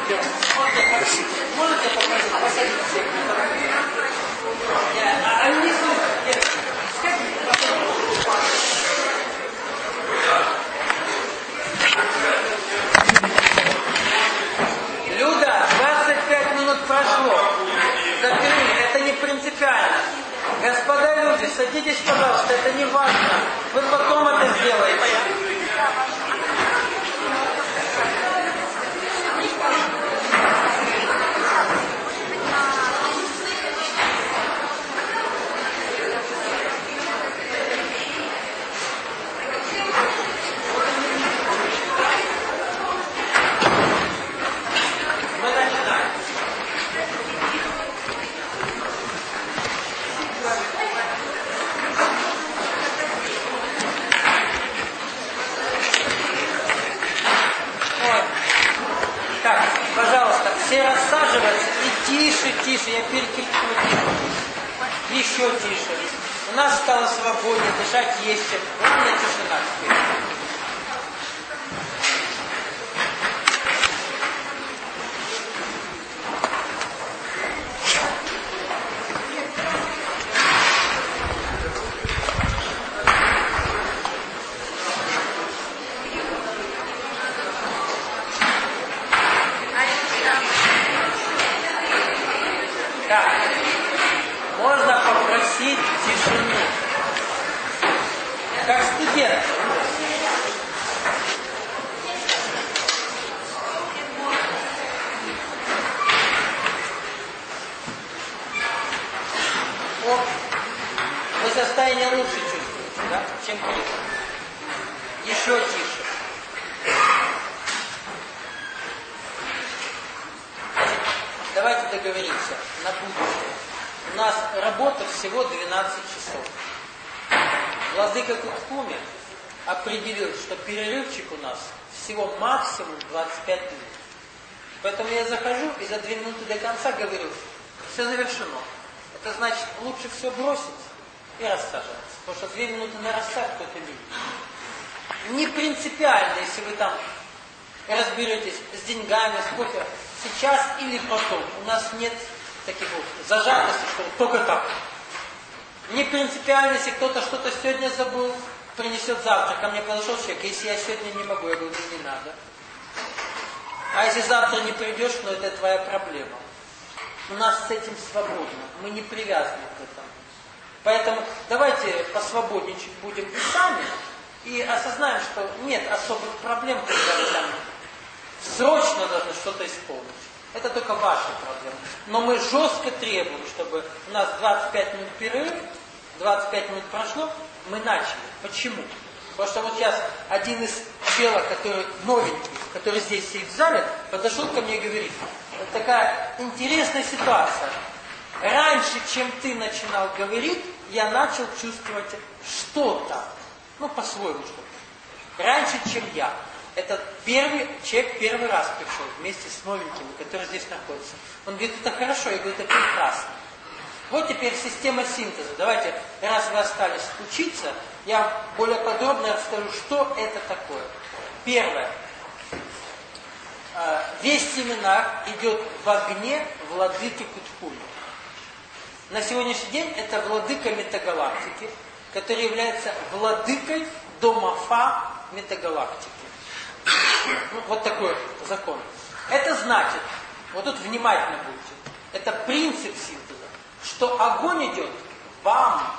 Можете посадить всех? Они не слушают. Люда, 25 минут прошло. Закрыли, это не принципиально. Господа люди, садитесь, пожалуйста, это не важно. Вы потом это сделаете. Все рассаживаются и тише, тише, я перекрикну тише. Еще тише. У нас стало свободнее, дышать есть чем. Главное тишина теперь. Можно попросить тишину. Как студент. Вы состояние лучше чувствуете, да, чем прежде. Еще тише. Давайте договоримся на будущее. У нас работа всего 12 часов. Владыка Куткуми определил, что перерывчик у нас всего максимум 25 минут. Поэтому я захожу и за 2 минуты до конца говорю, все завершено. Это значит, лучше все бросить и рассаживаться. Потому что 2 минуты на рассад кто-то видит. Не принципиально, если вы там разберетесь с деньгами, с кофе, сейчас или потом. У нас нет таких вот зажатостей, что только так. Не принципиально, если кто-то что-то сегодня забыл, принесет завтра. Ко мне подошел человек, если я сегодня не могу, я говорю, не надо. А если завтра не придешь, ну это твоя проблема. У нас с этим свободно, мы не привязаны к этому. Поэтому давайте посвободничать будем и сами, и осознаем, что нет особых проблем, когда вы там срочно должны что-то исполнить. Это только ваша проблема. Но мы жестко требуем, чтобы у нас 25 минут перерыв, 25 минут прошло, мы начали. Почему? Потому что вот сейчас один из челов, который новенький, который здесь сидит в зале, подошел ко мне и говорит, вот такая интересная ситуация. Раньше, чем ты начинал говорить, я начал чувствовать что-то. Ну, по-своему что-то. Раньше, чем я. Это человек первый раз пришел вместе с новенькими, которые здесь находятся. Он говорит, это хорошо, я говорю, это прекрасно. Вот теперь система синтеза. Давайте, раз вы остались учиться, я более подробно расскажу, что это такое. Первое. Весь семинар идет в огне владыки Куткуми. На сегодняшний день это владыка метагалактики, который является владыкой дома Фа метагалактики. Вот такой закон. Это значит, вот тут внимательно будьте, это принцип синтеза, что огонь идет вам,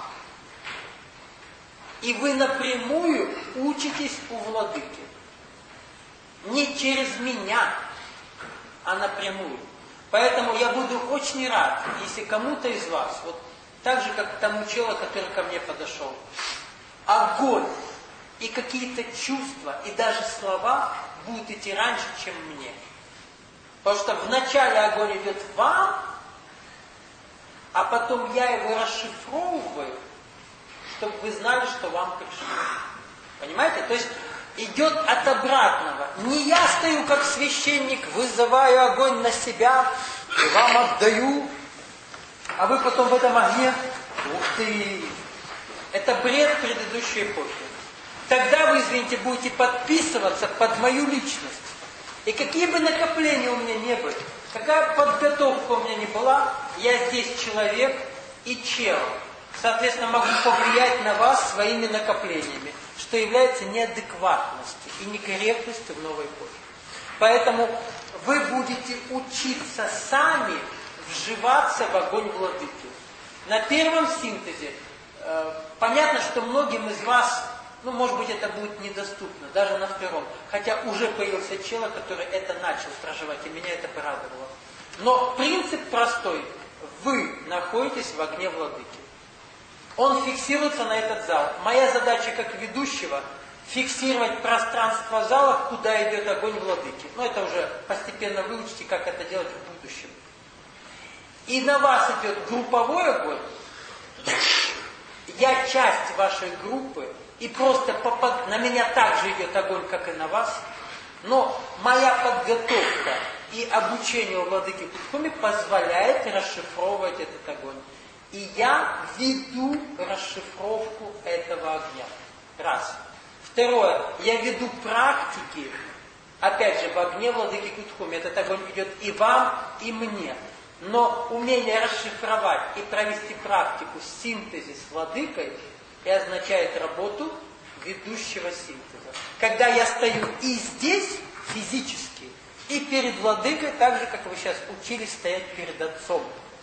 и вы напрямую учитесь у владыки. Не через меня, а напрямую. Поэтому я буду очень рад, если кому-то из вас, вот так же, как тому челу, который ко мне подошел, огонь и какие-то чувства, и даже слова будут идти раньше, чем мне. Потому что вначале огонь идет вам, а потом я его расшифровываю, чтобы вы знали, что вам пришло. Понимаете? То есть идет от обратного. Не я стою как священник, вызываю огонь на себя, и вам отдаю, а вы потом в этом огне, ух ты, это бред предыдущей эпохи. Тогда вы, извините, будете подписываться под мою личность. И какие бы накопления у меня не были, какая подготовка у меня не была, я здесь человек и чел. Соответственно, могу повлиять на вас своими накоплениями, что является неадекватностью и некорректностью в новой эпохе. Поэтому вы будете учиться сами вживаться в огонь владыки. На первом синтезе понятно, что многим из вас, может быть, это будет недоступно, даже на втором. Хотя уже появился человек, который это начал проживать, и меня это порадовало. Но принцип простой. Вы находитесь в огне владыки. Он фиксируется на этот зал. Моя задача как ведущего фиксировать пространство зала, куда идет огонь владыки. Это уже постепенно выучите, как это делать в будущем. И на вас идет групповой огонь. Я часть вашей группы, и просто на меня также идет огонь, как и на вас. Но моя подготовка и обучение у владыки Кутхуми позволяет расшифровывать этот огонь. И я веду расшифровку этого огня. Раз. Второе. Я веду практики, опять же, в огне владыки Кутхуми. Этот огонь идет и вам, и мне. Но умение расшифровать и провести практику синтеза с владыкой и означает работу ведущего синтеза. Когда я стою и здесь физически, и перед владыкой, так же, как вы сейчас учились стоять перед отцом.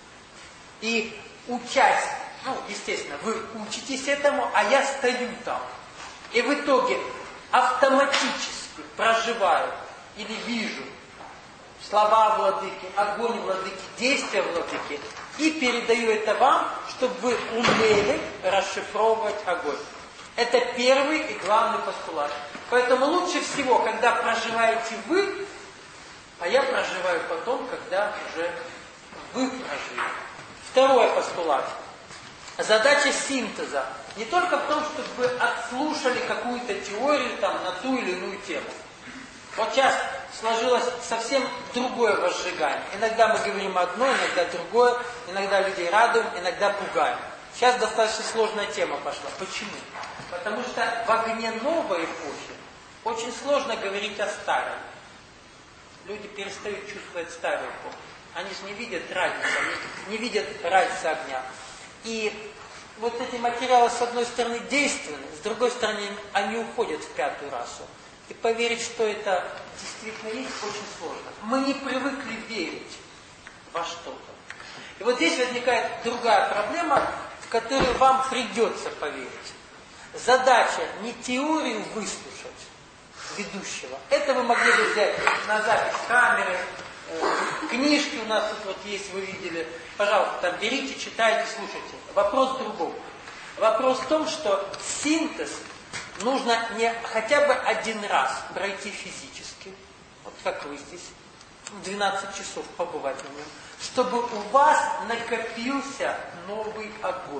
И учась, естественно, вы учитесь этому, а я стою там. И в итоге автоматически проживаю или вижу слова владыки, огонь владыки, действия владыки, и передаю это вам, чтобы вы умели расшифровывать огонь. Это первый и главный постулат. Поэтому лучше всего, когда проживаете вы, а я проживаю потом, когда уже вы прожили. Второй постулат. Задача синтеза не только в том, чтобы вы отслушали какую-то теорию на ту или иную тему. Вот сейчас сложилось совсем другое возжигание. Иногда мы говорим одно, иногда другое, иногда людей радуем, иногда пугаем. Сейчас достаточно сложная тема пошла. Почему? Потому что в огне новой эпохи очень сложно говорить о старой. Люди перестают чувствовать старую эпоху. Они же не видят разницы, они не видят разницы огня. И вот эти материалы, с одной стороны, действенны, с другой стороны, они уходят в пятую расу. И поверить, что это действительно есть, очень сложно. Мы не привыкли верить во что-то. И вот здесь возникает другая проблема, в которую вам придется поверить. Задача не теорию выслушать ведущего. Это вы могли бы взять на запись камеры, книжки у нас тут есть, вы видели. Пожалуйста, берите, читайте, слушайте. Вопрос в другом. Вопрос в том, что синтез нужно не хотя бы один раз пройти физически, вот как вы здесь, 12 часов побывать на нем, чтобы у вас накопился новый огонь.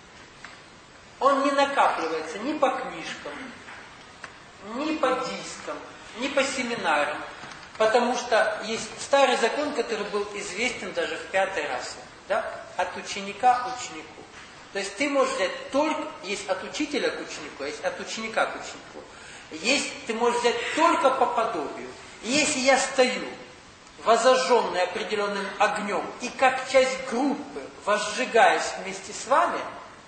Он не накапливается ни по книжкам, ни по дискам, ни по семинарам, потому что есть старый закон, который был известен даже в 5-й расе, да? От ученика ученику. То есть ты можешь взять только, есть от учителя к ученику, есть от ученика к ученику. Ты можешь взять только по подобию. И если я стою, возожженный определенным огнем, и как часть группы возжигаюсь вместе с вами,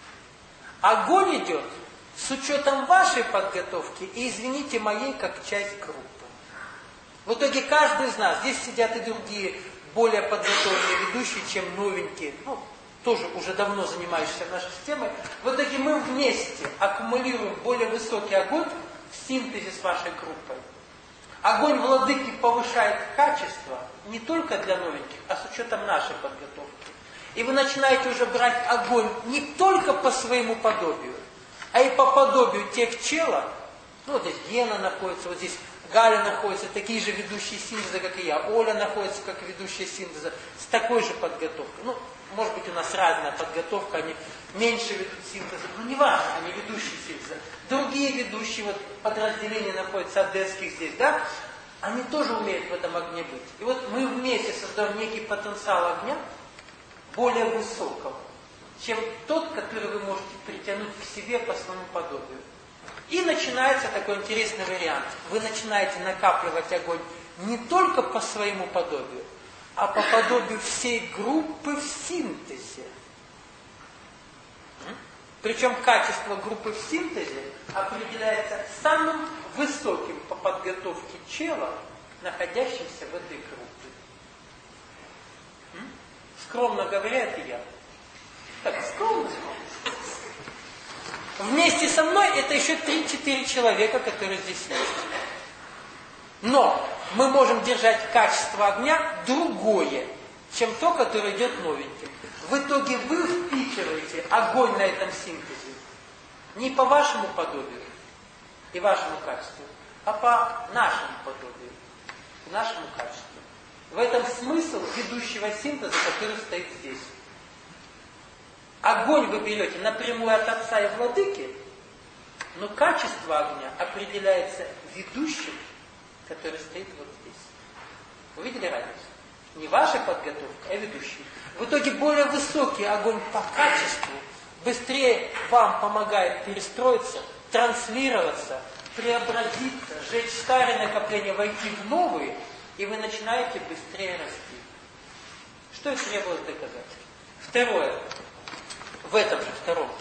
огонь идет с учетом вашей подготовки и, извините, моей как часть группы. В итоге каждый из нас, здесь сидят и другие более подготовленные ведущие, чем новенькие, тоже уже давно занимающиеся нашей системой, в итоге мы вместе аккумулируем более высокий огонь в синтезе с вашей группой. Огонь владыки повышает качество не только для новеньких, а с учетом нашей подготовки. И вы начинаете уже брать огонь не только по своему подобию, а и по подобию тех челов. Вот здесь Гена находится, вот здесь Галя находится, такие же ведущие синтеза, как и я. Оля находится, как ведущая синтеза, с такой же подготовкой. Может быть, у нас разная подготовка, они меньше ведут синтеза, но не важно, они ведущие синтеза. Другие ведущие подразделения находятся, одесских здесь, да? Они тоже умеют в этом огне быть. И вот мы вместе создаем некий потенциал огня, более высокого, чем тот, который вы можете притянуть к себе по своему подобию. И начинается такой интересный вариант. Вы начинаете накапливать огонь не только по своему подобию, а по подобию всей группы в синтезе. Причем качество группы в синтезе определяется самым высоким по подготовке чела, находящимся в этой группе. Скромно говоря, это я. Так, скромно. Вместе со мной это еще 3-4 человека, которые здесь есть. Но мы можем держать качество огня другое, чем то, которое идет новеньким. В итоге вы впитываете огонь на этом синтезе не по вашему подобию и вашему качеству, а по нашему подобию и нашему качеству. В этом смысл ведущего синтеза, который стоит здесь. Огонь вы берете напрямую от Отца и Владыки, но качество огня определяется ведущим, который стоит вот здесь. Вы видели разницу? Не ваша подготовка, а ведущий. В итоге более высокий огонь по качеству быстрее вам помогает перестроиться, транслироваться, преобразиться, сжечь старые накопления, войти в новые, и вы начинаете быстрее расти. Что и требовалось доказать. Второе. В этом же втором.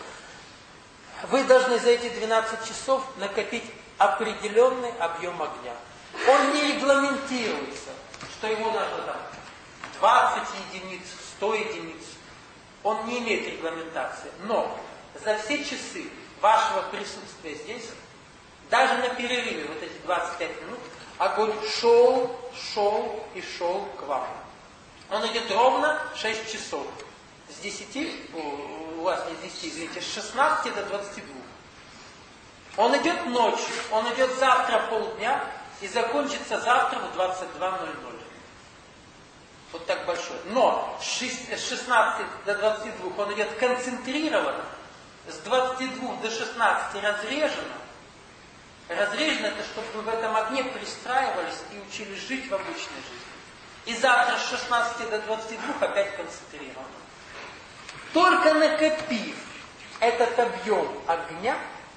Вы должны за эти 12 часов накопить определенный объем огня. Он не регламентируется, что его нужно там 20 единиц, 100 единиц. Он не имеет регламентации. Но за все часы вашего присутствия здесь, даже на перерыве, вот эти 25 минут, огонь шел и шел к вам. Он идет ровно 6 часов. С 10, у вас не с 10, извините, с 16 до 22. Он идет ночью, он идет завтра полдня и закончится завтра в 22:00. Вот так большой. Но с 16 до 22 он идет концентрированно, с 22 до 16 разрежено. Разрежено это, чтобы вы в этом огне пристраивались и учились жить в обычной жизни. И завтра с 16 до 22 опять концентрировано. Только накопив этот объем огня,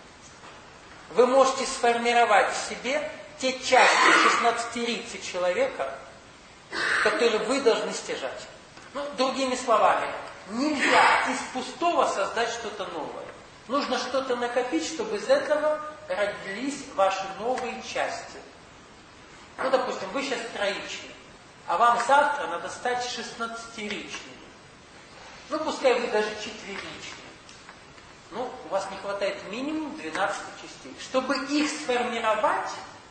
вы можете сформировать в себе те части 16 человека, которые вы должны стяжать. Другими словами, нельзя из пустого создать что-то новое. Нужно что-то накопить, чтобы из этого родились ваши новые части. Допустим, вы сейчас троичный, а вам завтра надо стать 16-ричным. Пускай вы даже четверичные. У вас не хватает минимум 12 частей. Чтобы их сформировать,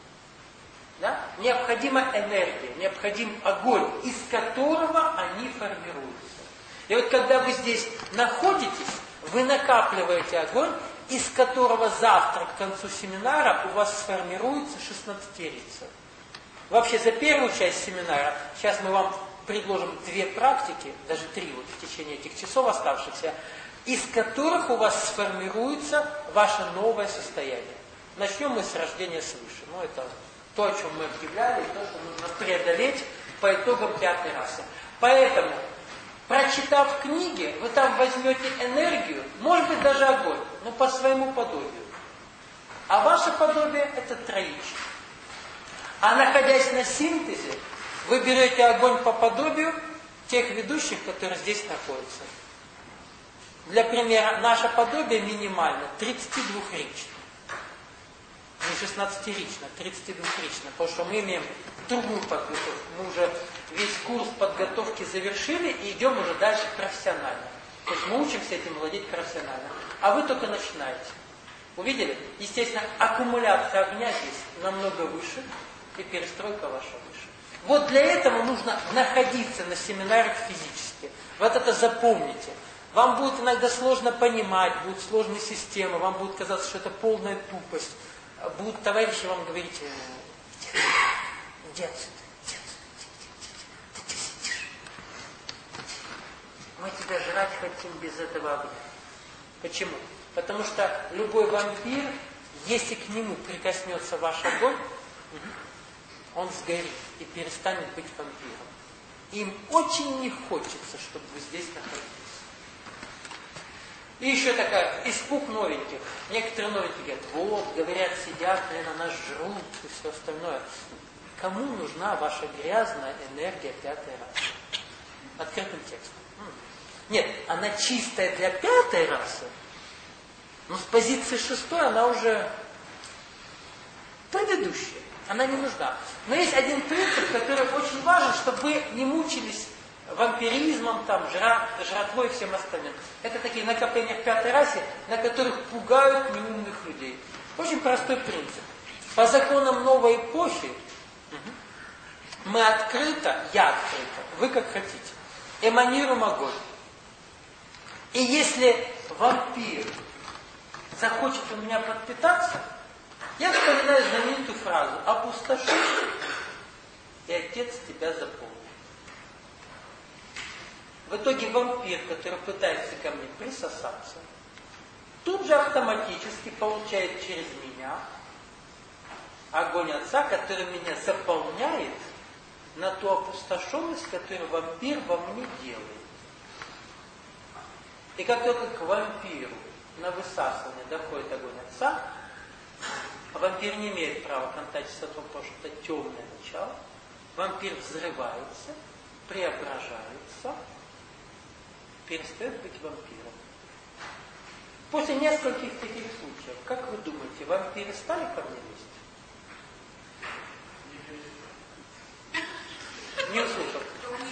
необходима энергия, необходим огонь, из которого они формируются. И вот когда вы здесь находитесь, вы накапливаете огонь, из которого завтра к концу семинара у вас сформируется 16-рица. Вообще за первую часть семинара, сейчас мы вам предложим 2 практики, даже 3 в течение этих часов оставшихся, из которых у вас сформируется ваше новое состояние. Начнем мы с рождения свыше. Это то, о чем мы объявляли, то, что нужно преодолеть по итогам 5-й расы. Поэтому, прочитав книги, вы там возьмете энергию, может быть даже огонь, но по своему подобию. А ваше подобие это троичник. А находясь на синтезе, вы берете огонь по подобию тех ведущих, которые здесь находятся. Для примера, наше подобие минимально 32-рично. Не 16-рично, 32-рично, потому что мы имеем другую подготовку. Мы уже весь курс подготовки завершили и идем уже дальше профессионально. То есть мы учимся этим владеть профессионально. А вы только начинаете. Увидели? Естественно, аккумуляция огня здесь намного выше, и перестройка ваша выше. Вот для этого нужно находиться на семинарах физически. Вот это запомните. Вам будет иногда сложно понимать, будут сложные системы, вам будет казаться, что это полная тупость. Будут товарищи вам говорить, иди отсюда, ты сидишь. Мы тебя жрать хотим без этого огня. Почему? Потому что любой вампир, если к нему прикоснется ваш огонь, он сгорит и перестанет быть вампиром. Им очень не хочется, чтобы вы здесь находились. И еще такая, испуг новеньких. Некоторые новенькие говорят, говорят, сидят, наверное, нас жрут и все остальное. Кому нужна ваша грязная энергия пятой расы? Открытым текстом. Нет, она чистая для пятой расы, но с позиции шестой она уже предыдущая. Она не нужна. Но есть один принцип, который очень важен, чтобы вы не мучились вампиризмом, там, жратвой и всем остальным. Это такие накопления в пятой расе, на которых пугают неумных людей. Очень простой принцип. По законам новой эпохи мы открыто, я открыто, вы как хотите, эманируем огонь. И если вампир захочет у меня подпитаться, я вспоминаю знаменитую фразу «Опустоши, и Отец тебя заполнит». В итоге вампир, который пытается ко мне присосаться, тут же автоматически получает через меня огонь Отца, который меня заполняет на ту опустошенность, которую вампир во мне делает. И как только к вампиру на высасывание доходит огонь Отца, вампир не имеет права контактировать с потому что это темное начало, вампир взрывается, преображается, перестает быть вампиром. После нескольких таких случаев, как вы думаете, вампиры стали ко мне лезть? Не услышал.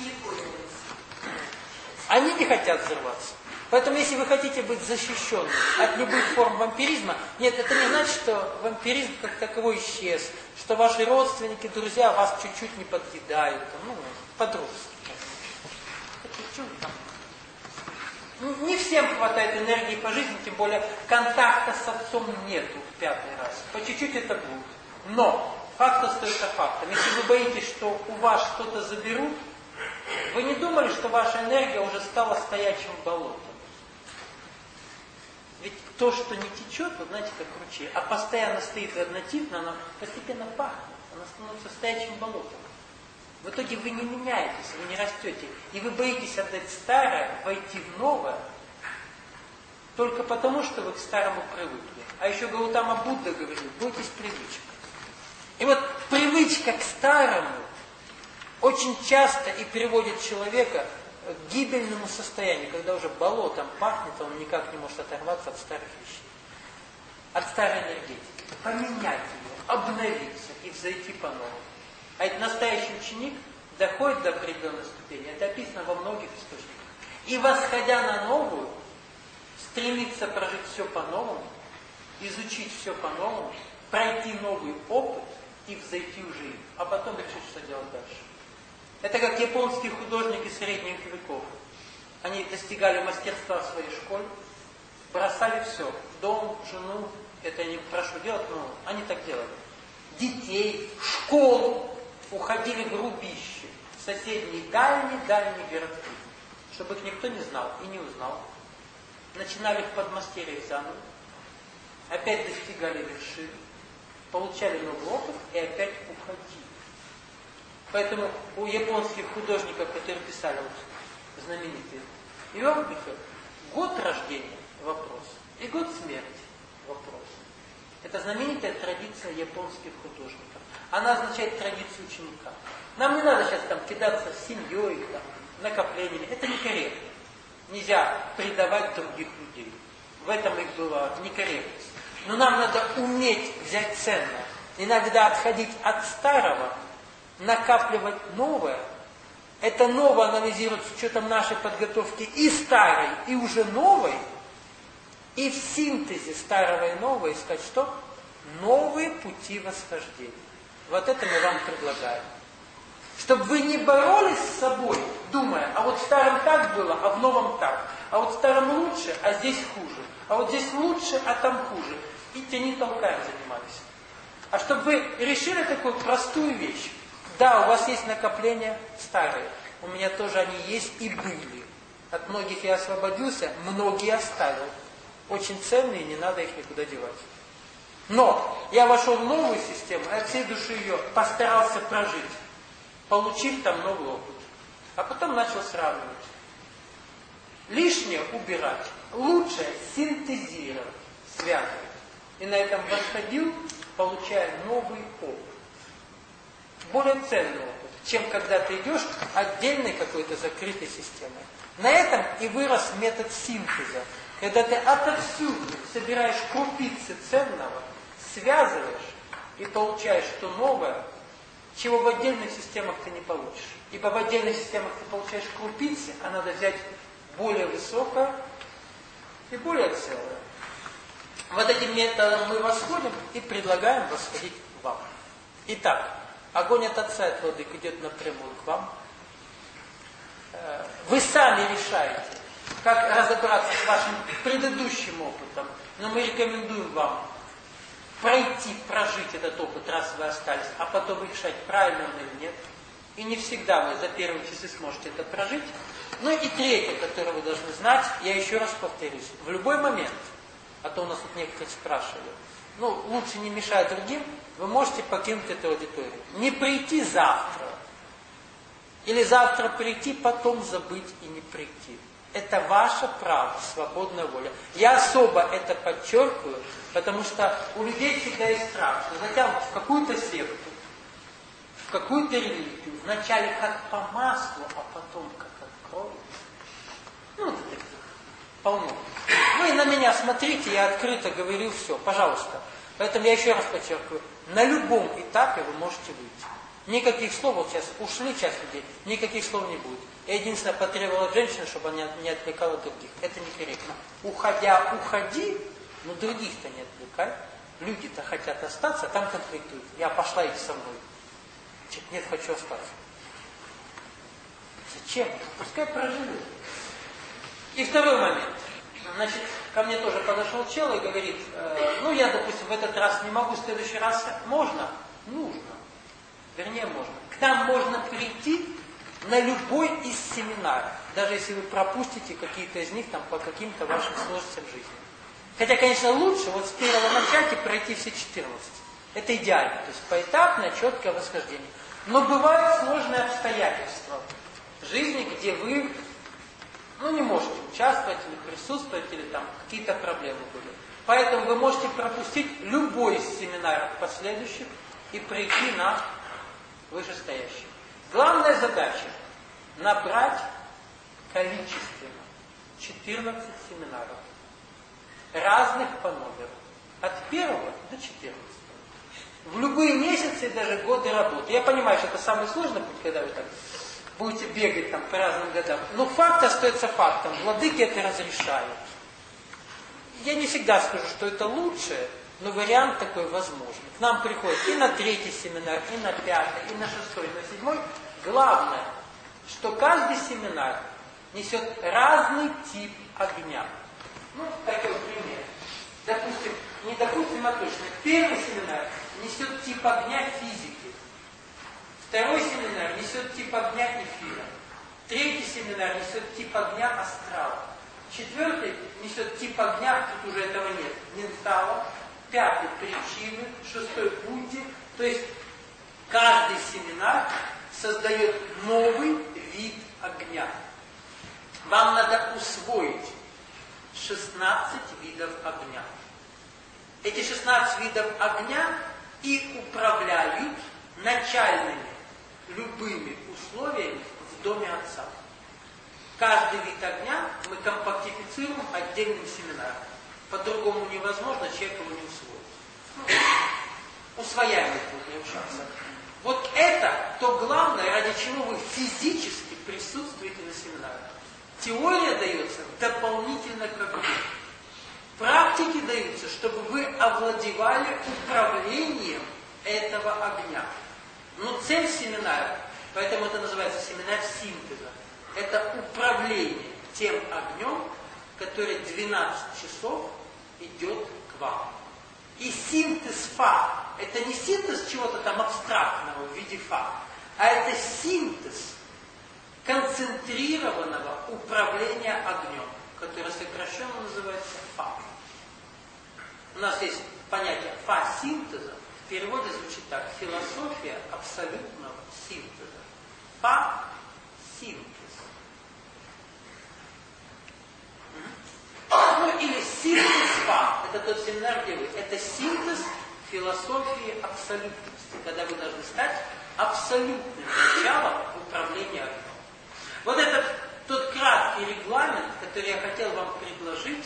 Они не хотят взрываться. Поэтому, если вы хотите быть защищенным от любых форм вампиризма, нет, это не значит, что вампиризм как таковой исчез, что ваши родственники, друзья вас чуть-чуть не подъедают, по-дружески. Чуть-чуть там. Не всем хватает энергии по жизни, тем более контакта с отцом нету в пятый раз. По чуть-чуть это будет. Но факт остается фактом. Если вы боитесь, что у вас что-то заберут, вы не думали, что ваша энергия уже стала стоячим болотом? Ведь то, что не течет, вы знаете, как ручей, а постоянно стоит однотипно, оно постепенно пахнет, оно становится стоячим болотом. В итоге вы не меняетесь, вы не растете. И вы боитесь отдать старое, войти в новое, только потому, что вы к старому привыкли. А еще Гаутама Будда говорил, бойтесь привычек. И вот привычка к старому очень часто и приводит человека к гибельному состоянию, когда уже болотом пахнет, а он никак не может оторваться от старых вещей. От старой энергетики. Поменять ее, обновиться и взойти по-новому. А это настоящий ученик доходит до определенной ступени. Это описано во многих источниках. И восходя на новую, стремится прожить все по-новому, изучить все по-новому, пройти новый опыт и взойти уже им. А потом решить, что делать дальше. Это как японские художники средних веков. Они достигали мастерства в своей школе, бросали все. Дом, жену, это я не прошу делать, но они так делали. Детей, школу. Уходили в рубище, в соседние дальние городки, чтобы их никто не знал и не узнал. Начинали в подмастерьях заново, опять достигали вершины, получали новый опыт и опять уходили. Поэтому у японских художников, которые писали вот знаменитые иероглифы, год рождения – вопрос, и год смерти – вопрос. Это знаменитая традиция японских художников. Она означает традицию ученика. Нам не надо сейчас там кидаться семьей, там, накоплениями. Это некорректно. Нельзя предавать других людей. В этом их была некорректность. Но нам надо уметь взять ценное. Иногда отходить от старого, накапливать новое. Это новое анализировать с учетом нашей подготовки и старой, и уже новой. И в синтезе старого и нового искать что? Новые пути восхождения. Вот это мы вам предлагаем. Чтобы вы не боролись с собой, думая, а вот в старом так было, а в новом так. А вот в старом лучше, а здесь хуже. А вот здесь лучше, а там хуже. И тяни-толкаем занимались. А чтобы вы решили такую простую вещь. Да, у вас есть накопления старые. У меня тоже они есть и были. От многих я освободился, многие оставил. Очень ценные, не надо их никуда девать. Но я вошел в новую систему, и от всей души ее постарался прожить, получив там новый опыт. А потом начал сравнивать. Лишнее убирать. Лучше синтезировать, связывать. И на этом восходил, получая новый опыт. Более ценный опыт, чем когда ты идешь отдельной какой-то закрытой системой. На этом и вырос метод синтеза. Когда ты отовсюду собираешь крупицы ценного, связываешь и получаешь что новое, чего в отдельных системах ты не получишь. Ибо в отдельных системах ты получаешь крупицы, а надо взять более высокое и более целое. Вот этим методом мы восходим и предлагаем восходить вам. Итак, огонь от Отца и от Владык идет напрямую к вам. Вы сами решаете, как разобраться с вашим предыдущим опытом, но мы рекомендуем вам пройти, прожить этот опыт, раз вы остались, а потом решать, правильно он или нет. И не всегда вы за первые часы сможете это прожить. Ну и третье, которое вы должны знать, я еще раз повторюсь, в любой момент, а то у нас тут некоторые спрашивали, лучше не мешать другим, вы можете покинуть эту аудиторию. Не прийти завтра. Или завтра прийти, потом забыть и не прийти. Это ваше право, свободная воля. Я особо это подчеркиваю, потому что у людей всегда есть страх, что затянут в какую-то секту, в какую-то религию, вначале как по маслу, а потом как от крови. Таких полно. Вы на меня смотрите, я открыто говорю все, пожалуйста. Поэтому я еще раз подчеркиваю, на любом этапе вы можете выйти. Никаких слов, вот сейчас ушли часть людей, никаких слов не будет. Я единственное потребовала от женщины, чтобы она не отвлекала других. Это некорректно. Уходя, уходи, но других-то не отвлекай. Люди-то хотят остаться, а там конфликтуют. Я пошла, иди со мной. Нет, хочу остаться. Зачем? Пускай проживут. И второй момент. Значит, ко мне тоже подошел чел и говорит, я, допустим, в этот раз не могу, в следующий раз можно? Нужно. Вернее, можно. К нам можно прийти на любой из семинаров, даже если вы пропустите какие-то из них там по каким-то вашим сложностям жизни. Хотя, конечно, лучше вот с первого начала пройти все 14. Это идеально. То есть поэтапное, четкое восхождение. Но бывают сложные обстоятельства в жизни, где вы не можете участвовать или присутствовать, или там какие-то проблемы были. Поэтому вы можете пропустить любой из семинаров последующих и прийти на вышестоящий. Главная задача – набрать количественно 14 семинаров, разных по номеру, от 1 до 14. В любые месяцы и даже годы работы. Я понимаю, что это самый сложный путь, когда вы так будете бегать там по разным годам. Но факт остается фактом. Владыки это разрешают. Я не всегда скажу, что это лучшее, но вариант такой возможен. К нам приходит и на 3-й семинар, и на 5-й, и на 6-й, и на 7-й. Главное, что каждый семинар несет разный тип огня. Такой пример. Допустим, а точно. Первый семинар несет тип огня физики. Второй семинар несет тип огня эфира. Третий семинар несет тип огня астрала. Четвертый несет тип огня, тут уже этого нет, ментала. Пятый причины, шестой пути. То есть каждый семинар создает новый вид огня. Вам надо усвоить 16 видов огня. Эти 16 видов огня и управляют начальными любыми условиями в доме Отца. Каждый вид огня мы компактифицируем отдельным семинаром. По-другому невозможно, человек его не усвоит. Усвояемый будет решаться. Вот это то главное, ради чего вы физически присутствуете на семинаре. Теория дается дополнительно к огню. Практики даются, чтобы вы овладевали управлением этого огня. Но цель семинара, поэтому это называется семинар синтеза, это управление тем огнем, который 12 часов идет к вам. И синтез фа, это не синтез чего-то там абстрактного в виде фа, а это синтез концентрированного управления огнем, которое сокращенно называется фа. У нас есть понятие фа-синтеза, в переводе звучит так: философия абсолютного синтеза. Фа-синтез. философии абсолютности, когда вы должны стать абсолютным началом управления огнем. Вот это тот краткий регламент, который я хотел вам предложить,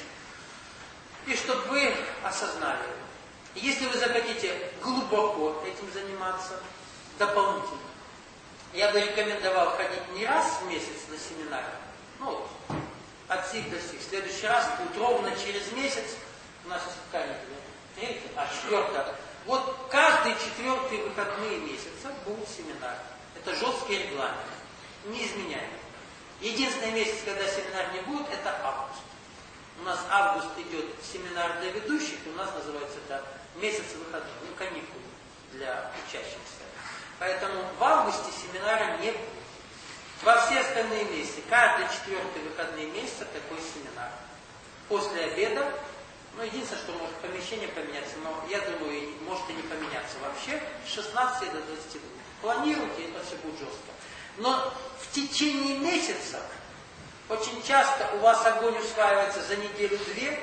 и чтобы вы осознали его. Если вы захотите глубоко этим заниматься, дополнительно, я бы рекомендовал ходить не раз в месяц на семинар, ну, от сих до сих. В следующий раз будет ровно через месяц, у нас какая неделя? 4-я. Вот каждые 4-е выходные месяца будет семинар. Это жесткий регламент, неизменяемый. Единственный месяц, когда семинар не будет, это август. У нас август идет семинар для ведущих, у нас называется это месяц выходных, ну, каникулы для учащихся. Поэтому в августе семинара не будет. Во все остальные месяцы, каждые 4-е выходные месяца такой семинар. После обеда, ну, единственное, что может помещение поменяться, но я думаю, может и не поменяться вообще, с 16 до 22. Планируйте, это все будет жестко. Но в течение месяца очень часто у вас огонь усваивается за неделю-две,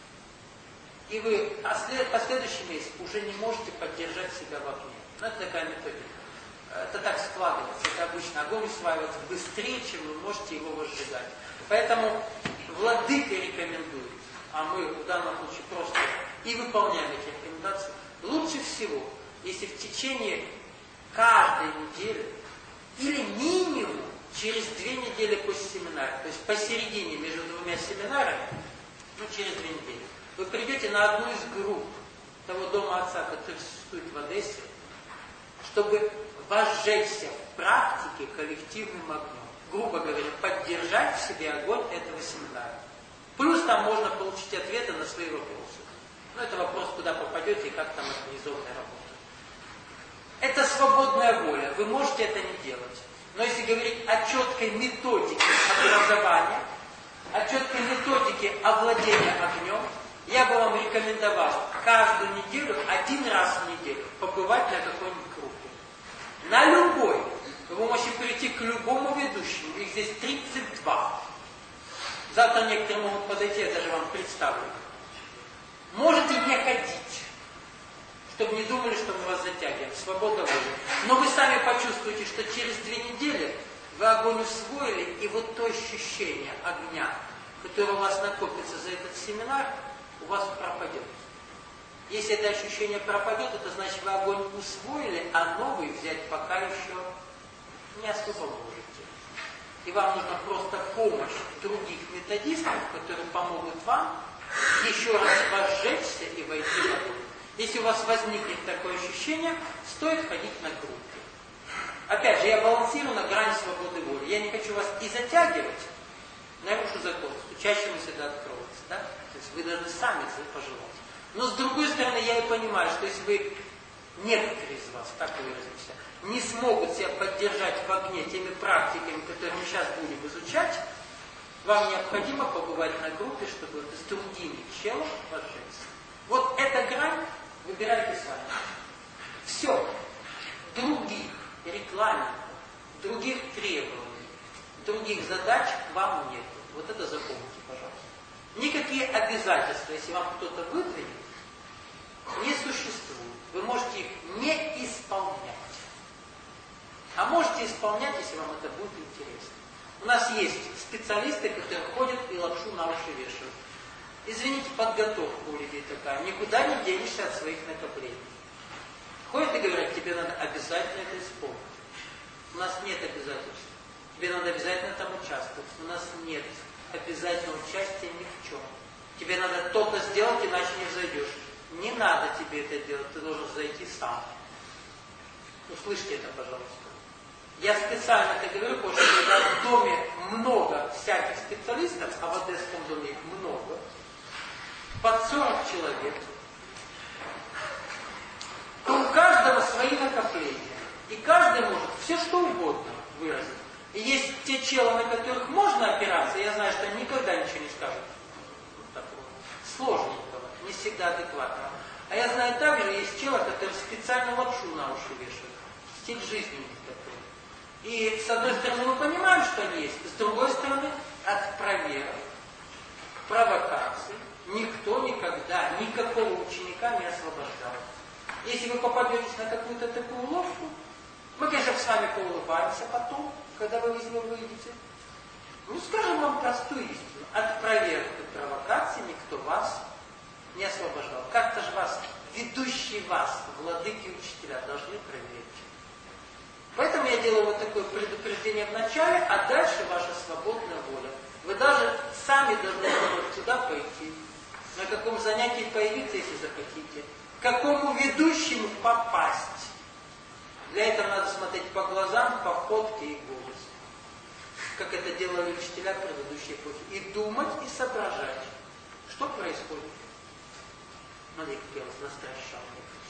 и вы последующий месяц уже не можете поддержать себя в огне. Ну, это такая методика. Это так складывается. Это обычно огонь усваивается быстрее, чем вы можете его возжигать. Поэтому владыка рекомендует, а мы в данном случае просто и выполняем эти рекомендации, лучше всего, если в течение каждой недели или минимум через 2 недели после семинара, то есть посередине между 2 семинарами, ну, через 2 недели, вы придете на одну из групп того дома отца, который существует в Одессе, чтобы возжечься в практике коллективным огнем. Грубо говоря, поддержать в себе огонь этого семинара. Плюс там можно получить ответы на свои вопросы. Ну, это вопрос, куда попадете и как там организована работа. Это свободная воля, вы можете это не делать. Но если говорить о четкой методике образования, о четкой методике овладения огнем, я бы вам рекомендовал каждую неделю, 1 раз в неделю, побывать на какой-нибудь группе. На любой. Вы можете прийти к любому ведущему. Их здесь 32. Завтра некоторые могут подойти, я даже вам представлю. Можете не ходить, чтобы не думали, что мы вас затягиваем. Свобода воли. Но вы сами почувствуете, что через 2 недели вы огонь усвоили, и вот то ощущение огня, которое у вас накопится за этот семинар, у вас пропадет. Если это ощущение пропадет, это значит, вы огонь усвоили, а новый взять пока еще не особо можете. И вам нужна просто помощь других методистов, которые помогут вам еще раз возжечься и войти в огонь. Если у вас возникнет такое ощущение, стоит ходить на группы. Опять же, я балансирую на грани свободы воли. Я не хочу вас и затягивать, нарушу закон, стучащему всегда откроется. Да? То есть вы должны сами пожелать. Но с другой стороны, я и понимаю, что если вы, некоторые из вас, так выразимся, не смогут себя поддержать в огне теми практиками, которые мы сейчас будем изучать, вам необходимо побывать на группе, чтобы с другими челом возжечься. Вот эта грань выбирайте сами. Все. Других регламентов, других требований, других задач вам нет. Вот это запомните, пожалуйста. Никакие обязательства, если вам кто-то выдвинет, не существует. Вы можете их не исполнять. А можете исполнять, если вам это будет интересно. У нас есть специалисты, которые ходят и лапшу на уши вешают. Извините, подготовка у людей такая. Никуда не денешься от своих накоплений. Ходят и говорят, тебе надо обязательно это исполнить. У нас нет обязательств. Тебе надо обязательно там участвовать. У нас нет обязательного участия ни в чем. Тебе надо то-то сделать, иначе не взойдешь. Не надо тебе это делать, ты должен зайти сам. Услышьте это, пожалуйста. Я специально это говорю, потому что когда в доме много всяких специалистов, а в Одесском доме их много, под 40 человек, то у каждого свои накопления. И каждый может все что угодно выразить. И есть те челы, на которых можно опираться, я знаю, что они никогда ничего не скажут. Такого сложненького, не всегда адекватного. А я знаю также, есть челы, которые специально лапшу на уши вешают. Стиль жизни у них такой. И с одной стороны мы понимаем, что они есть, с другой стороны от проверок, провокаций никто никогда никакого ученика не освобождал. Если вы попадетесь на какую-то такую уловку, мы, конечно, с вами поулыбаемся потом, когда вы из него выйдете. Ну, скажем вам простую истину. От проверки провокации никто вас не освобождал. Как-то же вас, ведущие вас, владыки и учителя, должны проверить. Поэтому я делаю вот такое предупреждение в начале, а дальше ваша свободная воля. Вы даже сами должны выбрать, куда пойти, на каком занятии появиться, если захотите, к какому ведущему попасть. Для этого надо смотреть по глазам, по походке и голосу. Как это делали учителя предыдущей эпохи. И думать, и соображать, что происходит. Смотри, как я вас настращал.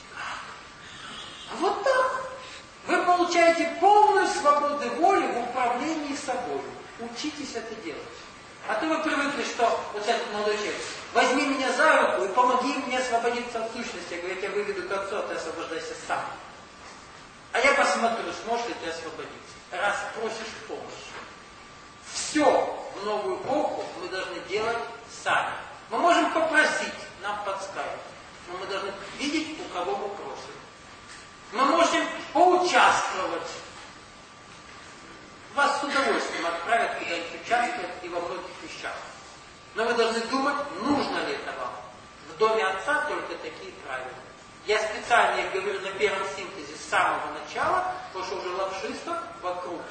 А вот так. Вы получаете полную свободу воли в управлении собой. Учитесь это делать. А то вы привыкли, что, вот сейчас молодой человек, возьми меня за руку и помоги мне освободиться от сущности. Я говорю, я тебя выведу к отцу, а ты освобождайся сам. А я посмотрю, сможешь ли ты освободиться. Раз просишь помощи. Все в новую эпоху мы должны делать сами. Мы можем попросить, нам подскажут. Но мы должны видеть, у кого мы просим. Мы можем поучаствовать. Вас с удовольствием отправят куда-нибудь участвовать и во многих вещах. Но вы должны думать, нужно ли это вам. В доме отца только такие правила. Я специально их говорю на первом синтезе с самого начала, потому что уже лапшистов вокруг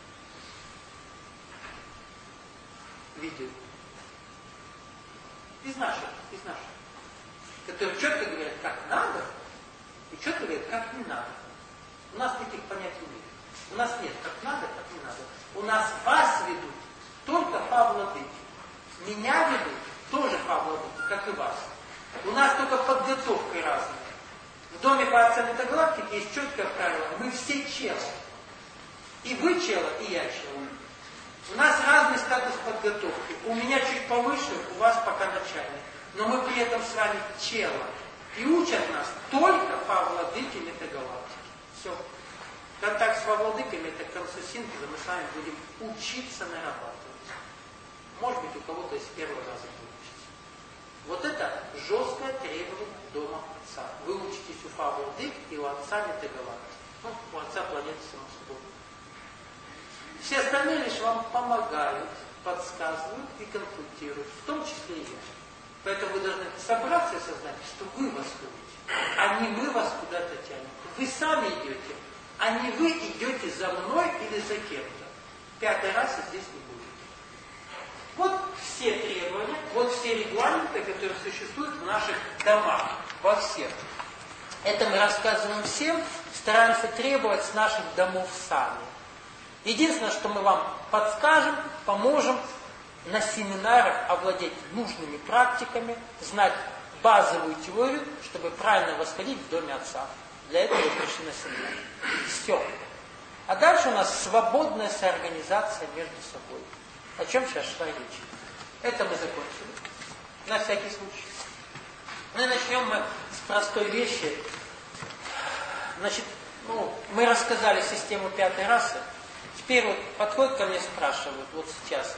видео. Из наших. Которые четко говорят, как надо, и четко говорят, как не надо. У нас таких понятий нет. У нас нет, как надо, как не надо. У нас вас ведут только по владыке. Меня ведут тоже по владыке, как и вас. У нас только подготовка разная. В доме по отцам Метагалактики есть четкое правило. Мы все чело. И вы чело, и я чело. У нас разный статус подготовки. У меня чуть повыше, у вас пока начальный. Но мы при этом с вами чело. И учат нас только по владыке Метагалактики. Все. Контакт с владыками, это к концу синтеза мы с вами будем учиться нарабатывать. Может быть, у кого-то из первого раза получится. Вот это жесткое требование дома отца. Вы учитесь у владык и у отца Метагалактики. Ну, у отца планеты само собой. Все остальные лишь вам помогают, подсказывают и консультируют, в том числе и я. Поэтому вы должны собраться и осознать, что вы вас ходите, а не мы вас куда-то тянем. Вы сами идете, а не вы идете за мной или за кем-то. Пятый раз здесь не будет. Вот все требования, вот все регламенты, которые существуют в наших домах, во всех. Это мы рассказываем всем, стараемся требовать с наших домов сами. Единственное, что мы вам подскажем, поможем на семинарах овладеть нужными практиками, знать базовую теорию, чтобы правильно восходить в доме отца. Для этого вы пришли на семинар. Все. А дальше у нас свободная соорганизация между собой. О чем сейчас шла речь. Это мы закончили. На всякий случай. Ну и начнем мы с простой вещи. Значит, мы рассказали систему пятой расы. Теперь вот подходят ко мне, спрашивают, вот сейчас,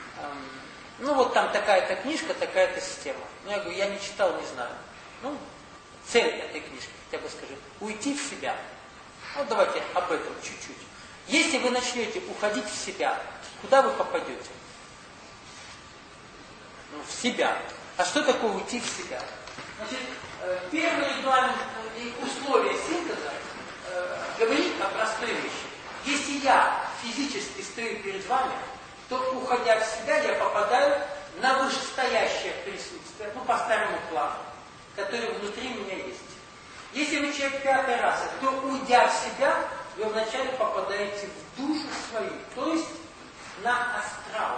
вот там такая-то книжка, такая-то система. Ну, я говорю, я не читал, не знаю. Цель этой книжки, хотя бы скажи, уйти в себя. Вот давайте об этом чуть-чуть. Если вы начнете уходить в себя, куда вы попадете? В себя. А что такое уйти в себя? Значит, первый регламент и условия синтеза говорит о простой вещи. Если я физически стою перед вами, то, уходя в себя, я попадаю на вышестоящее присутствие, по старому плану, который внутри меня есть. Если вы человек пятой расы, то, уйдя в себя, вы вначале попадаете в душу свою, то есть на астрал.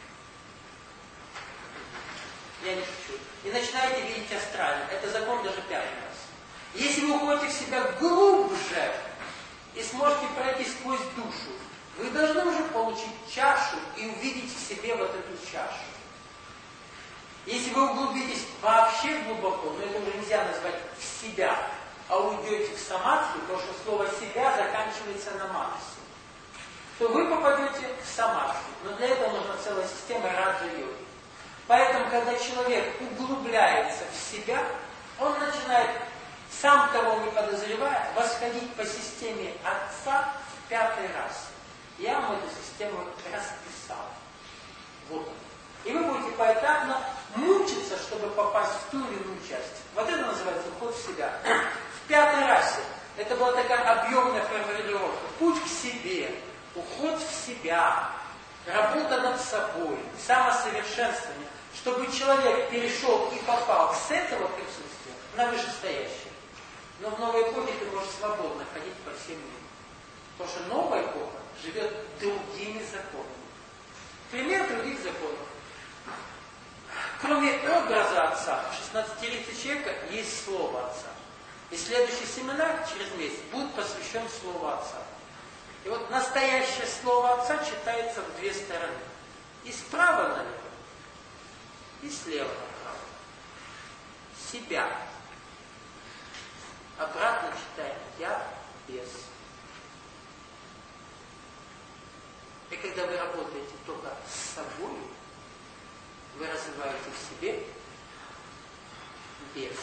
Я не шучу. И начинаете видеть астрально. Это закон даже пятой расы. Если вы уходите в себя глубже и сможете пройти сквозь душу, вы должны уже получить чашу и увидеть в себе вот эту чашу. Если вы углубитесь вообще глубоко, но это уже нельзя назвать в себя, а уйдете в самадхи, потому что слово «себя» заканчивается на максимум, то вы попадете в самадхи. Но для этого нужна целая система раджа-йоги. Поэтому, когда человек углубляется в себя, он начинает сам того не подозревая, восходить по системе Отца в 5-й раз. Я вам эту систему расписал. Вот он. И вы будете поэтапно мучиться, чтобы попасть в ту или иную часть. Вот это называется уход в себя. В 5-й расе это была такая объемная формулировка. Путь к себе, уход в себя, работа над собой, самосовершенствование, чтобы человек перешел и попал с этого присутствия на вышестоящее. Но в новой эпохе ты можешь свободно ходить по всем миру. Потому что новая эпоха живет другими законами. Пример других законов. Кроме образа Отца, в 16-летия человека есть Слово Отца. И следующий семинар через месяц будет посвящен Слову Отца. И вот настоящее Слово Отца читается в 2 стороны. И справа налево, и слева направо. Себя. Обратно читаем я без. И когда вы работаете только с собой, вы развиваете в себе без.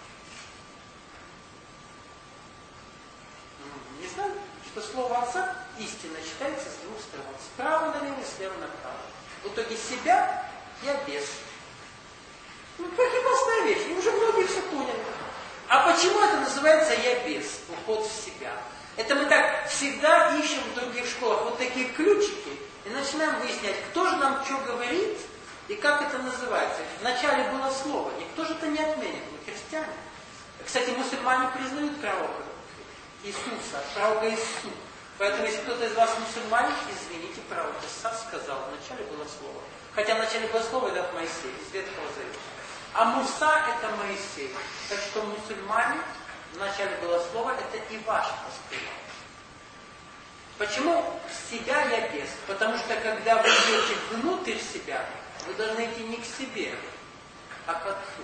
Не знаю, что слово Отца истинно читается с 2 сторон. Справа налево, слева направо. В итоге себя я без. Ну, прекрасная вещь. И уже многие все поняли. А почему это называется я без? Уход в себя. Это мы так всегда ищем в других школах вот такие ключики и начинаем выяснять, кто же нам что говорит и как это называется. Вначале было слово, никто же это не отменит, мы христиане. Кстати, мусульмане признают пророка Иисуса, пророка Иисуса. Поэтому, если кто-то из вас мусульманин, извините, пророк Иисус сказал, вначале было слово. Хотя вначале было слово, это от Моисея, из Ветхого Завета. А Муса это Моисей. Так что мусульмане, вначале было слово, это и ваш постулат. Почему себя я без? Потому что когда вы идете внутрь себя, вы должны идти не к себе, а к Отцу.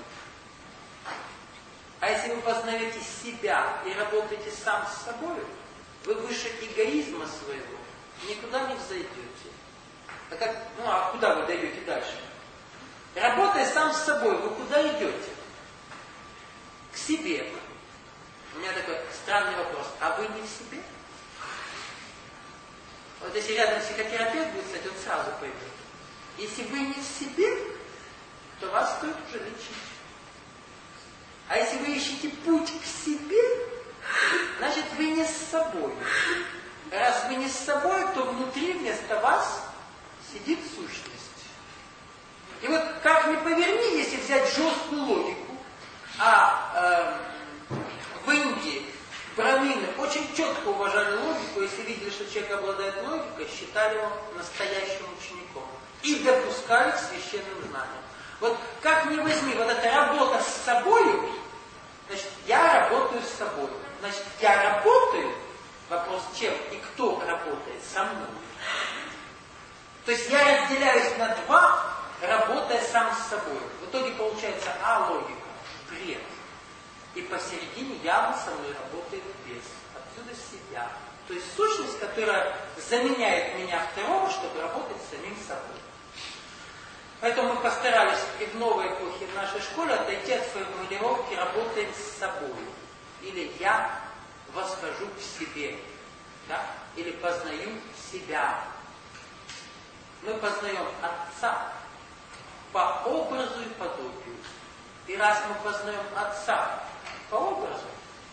А если вы познаете себя и работаете сам с собой, вы выше эгоизма своего никуда не взойдете. А куда вы дойдете дальше? Работая сам с собой, вы куда идете? К себе. У меня такой странный вопрос. А вы не в себе? Вот если рядом психотерапевт будет, кстати, он сразу поймет. Если вы не в себе, то вас стоит уже лечить. А если вы ищете путь к себе, значит вы не с собой. Раз вы не с собой, то внутри вместо вас сидит сущность. И вот как ни поверни, если взять жесткую логику, в Индии брамины очень четко уважали логику, если видели, что человек обладает логикой, считали его настоящим учеником и допускали к священным знаниям. Вот как ни возьми, вот эта работа с собой, значит, я работаю с собой. Значит, я работаю, вопрос чем и кто работает со мной. То есть я разделяюсь на два, работая сам с собой. В итоге получается логика, бред. И посередине явно со мной работает без. Отсюда себя. То есть сущность, которая заменяет меня второго, чтобы работать с самим собой. Поэтому мы постарались и в новой эпохе в нашей школе отойти от формулировки «работаем с собой». Или «я восхожу к себе». Да? Или «познаю себя». Мы познаем Отца по образу и подобию. И раз мы познаем Отца по образу,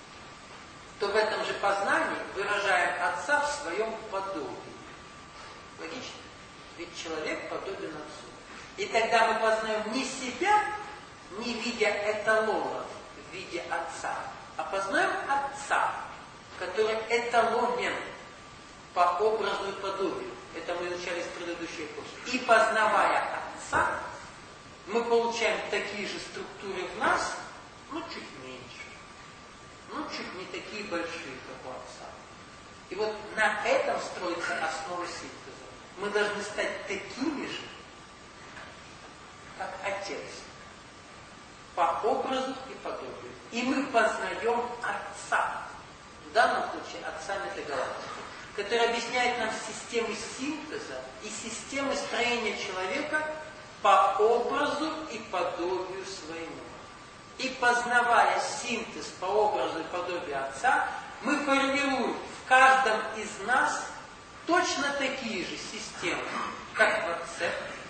то в этом же познании выражаем Отца в своем подобии. Логично? Ведь человек подобен Отцу. И тогда мы познаем не себя, не видя эталона в виде Отца, а познаем Отца, который эталонен по образу и подобию. Это мы изучали в предыдущей эпохе. И познавая Отца, мы получаем такие же структуры в нас, но чуть меньше. Но чуть не такие большие, как у Отца. И вот на этом строится основа синтеза. Мы должны стать такими же, как Отец. По образу и подобию. И мы познаем Отца. В данном случае Отца Метагалактики, который объясняет нам системы синтеза и системы строения человека по образу и подобию своему. И познавая синтез по образу и подобию Отца, мы формируем в каждом из нас точно такие же системы, как в Отце,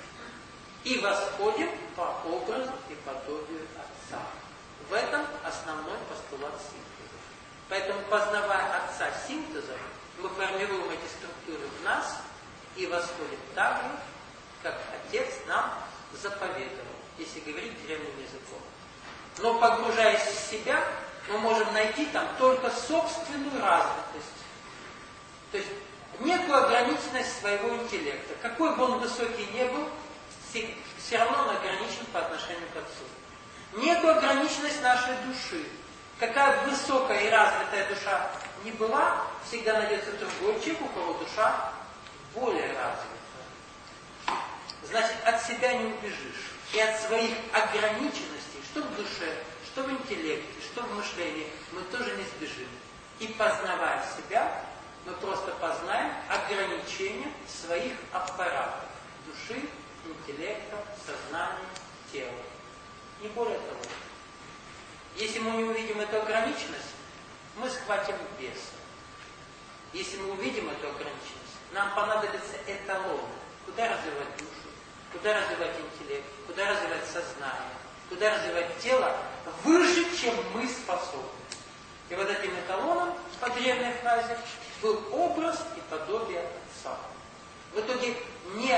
и восходим по образу и подобию Отца. В этом основной постулат синтеза. Поэтому, познавая Отца синтезом, мы формируем эти структуры в нас и восходим так же, как Отец нам заповедовал, если говорить древним языком. Но погружаясь в себя, мы можем найти там только собственную развитость. То есть некую ограниченность своего интеллекта. Какой бы он высокий ни был, все равно он ограничен по отношению к Отцу. Некую ограниченность нашей души. Какая бы высокая и развитая душа ни была, всегда найдется другой человек, у кого душа более развита. Значит, от себя не убежишь. И от своих ограниченностей, что в душе, что в интеллекте, что в мышлении, мы тоже не сбежим. И познавая себя, мы просто познаем ограничения своих аппаратов. Души, интеллекта, сознания, тела. Не более того. Если мы не увидим эту ограниченность, мы схватим беса. Если мы увидим эту ограниченность, нам понадобится эталон. Куда развивать душу? Куда развивать интеллект? Куда развивать сознание? Куда развивать тело выше, чем мы способны? И вот этим эталоном, по древней фразе, был образ и подобие Отца. В итоге не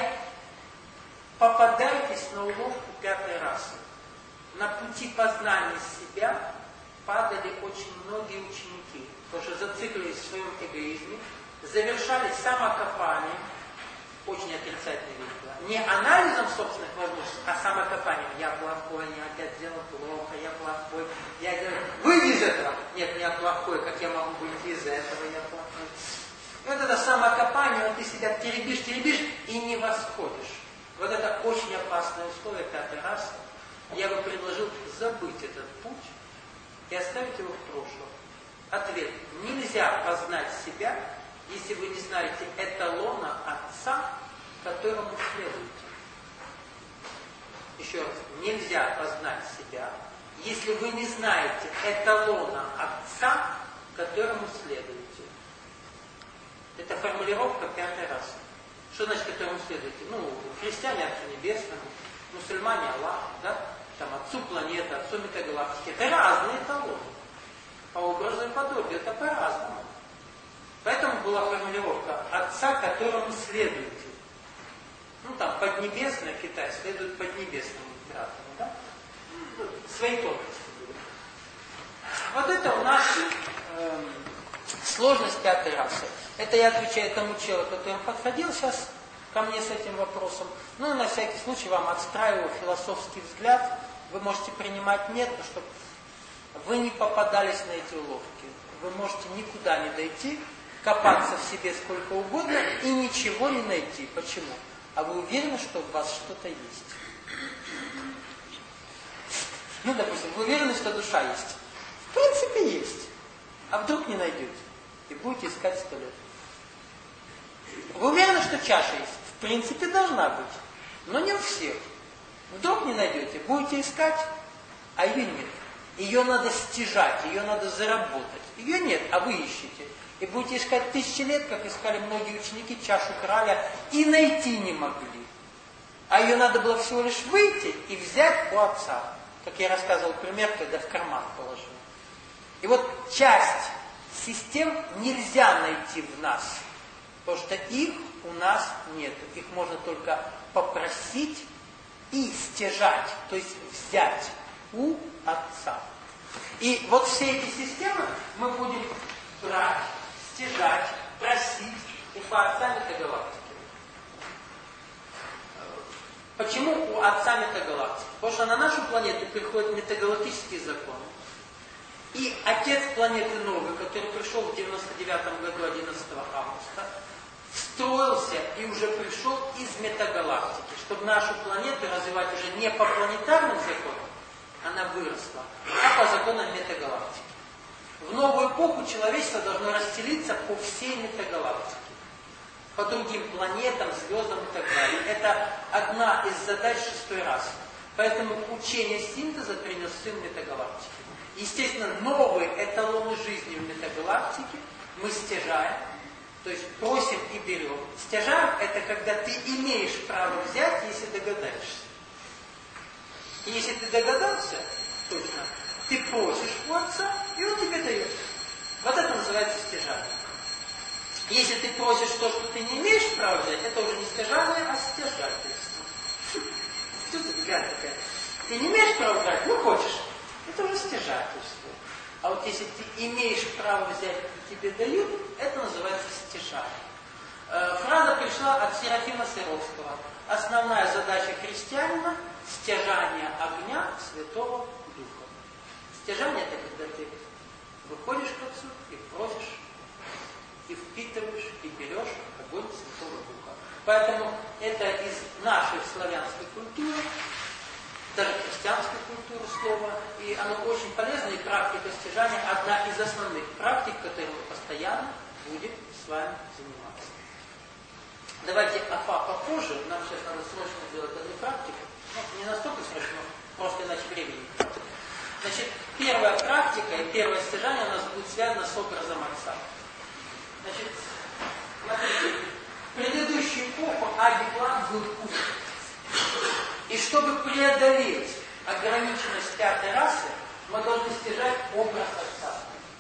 попадайтесь на уловку пятой расы. На пути познания себя падали очень многие ученики, потому что зациклились в своем эгоизме, завершали самокопанием, очень отрицательный вид было, не анализом собственных возможностей, а самокопанием. Я плохой, я опять сделал плохо, я плохой. Я говорю, выйди из этого. Нет, я плохой, как я могу выйти из этого, я плохой. И вот это самокопание, вот ты себя теребишь и не восходишь. Вот это очень опасное условие пятой расы. Я бы предложил забыть этот путь и оставить его в прошлом. Ответ. Нельзя познать себя, если вы не знаете эталона Отца, которому следуете. Еще раз. Нельзя познать себя, если вы не знаете эталона Отца, которому следуете. Это формулировка пятой расы. Что значит, которому следуете? Христиане Отцу Небесному, мусульмане Аллах, да? Там Отцу планеты, Отцу метагалактики. Это разные эталоны. По образу и подобию. Это по-разному. Поэтому была формулировка Отца, которому следуете. Поднебесное в Китае следует поднебесному императору, да? Свои тонкости были. Вот это у нас сложность пятой расы. Это я отвечаю тому человеку, который подходил сейчас ко мне с этим вопросом. На всякий случай вам отстраиваю философский взгляд. Вы можете принимать нет, чтобы вы не попадались на эти уловки. Вы можете никуда не дойти, копаться в себе сколько угодно и ничего не найти. Почему? А вы уверены, что у вас что-то есть? Допустим, вы уверены, что душа есть? В принципе, есть. А вдруг не найдете? И будете искать 100 лет. Вы уверены, что чаша есть? В принципе, должна быть. Но не у всех. Вдруг не найдете, будете искать, а ее нет. Ее надо стяжать, ее надо заработать. Ее нет, а вы ищете. И будете искать 1000 лет, как искали многие ученики, чашу краля, и найти не могли. А ее надо было всего лишь выйти и взять у Отца. Как я рассказывал пример, когда в карман положил. И вот часть систем нельзя найти в нас. Потому что их у нас нет. Их можно только попросить и стяжать, то есть взять у Отца. И вот все эти системы мы будем брать, стяжать, просить у Отца метагалактики. Почему у Отца метагалактики? Потому что на нашу планету приходят метагалактические законы. И Отец планеты Новой, который пришел в 99 году 11 августа, строился и уже пришел из метагалактики, чтобы нашу планету развивать уже не по планетарным законам, она выросла, а по законам метагалактики. В новую эпоху человечество должно расселиться по всей метагалактике, по другим планетам, звездам и так далее. Это одна из задач 6-й расы. Поэтому учение синтеза принес сын метагалактики. Естественно, новые эталоны жизни в метагалактике мы стяжаем, то есть просим и берем. Стяжаем – это когда ты имеешь право взять, если догадаешься. И если ты догадался, точно, ты просишь у отца, и он тебе дает. Вот это называется стяжание. Если ты просишь то, что ты не имеешь права взять, это уже не стяжание, а стяжательство. Что ты взгляд такая? Ты не имеешь права брать, ну хочешь. Это уже стяжательство. А вот если ты имеешь право взять, и тебе дают, это называется стяжание. Фраза пришла от Серафима Саровского. Основная задача христианина – стяжание огня Святого Духа. Стяжание – это когда ты выходишь к Отцу и просишь, и впитываешь, и берешь огонь Святого Духа. Поэтому это из нашей славянской культуры, даже христианской культуры слова, и оно очень полезно, и практика стяжания одна из основных практик, которой мы постоянно будем с вами заниматься. Давайте АФА попозже, нам сейчас надо срочно сделать одну практику, ну, не настолько срочно, просто иначе времени не хватит. Значит, первая практика и первое стяжание у нас будет связано с образом Отца. Значит, смотрите, в предыдущую эпоху Ади-план был пуст. И чтобы преодолеть ограниченность пятой расы, мы должны стяжать образ Отца.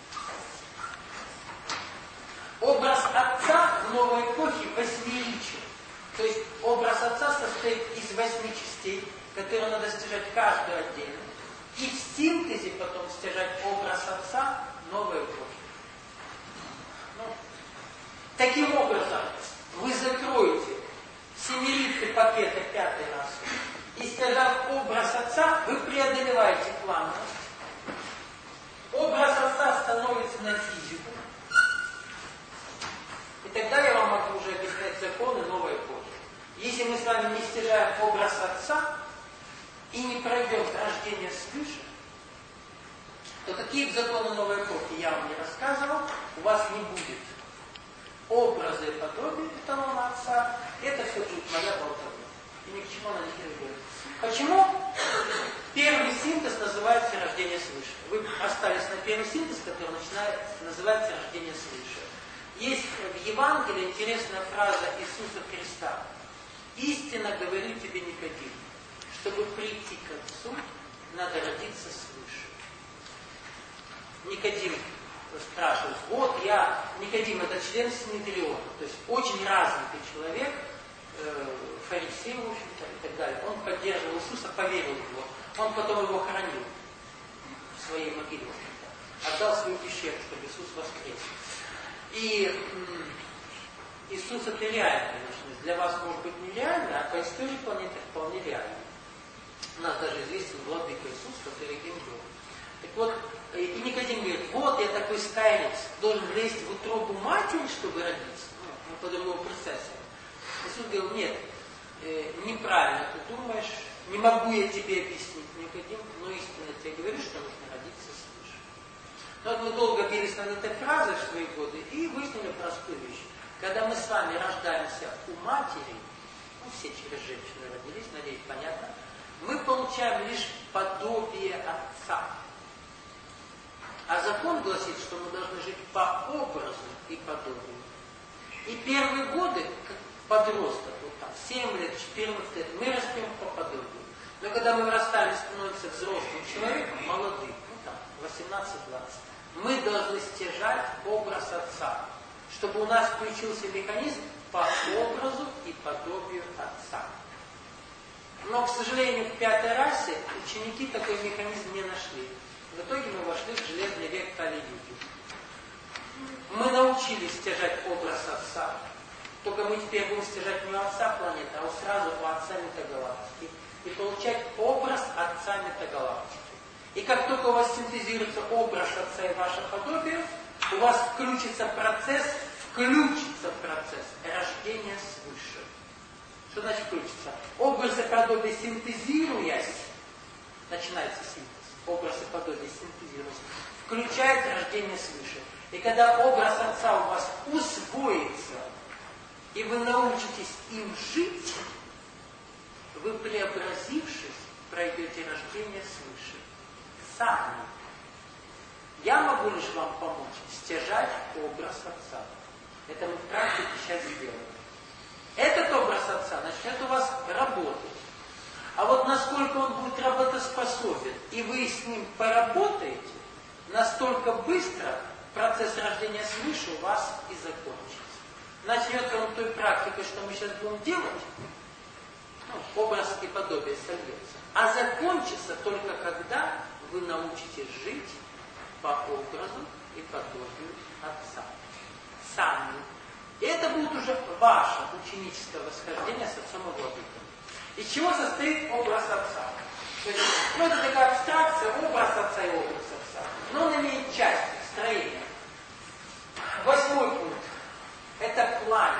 Образ Отца в новой эпохе восьмеричен. То есть образ Отца состоит из 8 частей, которые надо стяжать каждую отдельно. И в синтезе потом стяжать образ Отца новой эпохи. Ну, таким образом, вы закроете семеритцы пакета пятой расы, и стяжав образ Отца, вы преодолеваете квантность. Образ Отца становится на физику. И тогда я вам могу уже объяснять законы новой эпохи. Если мы с вами не стяжаем образ Отца и не пройдем рождение свыше, то какие законы новой эпохи я вам не рассказывал, у вас не будет. Образы и подобие эталона Отца, это все будет моя болтовня. И ни к чему она не приведет. Почему? Первый синтез называется рождение свыше. Вы остались на первый синтез, который называется рождение свыше. Есть в Евангелии интересная фраза Иисуса Христа. «Истинно говорю тебе, Никодим, чтобы прийти к Отцу, надо родиться свыше». Никодим спрашивает, вот я, Никодим, это член Синедриона, то есть очень развитый человек, фарисей, в общем-то, и так далее. Он поддерживал Иисуса, поверил в него. Он потом его хоронил в своей могиле, в общем-то. Отдал свою пещеру, чтобы Иисус воскрес. И Иисус это реально, конечно. Для вас может быть нереально, а по истории планеты вполне реально. У нас даже известен владыка Иисус, который им был. Так вот, и Никодим говорит, вот я такой старец, должен лезть в утробу матери, чтобы родиться. Ну, мы по-другому процессу. Иисус говорил, нет, неправильно ты думаешь, не могу я тебе объяснить, Никодим, но истинно тебе говорю, что нужно родиться свыше. Но вот мы долго бились над этой фразой в свои годы и выяснили простую вещь. Когда мы с вами рождаемся у матери, ну все через женщину родились, надеюсь, понятно, мы получаем лишь подобие Отца. А закон гласит, что мы должны жить по образу и подобию. И первые годы, как подросток, вот там, 7 лет, 14 лет, мы растем по подобию. Но когда мы вырастаем и становимся взрослым человеком, молодым, ну там, 18-20, мы должны стяжать образ Отца, чтобы у нас включился механизм по образу и подобию Отца. Но, к сожалению, в пятой расе ученики такой механизм не нашли. В итоге мы вошли в железный век Кали-юги. Мы научились стяжать образ Отца. Только мы теперь будем стяжать не у Отца планеты, а сразу у Отца метагалактики. И получать образ Отца метагалактики. И как только у вас синтезируется образ Отца и ваше подобие, у вас включится процесс рождения свыше. Что значит включится? Образ и подобие синтезируясь, начинается синтез. Образ и подобие синтезируясь, включает рождение свыше. И когда образ Отца у вас усвоится, и вы научитесь им жить, вы, преобразившись, пройдете рождение свыше. Сами. Я могу лишь вам помочь стяжать образ Отца. Это мы в практике сейчас сделаем. Этот образ Отца начнет у вас работать. А вот насколько он будет работоспособен, и вы с ним поработаете, настолько быстро процесс рождения свыше у вас и закончится. Начнется он той практикой, что мы сейчас будем делать, образ и подобие сольется. А закончится только когда вы научитесь жить по образу и подобию Отца. Сами. И это будет уже ваше ученическое восхождение с Отцом и Владыкой. Из чего состоит образ Отца? То есть, это такая абстракция, образ Отца и образ Отца. Но он имеет части, строение. 8 пункт. Это пламя.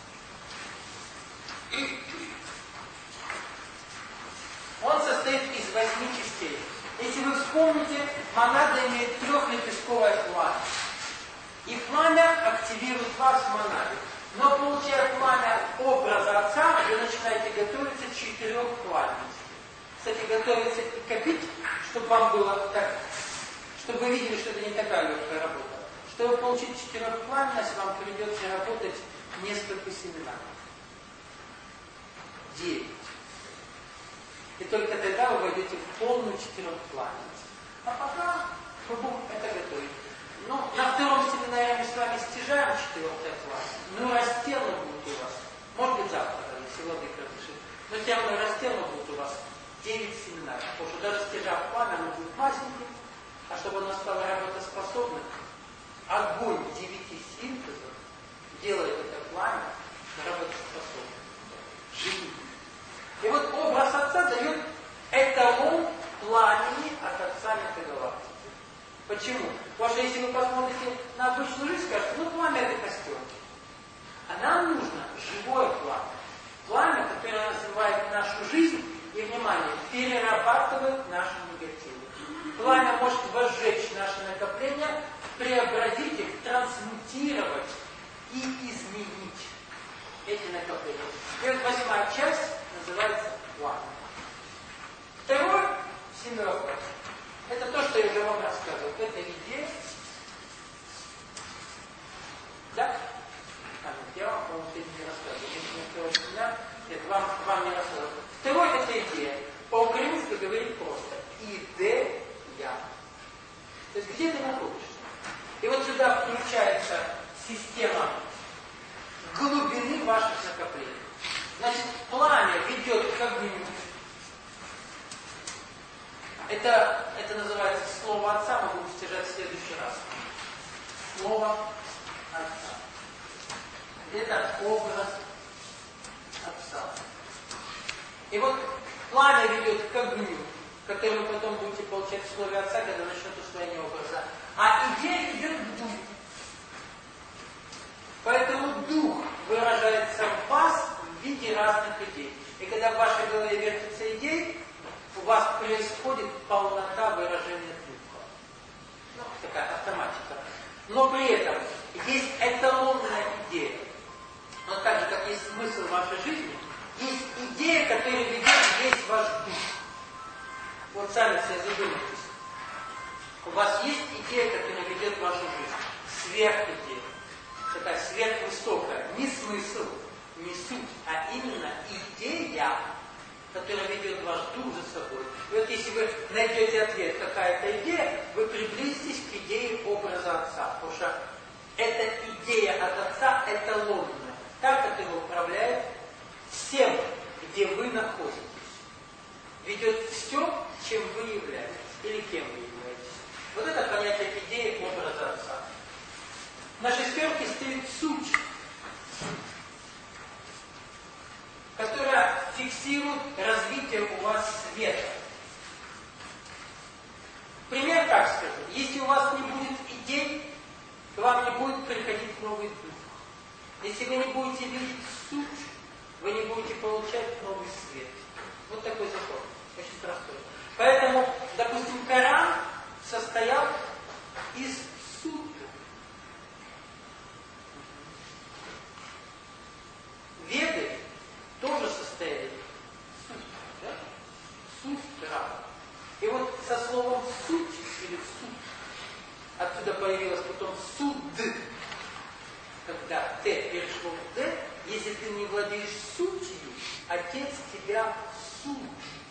Он состоит из 8 частей. Если вы вспомните, монада имеет трехлепестковое пламя. И пламя активирует вас в монаде. Но получая пламя образа Отца, вы начинаете готовиться к 4 пламенности. Кстати, готовиться и копить, чтобы вам было так, чтобы вы видели, что это не такая легкая работа. Чтобы получить 4-пламенность, вам придется работать несколько семинаров. 9. И только тогда вы войдете в полную 4-пламенность. А пока вы будете это готовить. Ну, на втором семинаре мы с вами стяжаем 4-й класс. Ну, растело будет у вас. Может быть, завтра, если Владыка разрешит. Но тем более растело будет у вас 9 семинаров. Потому что даже стяжав пламя, оно будет маленьким. А чтобы оно стало работоспособным, огонь 9 синтезов делает это пламя работоспособным. Живым. И вот образ Отца дает эталон пламени от Отца Метагалактики. Почему? Потому что если вы посмотрите на обычную жизнь, скажете, ну пламя это костер. А нам нужно живое пламя. Пламя, которое развивает нашу жизнь и, внимание, перерабатывает наши негативы. Пламя может возжечь наши накопления, преобразить их, трансмутировать и изменить эти накопления. И вот 8-я часть называется пламя. Второй семерка. Это то, что я уже вам рассказывал. Это идея. Да? Я вам, по-моему, не рассказывал. Нет, вам не рассказывал. Второй это идея. По-украински говорит просто. Идея. То есть где ты находишься? И вот сюда включается система глубины ваших накоплений. Значит, пламя ведет к огню. Это называется слово Отца, мы будем стяжать в следующий раз. Слово Отца. Это образ Отца. И вот пламя ведет к огню, который вы потом будете получать в слове Отца, когда начнет усвоение образа. А идея идет к духу. Поэтому дух выражается в вас в виде разных идей. И когда в вашей голове вертится идея, у вас происходит полнота выражения духа. Ну, такая автоматика. Но при этом есть эталонная идея. Но так же, как есть смысл в вашей жизни, есть идея, которая ведет весь ваш дух. Вот сами себе задумайтесь. У вас есть идея, которая ведет вашу жизнь. Сверхидея. Такая сверхвысокая. Не смысл, не суть, а именно идея, которая ведет ваш дух за собой. И вот если вы найдете ответ, какая-то идея, вы приблизитесь к идее образа Отца. Потому что эта идея от Отца эталонная. Та, которая управляет всем, где вы находитесь. Ведет все, чем вы являетесь. Или кем вы являетесь. Вот это понятие идеи образа Отца. На шестерке стоит суть, которая фиксирует развитие у вас света. Пример так скажу. Если у вас не будет идей, то вам не будет приходить новый дух. Если вы не будете видеть суть, вы не будете получать новый свет. Вот такой закон. Очень простой. Поэтому, допустим, Коран состоял из сутр. Веды тоже состояли из сутр. Да? Сутр. владеешь сутью, Отец тебя судит.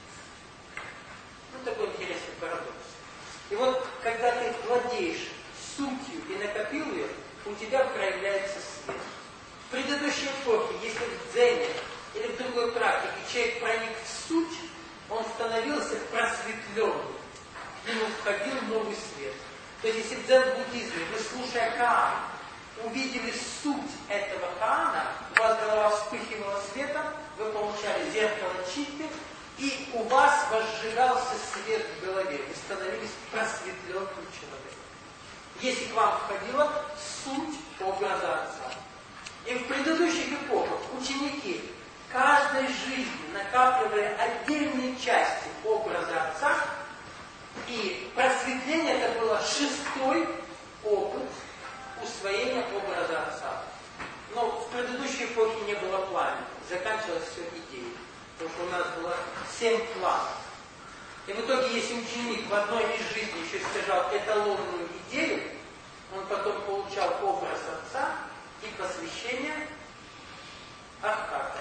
Ну, такой интересный парадокс. И вот, когда ты владеешь сутью и накопил ее, у тебя проявляется свет. В предыдущей эпохе, если в дзене или в другой практике человек проник в суть, он становился просветленным. В него входил новый свет. То есть, если в дзен-буддизме вы, слушая Каан, увидели суть этого Каана, у вас голова вспыхивала светом, вы получали зеркало читты, и у вас возжигался свет в голове, вы становились просветленным человеком. Если к вам входила суть образа Отца. И в предыдущих эпохах ученики каждой жизни, накапливая отдельные части образа Отца, и просветление это было 6-й опыт усвоения образа Отца. Но в предыдущей эпохе не было пламени, заканчивалось все идеей. Потому что у нас было 7 планов. И в итоге, если ученик в одной из жизней еще стяжал эталонную идею, он потом получал образ Отца и посвящение Архата.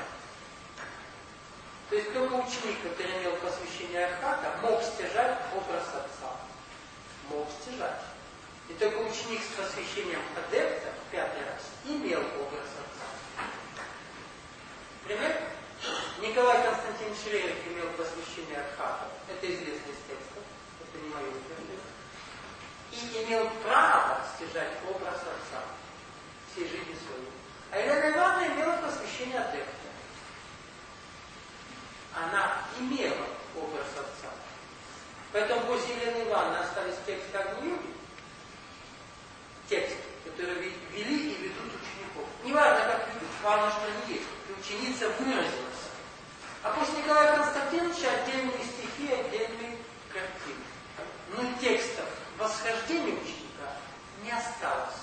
То есть только ученик, который имел посвящение Архата, мог стяжать образ Отца. Мог стяжать. И только ученик с посвящением адепта в 5-й раз имел образ Отца. Пример? Николай Константинович Рерих имел посвящение Архата. Это известно из текстов. Это не мое утверждение. И имел право стяжать образ Отца всей жизни своей. А Елена Ивановна имела посвящение адепта. Она имела образ Отца. Поэтому после Елены Ивановны остались тексты Агни-йоги, тексты, которые вели и ведут учеников. Не важно, как ведут, важно, что они есть. И ученица выразилась. А после Николая Константиновича отдельные стихи, отдельные картины. Но текстов восхождения ученика не осталось.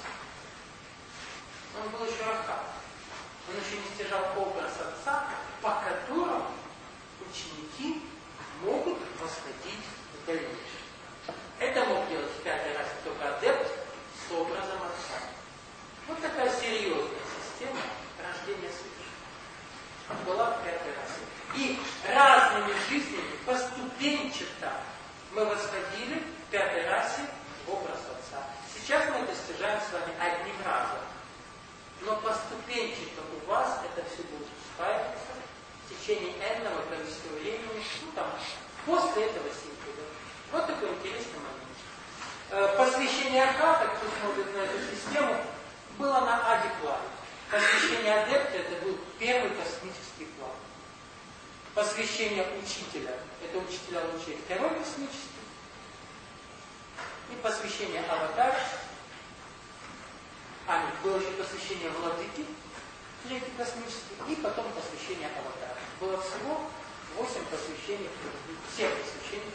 Он был еще Архат. Он еще не стяжал образ Отца, по которому ученики могут восходить в дальнейшем. Это мог делать в 5-й раз только адепт с образом Отца. Вот такая серьезная система рождения свыше была в 5-й раз. И разными жизнями, поступенчато, мы восходили в 5-й расе в образ Отца. Сейчас мы это стяжаем с вами одним разом. Но поступенчато у вас это все будет усваиваться в течение энного количества времени, ну там, после этого симпеда. Вот такой интересный момент. Посвящение Архата, кто смотрит на эту систему, было на Ади-плане. Посвящение адепта это был первый космический план. Посвящение учителя, это учителя лучей второй космический. И посвящение аватара. Нет, было еще посвящение владыки, третий космический, и потом посвящение аватара. Было всего 8 посвящений, 7 посвящений.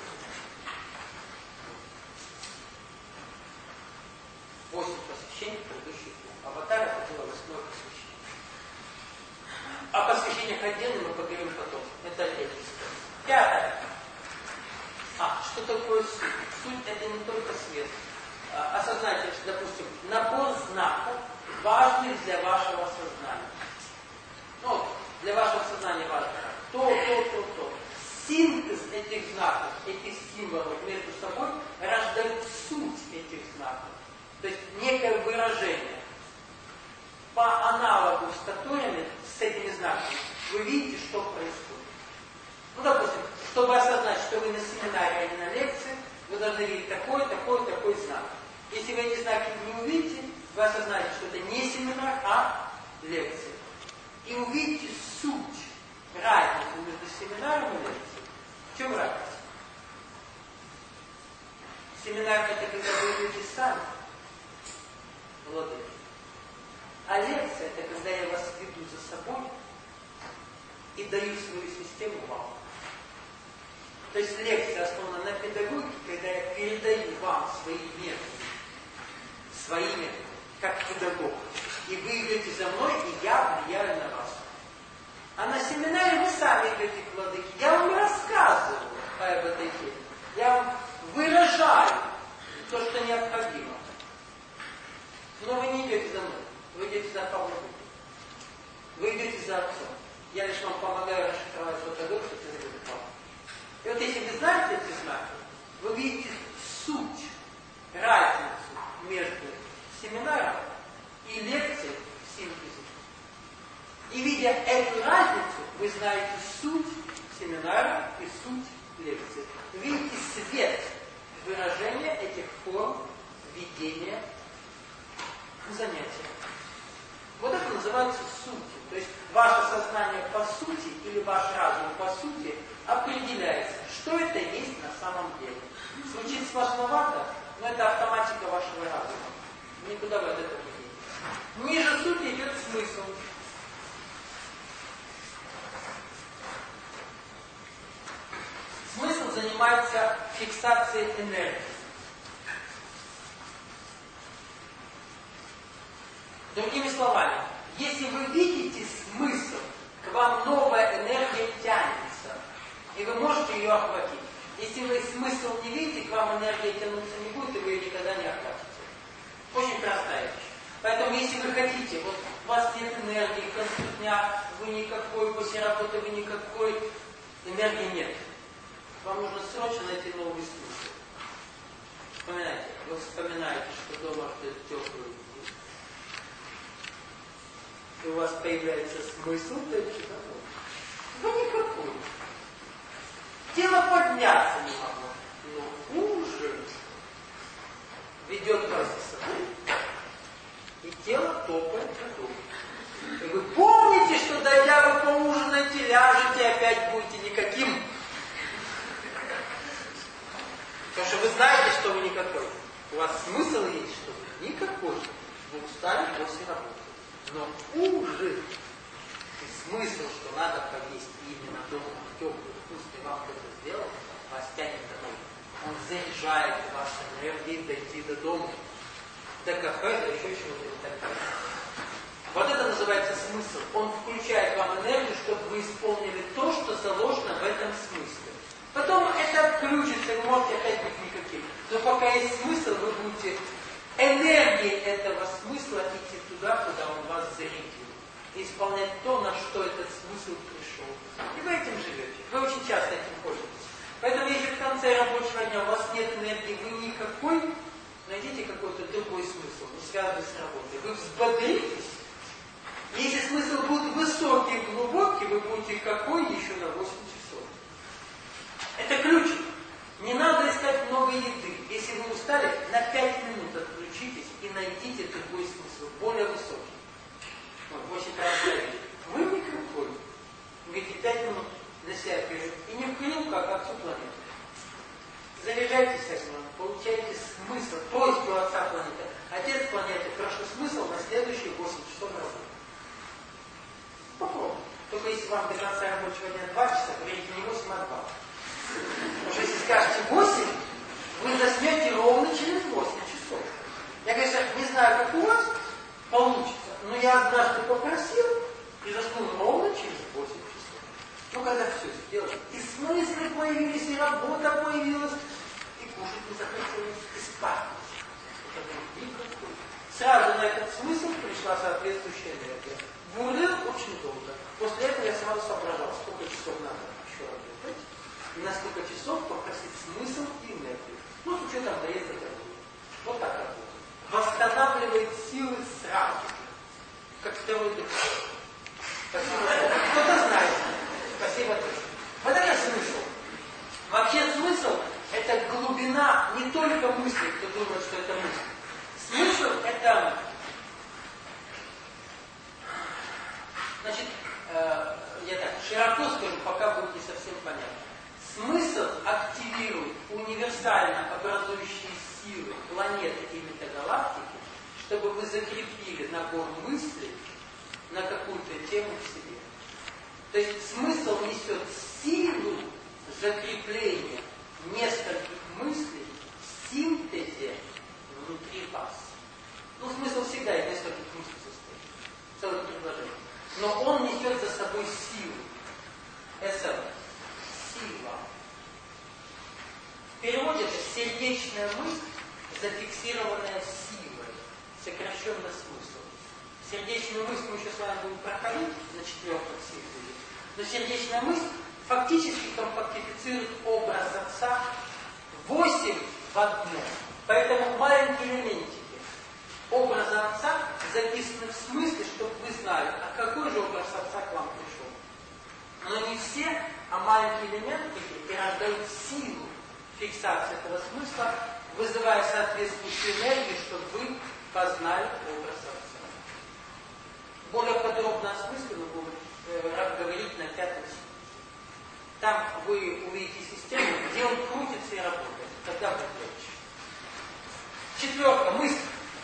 8 посвящений в предыдущий план. Аватар это было 8-е посвящение. О посвящениях отдельно мы поговорим потом. Это отдельно. 5. Что такое суть? Суть это не только свет. Осознайте, что, допустим, набор знаков важный для вашего сознания. Ну, для вашего сознания важно то. Синтез этих знаков, этих символов между собой рождает суть этих знаков. То есть некое выражение. По аналогу с которыми, с этими знаками, вы видите, что происходит. Ну, допустим, чтобы осознать, что вы на семинаре, а не на лекции, вы должны видеть такой знак. Если вы эти знаки не увидите, вы осознаете, что это не семинар, а лекция. И увидите суть, разницу между семинаром и лекцией. В чем разница? Семинар это когда вы идете сами, владыки. А лекция это когда я вас веду за собой и даю свою систему вам. То есть лекция основана на педагогике, когда я передаю вам свои методы, как педагог. И вы идете за мной, и я влияю на вас. А на семинаре вы сами идете к владыке. Я вам рассказываю об этой теме. Я вам выражаю то, что необходимо. Но вы не идете за мной. Вы идете за Павлом. Вы идете за Отцом. Я лишь вам помогаю расшифровать фотографию, что ты записал. И вот если вы знаете эти знаки, вы видите суть, разницу между семинаром и лекцией в синтезе. И видя эту разницу, вы знаете суть семинара и суть лекции. Вы видите свет выражения этих форм ведения занятия. Вот это называется сутью. То есть ваше сознание по сути или ваш разум по сути определяется, что это есть на самом деле. Звучит сложновато, но это автоматика вашего разума. Никуда вы от этого не едете. Ниже сути идет смысл. Смысл занимается фиксацией энергии. Другими словами, если вы видите смысл, к вам новая энергия тянется, и вы можете ее охватить. Если вы смысл не видите, к вам энергия тянуться не будет, и вы ее никогда не охватите. Очень простая вещь. Поэтому, если вы хотите, вот у вас нет энергии, к концу дня вы никакой, после работы вы никакой, энергии нет. Вам нужно срочно найти новый смысл. Вспоминайте, вы вспоминаете, что дома ждет теплый день. И у вас появляется смысл дойти домой. Ну никакой. Тело подняться не могло. Но ужин ведет вас за собой. И тело топает за дом. И вы помните, что дойдя вы поужинаете, ляжете, опять будете никаким. Потому что вы знаете, что вы никакой. У вас смысл есть, что вы никакой. Вы устали после работы. Но ужин и смысл, что надо поесть именно дома, теплый, вкусный, вам кто-то сделал, вас тянет домой. Он заряжает вас энергией дойти до дома. До кафе, до еще чего-то и так далее. Вот это называется смысл. Он включает вам энергию, чтобы вы исполнили то, что заложено в этом смысле. Потом это отключится, вы можете опять быть никаким. Но пока есть смысл, вы будете энергией этого смысла идти туда, куда он вас зарядил. И исполнять то, на что этот смысл пришел. И вы этим живете. Вы очень часто этим пользуетесь. Поэтому если в конце рабочего дня у вас нет энергии, вы никакой, найдите какой-то другой смысл, не связанный с работой. Вы взбодритесь. Если смысл будет высокий и глубокий, вы будете какой еще на 8 часов. Это ключик. Не надо искать много еды. Если вы устали, на 5 минут отключитесь и найдите другой смысл, более высокий. Вот, 8 раз. Вы никакой. Вы говорите, 5 минут для себя вперед. И не в крылку, а как всю планету. Заряжайтесь огнем, получайте смысл, просьбу отца планеты. Отец планеты, прошу смысл на следующие 8 часов работы. Попробуйте. Только если вам до конца рабочего дня 2 часа, говорите не 8, а 2. Потому что если скажете 8, вы заснете ровно через 8 часов. Я, конечно, не знаю, как у вас получится, но я однажды попросил и заснул ровно через 8 часов. Ну, когда все сделали, и смыслы появились, и работа появилась, и кушать не захотелось, и спать. Сразу на этот смысл пришла соответствующая энергия. Бурлил очень долго. После этого я сразу соображал, сколько часов надо еще работать, и на сколько часов попросить смысл и энергию. Ну, с учетом доезда до дома. Вот так работает. Восстанавливает силы сразу. Как второй дыхание. Спасибо. Кто-то знает. Спасибо тоже. Вот это смысл. Вообще смысл – это глубина не только мысли, кто думает, что это мысль. Смысл – это... Значит, я так широко скажу, пока будет не совсем понятно. Смысл активирует универсально образующие силы планеты и метагалактики, чтобы вы закрепили набор мыслей на какую-то тему в себе. То есть смысл несет силу закрепления нескольких мыслей в синтезе внутри вас. Ну, смысл всегда из нескольких мыслей состоит. Целое предложение. Но он несет за собой силу. Это сила. В переводе это сердечная мысль, зафиксированная силой, сокращенно смыслом. Сердечную мысль мы еще с вами будем проходить на 4-м цикле. Но сердечная мысль фактически компактифицирует образ Отца 8 в одном. Поэтому маленькие элементики образа Отца записаны в смысле, чтобы вы знали, а какой же образ Отца к вам пришел. Но не все, а маленькие элементики рождают силу фиксации этого смысла, вызывая соответствующую энергию, чтобы вы познали образ Отца. Более подробно о смысле мы будем говорить на 5-м цикле. Там вы увидите систему, где он крутится и работает. Тогда будет легче. 4. Мысль.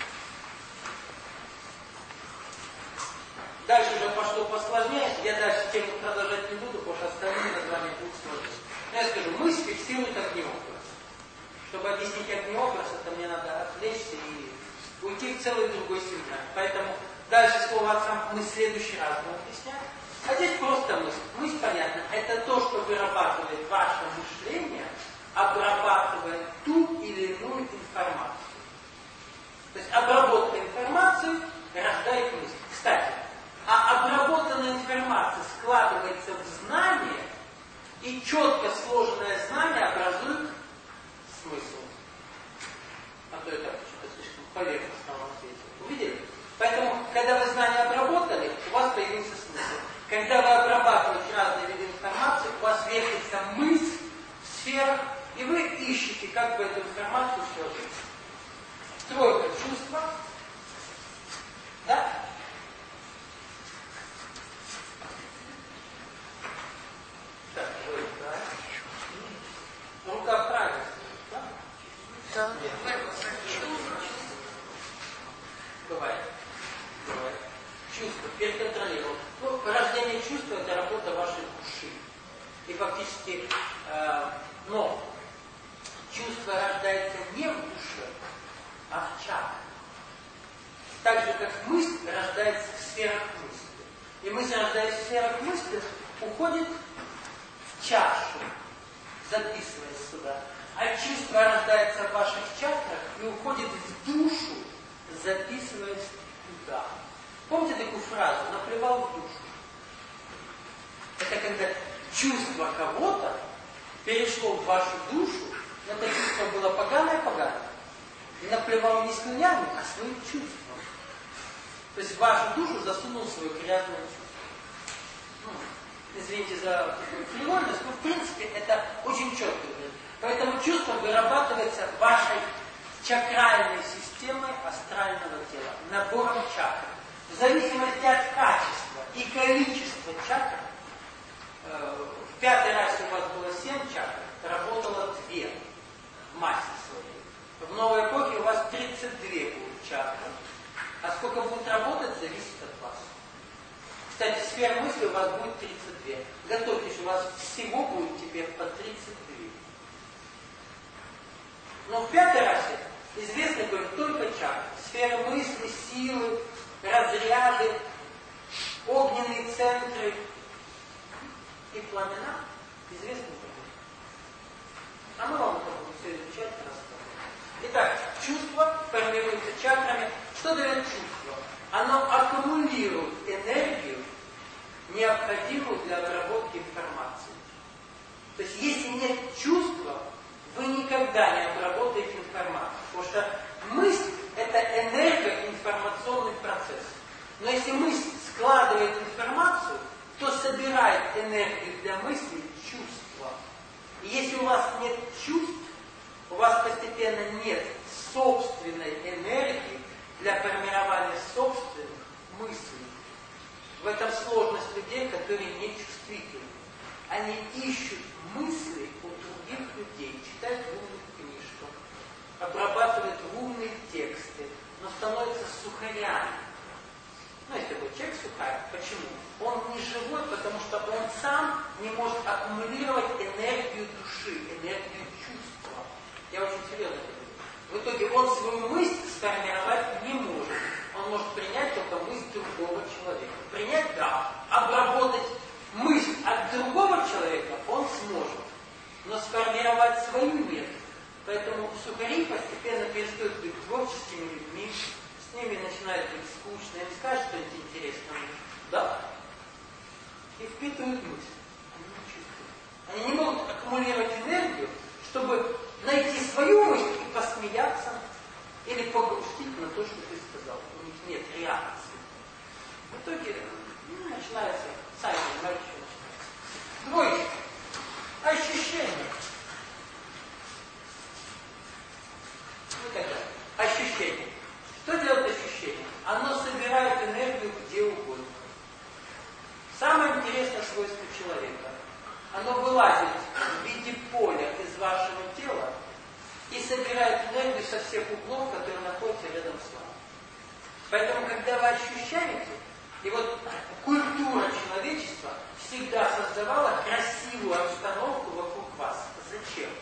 Дальше уже пошло посложнее. Я дальше тему продолжать не буду, потому что остальные названия будут сложнее. Но я скажу, мысль фиксирует огнеобраз. Чтобы объяснить огнеобраз, это мне надо отвлечься и уйти в целый другой семинар. Поэтому дальше слово Отца мы в следующий раз будем объяснять. А здесь просто мысль. Мысль, понятно, это то, что вырабатывает ваше мышление, обрабатывая ту или иную информацию. То есть обработка информации рождает мысль. Кстати, а обработанная информация складывается в знание, и четко сложенное знание образует смысл. А то это что-то слишком поверхностно вам ответил. Увидели? Поэтому, когда вы знания обработали, у вас появился смысл. Когда вы обрабатываете разные виды информации, у вас вертится мысль в сферах, и вы ищете, как бы эту информацию сложить. 3. Чувство. Да? Так, да. Рука правильно. Да? Да. Бывает. Бывает. Чувство. Переконтролировал. Ну, рождение чувства – это работа вашей души. И фактически, но чувство рождается не в душе, а в чакрах. Так же, как мысль рождается в сферах мысли. И мысль, рождаясь в сферах мысли, уходит в чашу, записываясь сюда. А чувство рождается в ваших чакрах и уходит в душу, записываясь туда. Помните такую фразу «наплевал в душу»? Это когда чувство кого-то перешло в вашу душу, но это чувство было поганое-поганое. И наплевал не слюнями, а своим чувством. То есть в вашу душу засунул свое грязное чувство. Извините за фривольность, но в принципе это очень четко. Поэтому чувство вырабатывается вашей чакральной системой астрального тела, набором чакр. В зависимости от качества и количества чакр, в 5-й расе у вас было 7 чакр, работало 2 в массе своей. В новой эпохе у вас 32 будут чакры. А сколько будет работать, зависит от вас. Кстати, сфер мысли у вас будет 32. Готовьтесь, у вас всего будет теперь по 32. Но в 5-й расе известны будут только чакры. Сферы мысли, силы, разряды, огненные центры и пламена известны будут. А мы вам это будем все изучать и рассказывать. Итак, чувство формируется чакрами. Что дает чувство? Оно аккумулирует энергию, необходимую для обработки информации. То есть, если нет чувства, вы никогда не обработаете информацию. Потому что мысль – это энергоинформационный процесс. Но если мысль складывает информацию, то собирает энергию для мысли чувства. И если у вас нет чувств, у вас постепенно нет собственной энергии для формирования собственных мыслей. В этом сложность людей, которые не чувствительны. Они ищут мысли у других людей, читают в умных книжках, обрабатывают в умные тексты, но становятся сухарями. Ну, если такой человек сухарь, почему? Он не живой, потому что он сам не может аккумулировать энергию души, энергию чувства. Я очень серьезно говорю. В итоге он свою мысль сформировать не может. Он может принять только мысль другого человека. Принять – да. Обработать мысль от другого человека он сможет. Но сформировать свою нет. Поэтому сухари постепенно перестают быть творческими людьми. С ними начинает быть скучно. Им скажут, что мысли. Они не чувствуют. Они не могут аккумулировать энергию, чтобы найти свою мысль и посмеяться или погрустить на то, что ты сказал. У них нет реакции. В итоге начинается, сами понимаете, что начинается. Двоечка. Ощущение. Ну так далее. Ощущение. Что делает ощущение? Оно собирает энергию где угодно. Самое интересное свойство человека. Оно вылазит в виде поля из вашего тела и собирает энергию со всех углов, которые находятся рядом с вами. Поэтому, когда вы ощущаете, и вот культура человечества всегда создавала красивую обстановку вокруг вас. Зачем?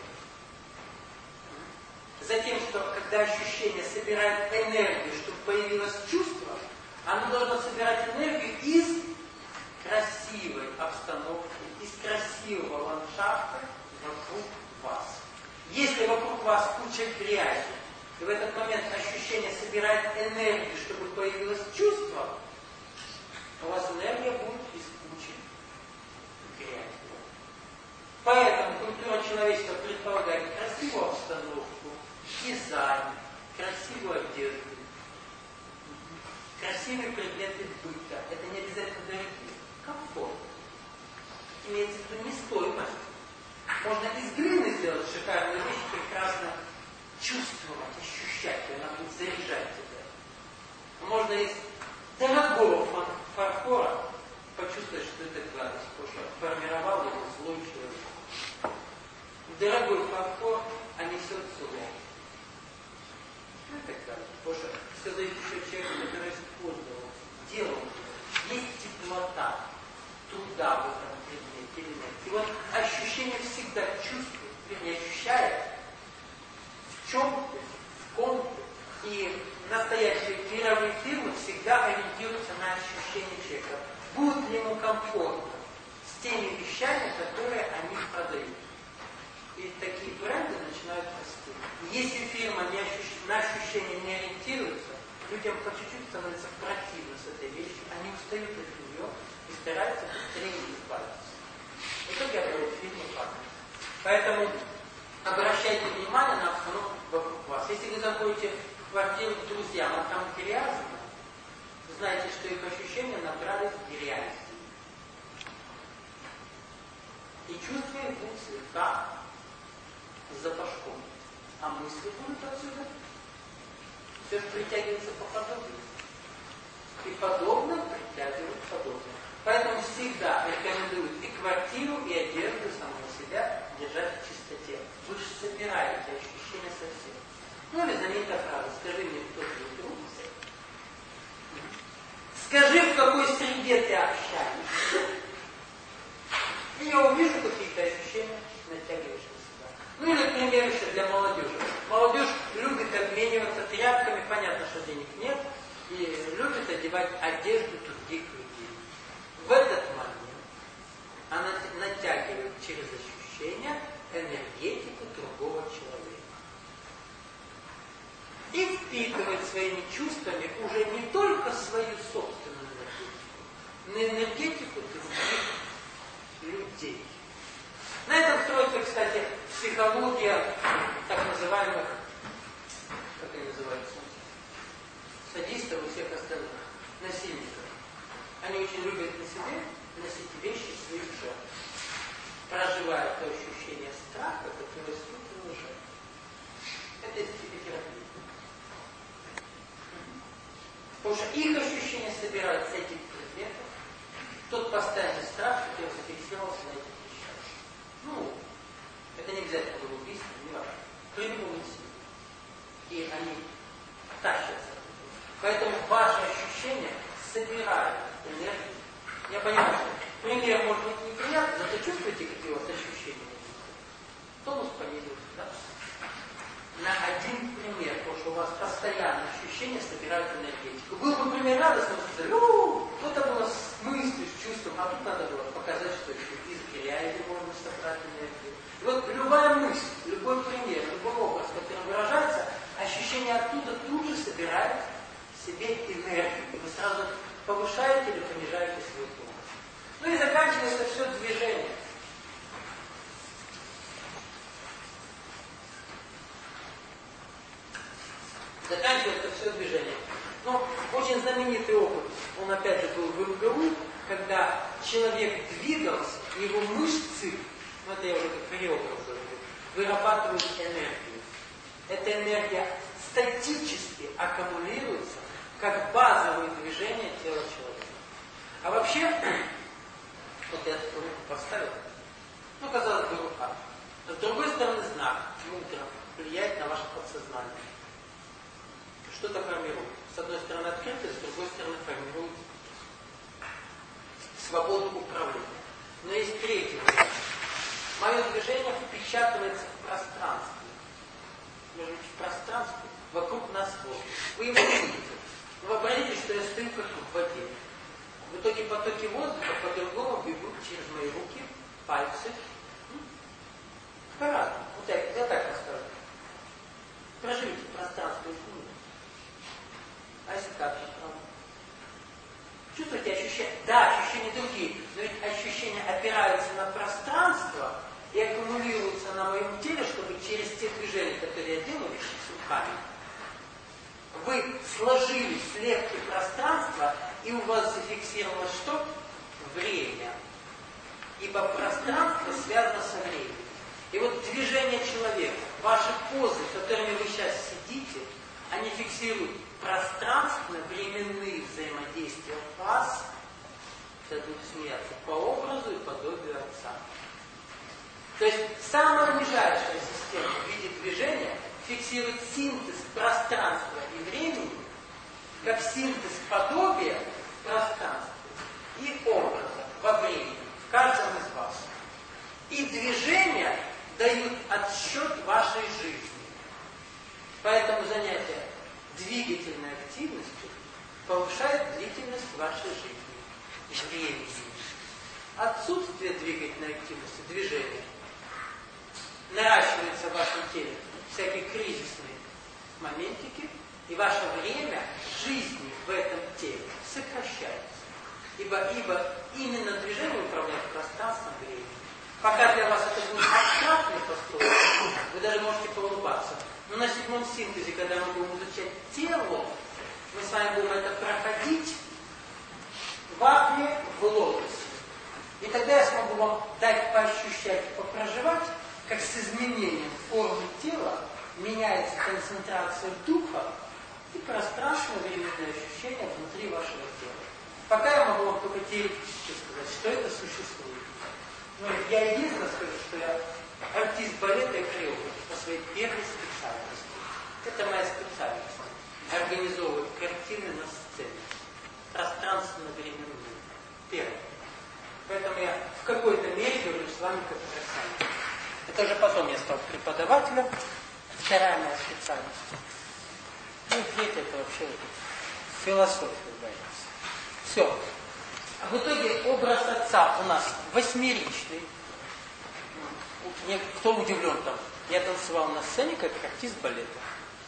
Затем, что когда ощущение собирает энергию, чтобы появилось чувство, оно должно собирать энергию из красивой обстановки, из красивого ландшафта вокруг вас. Если вокруг вас куча грязи, и в этот момент ощущение собирает энергию, чтобы появилось чувство, у вас энергия будет из кучи грязи. Поэтому культура человечества предполагает красивую обстановку, дизайн, красивую одежду, красивые предметы быта. Это не обязательно дорогие. Комфорт. Имеется в виду не стоимость. Можно из глины сделать шикарную вещь, прекрасно чувствовать, ощущать, и она будет заряжать тебя. Можно из дорогого фарфора почувствовать, что это гадость, потому что формировал его злой человек. Дорогой фарфор, а несет зло. Ну и так далее. Потому что все зависит еще от человека, который использовал, делал. Есть теплота труда в этом предмете или нет. И вот ощущение всегда чувствует, вернее, ощущает, в чем ты, в ком ты. И настоящие мировые фирмы всегда ориентируются на ощущение человека. Будет ли ему комфортно с теми вещами, которые они продают. И такие бренды начинают расти. Если фирма на ощущение не ориентируется, людям по чуть-чуть становится противно с этой вещью, они устают от нее и стараются быстрее избавиться. В итоге образуют фирмы падают. Поэтому обращайте внимание на обстановку вокруг вас. Если вы заходите в квартиру к друзьям, а там грязно, знаете, что их ощущения набрались грязи. И чувства их будут слегка запашком. А мысли будут отсюда. Все же притягивается по подобию. И подобное притягивает подобное. Поэтому всегда рекомендуют и квартиру, и одежду самого себя держать в чистоте. Вы же собираете ощущения совсем. Ну или знаменитая фраза: скажи мне, кто ты вдруг. Скажи, в какой среде ты общаешься. И я увижу какие-то ощущения, натягиваешь на себя. Ну или, например, еще для молодежи. Молодежь любит обмениваться тряпками, понятно, что денег нет, и любит одевать одежду других людей. В этот момент она натягивает через ощущение энергетику другого человека. И впитывает своими чувствами уже не только свою собственную энергетику, но и энергетику других людей. На этом строится, кстати, психология так называемых, как они называются, садистов и всех остальных, насильников. Они очень любят на себе носить вещи своих жертв, проживая то ощущение страха, которое испытывал жертва. Это из психотерапии. Потому что их ощущения собирают с этих предметов, тот постоянный страх, который зафиксировался на этих вещах. Ну, это не обязательно было убийство, не важно. При любом институте. И они тащатся. Поэтому ваши ощущения собирают энергию. Я понимаю, что пример может быть неприятный, зато чувствуете, какие у вас ощущения. Тонус понизился, да? На один пример, потому что у вас постоянно ощущения собирают энергетику. Был бы пример радостный, вы сказали: Заканчивается все движение. Но очень знаменитый опыт, он опять же был в МГУ, когда человек двигался, его мышцы, ну это я уже как хореограф говорю, вырабатывают энергию. Эта энергия статически аккумулируется, как базовые движения тела человека. А вообще, вот я эту руку поставил, ну казалось бы рука, но с другой стороны знак, мудро, влияет на ваше подсознание. Что-то формирует. С одной стороны открытость, с другой стороны формирует свободу управления. Но есть третий вариант. Мое движение впечатывается в пространстве. Может быть, в пространстве вокруг нас воздух. Вы его не видите. Но вообразите, что я стою как в воде. В итоге потоки воздуха по-другому бегут через мои руки, пальцы. По-разному. Вот я так расскажу. Проживите пространство и минут. А если так же правда? Чувствуете ощущения? Да, ощущения другие, но ведь ощущения опираются на пространство и аккумулируются на моем теле, чтобы через те движения, которые я делаю, с руками, вы сложили слепки пространства, и у вас зафиксировалось что? Время. Ибо пространство связано со временем. И вот движение человека, ваши позы, которыми вы сейчас сидите, они фиксируют пространственно-временные взаимодействия вас, сейчас буду смеяться, по образу и подобию Отца. То есть самая ближайшая система в виде движения фиксирует синтез пространства и времени, как синтез подобия пространства и образа во времени, в каждом из вас. И движения дают отсчет вашей жизни. Поэтому занятие двигательной активностью повышает длительность вашей жизни, времени. Отсутствие двигательной активности, движения, наращивается в вашем теле всякие кризисные моментики, и ваше время жизни в этом теле сокращается. Ибо именно движение управляет пространством времени. Пока для вас это будет абстрактный построй, вы даже можете поулыбаться. Но на седьмом синтезе, когда мы будем изучать тело, мы с вами будем это проходить в акме, в лотосе. И тогда я смогу вам дать поощущать, попроживать, как с изменением формы тела меняется концентрация духа и пространственно-временное ощущение внутри вашего тела. Пока я могу вам только теоретически сказать, что это существует. Но я единственное скажу, что я артист балета и хореограф по своей первой специальности. Это моя специальность. Организовывать картины на сцене. Пространственно-временные. Первое. Поэтому я в какой-то мере говорю с вами как профессионал. Это уже потом я стал преподавателем. Вторая моя специальность. Ну и третья это вообще философия боится. Все. В итоге образ Отца у нас восьмеричный. Кто удивлен там? Я танцевал на сцене как артист балета.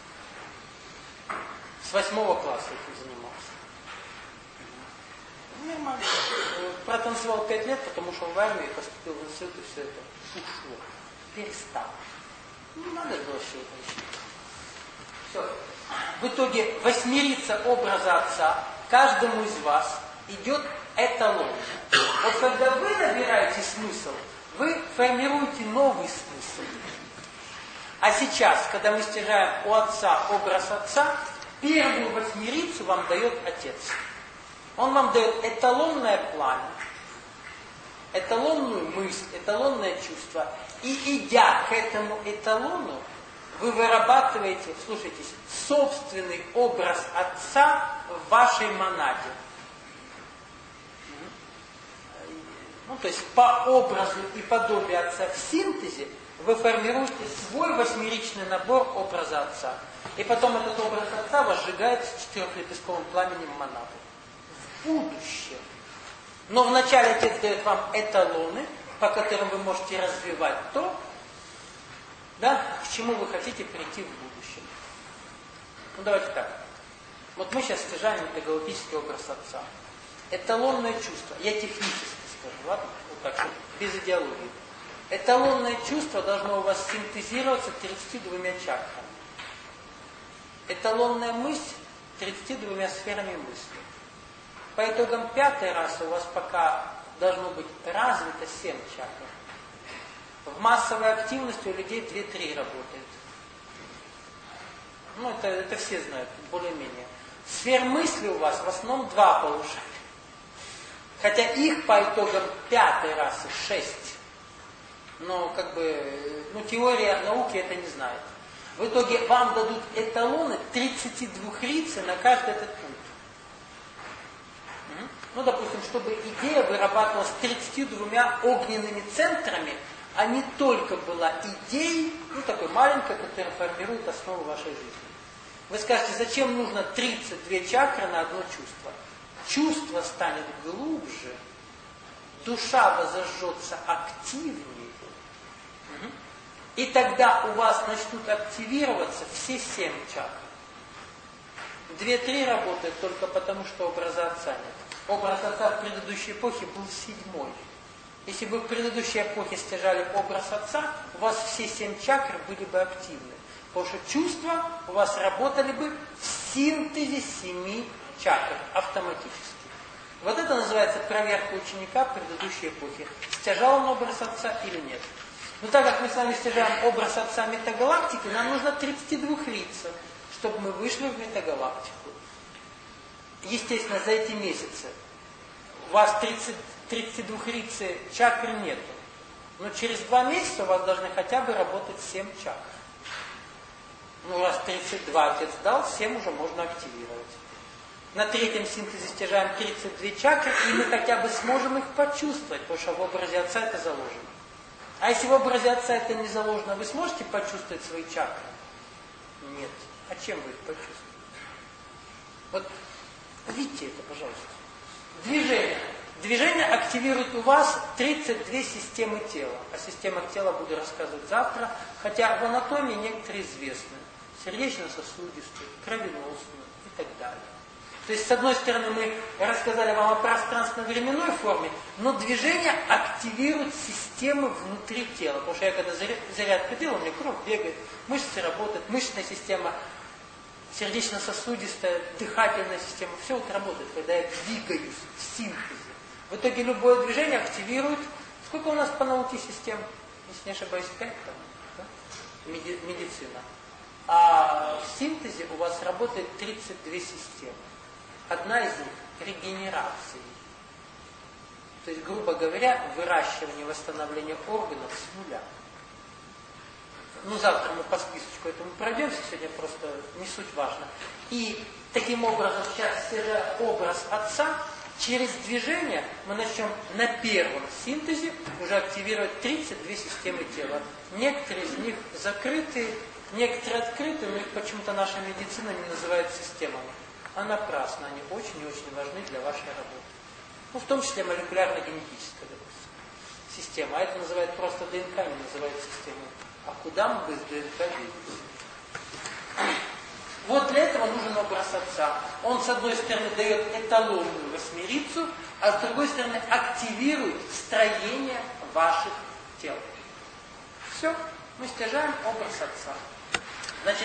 С 8 класса этим занимался. Нормально. Протанцевал 5 лет, потому что в армию поступил в институт, и все это ушло. Перестал. Не надо было все это учить. Все. В итоге восьмерица образа Отца каждому из вас идет эталон. Вот когда вы набираете смысл, вы формируете новый смысл. А сейчас, когда мы стяжаем у Отца образ Отца, первую восьмерицу вам дает Отец. Он вам дает эталонное пламя, эталонную мысль, эталонное чувство. И идя к этому эталону, вы вырабатываете, слушайтесь, собственный образ Отца в вашей монаде. Ну, то есть по образу и подобию Отца в синтезе вы формируете свой восьмеричный набор образа Отца. И потом этот образ Отца возжигается четырехлепестковым пламенем монады. В будущем. Но вначале Отец дает вам эталоны, по которым вы можете развивать то, да, к чему вы хотите прийти в будущем. Ну давайте так. Вот мы сейчас стяжаем метагалактический образ Отца. Эталонное чувство. Я технически скажу, ладно? Вот так, чтобы без идеологии. Эталонное чувство должно у вас синтезироваться 32 чакрами. эталонная мысль 32 сферами мысли. По итогам 5-й расы у вас пока должно быть развито 7 чакр. В массовой активности у людей 2-3 работает. Ну, это все знают, более-менее. Сфер мысли у вас в основном 2 полушария. Хотя их по итогам 5-й расы 6. Но теория науки это не знает. В итоге вам дадут эталоны 32 рицы на каждый этот пункт. Ну, допустим, чтобы идея вырабатывалась 32 огненными центрами, а не только была идеей, такой маленькой, которая формирует основу вашей жизни. Вы скажете, зачем нужно 32 чакры на одно чувство? Чувство станет глубже, душа возожжется активнее, и тогда у вас начнут активироваться все 7 чакр. 2-3 работают только потому, что образа отца нет. Образ отца в предыдущей эпохе был 7-й. Если бы в предыдущей эпохе стяжали образ отца, у вас все 7 чакр были бы активны. Потому что чувства у вас работали бы в синтезе 7 чакр автоматически. Вот это называется проверка ученика предыдущей эпохи. Стяжал он образ отца или нет. Но так как мы с вами стяжаем образ отца метагалактики, нам нужно 32 лица, чтобы мы вышли в метагалактику. Естественно, за эти месяцы у вас 32 рицы чакры нету. Но через 2 месяца у вас должны хотя бы работать 7 чакр. Ну, у вас 32 отец дал, 7 уже можно активировать. На 3-м синтезе стяжаем 32 чакры, и мы хотя бы сможем их почувствовать, потому что в образе отца это заложено. А если в образе отца это не заложено, вы сможете почувствовать свои чакры? Нет. А чем вы их почувствуете? Вот видите это, пожалуйста. Движение. Движение активирует у вас 32 системы тела. О системах тела буду рассказывать завтра, хотя в анатомии некоторые известны. Сердечно-сосудистую, кровеносную и так далее. То есть, с одной стороны, мы рассказали вам о пространственно-временной форме, но движение активирует системы внутри тела. Потому что я когда зарядку делаю, у меня кровь бегает, мышцы работают, мышечная система, сердечно-сосудистая, дыхательная система, все вот работает, когда я двигаюсь в синтезе. В итоге любое движение активирует, сколько у нас по науке систем? Если не ошибаюсь, 5 там, да? Медицина. А в синтезе у вас работает 32 системы. Одна из них – регенерация. То есть, грубо говоря, выращивание, восстановление органов с нуля. Ну, завтра мы по списочку этому пройдемся, сегодня просто не суть важно. И таким образом, сейчас образ отца, через движение мы начнем на первом синтезе уже активировать 32 системы тела. Некоторые из них закрыты, некоторые открыты, но их почему-то наша медицина не называет системами. А напрасно, они очень и очень важны для вашей работы. Ну, в том числе молекулярно-генетическая, допустим, система. А это называют просто ДНК, не называют системой. А куда мы без ДНК двигаемся? Вот для этого нужен образ отца. Он, с одной стороны, дает эталонную восьмерицу, а с другой стороны, активирует строение ваших тел. Все, мы стяжаем образ отца. Значит,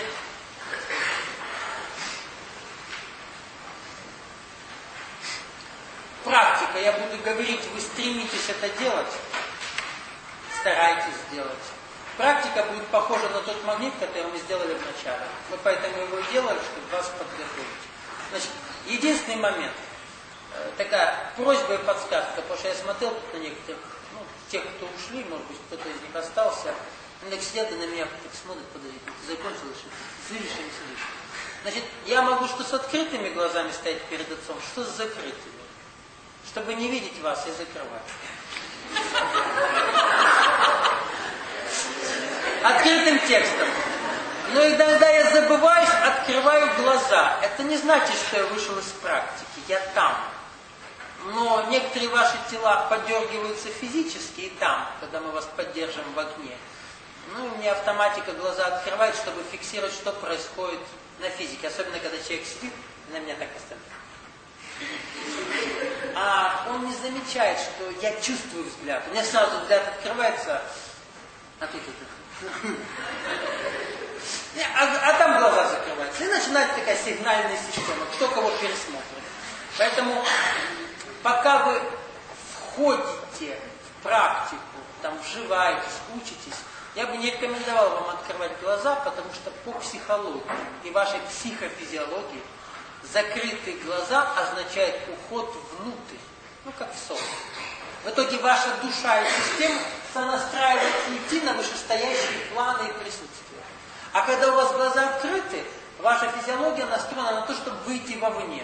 практика, я буду говорить, вы стремитесь это делать, старайтесь сделать. Практика будет похожа на тот магнит, который мы сделали в начале. Мы поэтому его делали, чтобы вас подготовить. Значит, единственный момент, такая просьба и подсказка, потому что я смотрел на некоторых, тех, кто ушли, может быть, кто-то из них остался, они так сидят и на меня так смотрят, подожди, ты закончил, что слышишь или не слышишь. Значит, я могу что с открытыми глазами стоять перед отцом, что с закрытыми. Чтобы не видеть вас и закрывать. Открытым текстом. Но иногда я забываюсь, открываю глаза. Это не значит, что я вышел из практики. Я там. Но некоторые ваши тела подергиваются физически и там, когда мы вас поддержим в огне. Ну, и мне автоматика глаза открывает, чтобы фиксировать, что происходит на физике. Особенно, когда человек сидит, на меня так остановится. А он не замечает, что я чувствую взгляд. У меня сразу взгляд открывается, а тут это. А там глаза закрываются. И начинается такая сигнальная система, кто кого пересмотрит. Поэтому, пока вы входите в практику, там вживаетесь, учитесь, я бы не рекомендовал вам открывать глаза, потому что по психологии и вашей психофизиологии закрытые глаза означает уход внутрь, как в сон. В итоге ваша душа и система сонастраивается идти на вышестоящие планы и присутствия. А когда у вас глаза открыты, ваша физиология настроена на то, чтобы выйти вовне.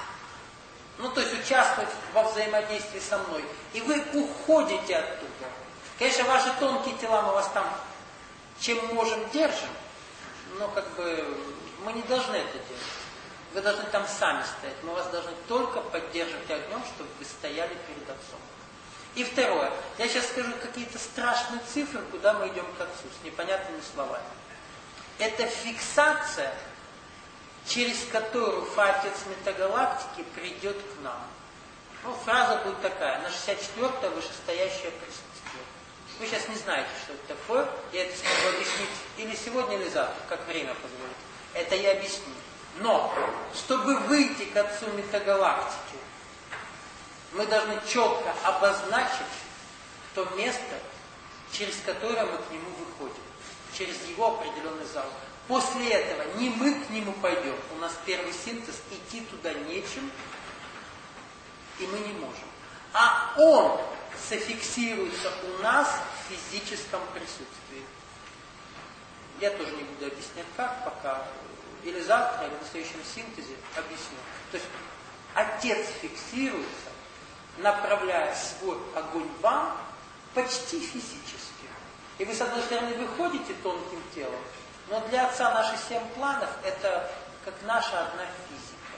То есть участвовать во взаимодействии со мной. И вы уходите оттуда. Конечно, ваши тонкие тела мы вас там чем можем держим, но мы не должны это делать. Вы должны там сами стоять. Мы вас должны только поддерживать огнем, чтобы вы стояли перед Отцом. И второе. Я сейчас скажу какие-то страшные цифры, куда мы идем к Отцу, с непонятными словами. Это фиксация, через которую Отец метагалактики придет к нам. Фраза будет такая, на 64-е вышестоящее присутствие. Вы сейчас не знаете, что это такое, я это смогу объяснить или сегодня, или завтра, как время позволит. Это я объясню. Но, чтобы выйти к Отцу метагалактики, мы должны четко обозначить то место, через которое мы к Нему выходим. Через Его определенный зал. После этого не мы к Нему пойдем. У нас первый синтез, идти туда нечем, и мы не можем. А Он зафиксируется у нас в физическом присутствии. Я тоже не буду объяснять как, пока или завтра, или в следующем синтезе объясню. То есть Отец фиксируется, направляя свой огонь вам почти физически. И вы, с одной стороны, выходите тонким телом, но для Отца наши 7 планов – это как наша одна физика.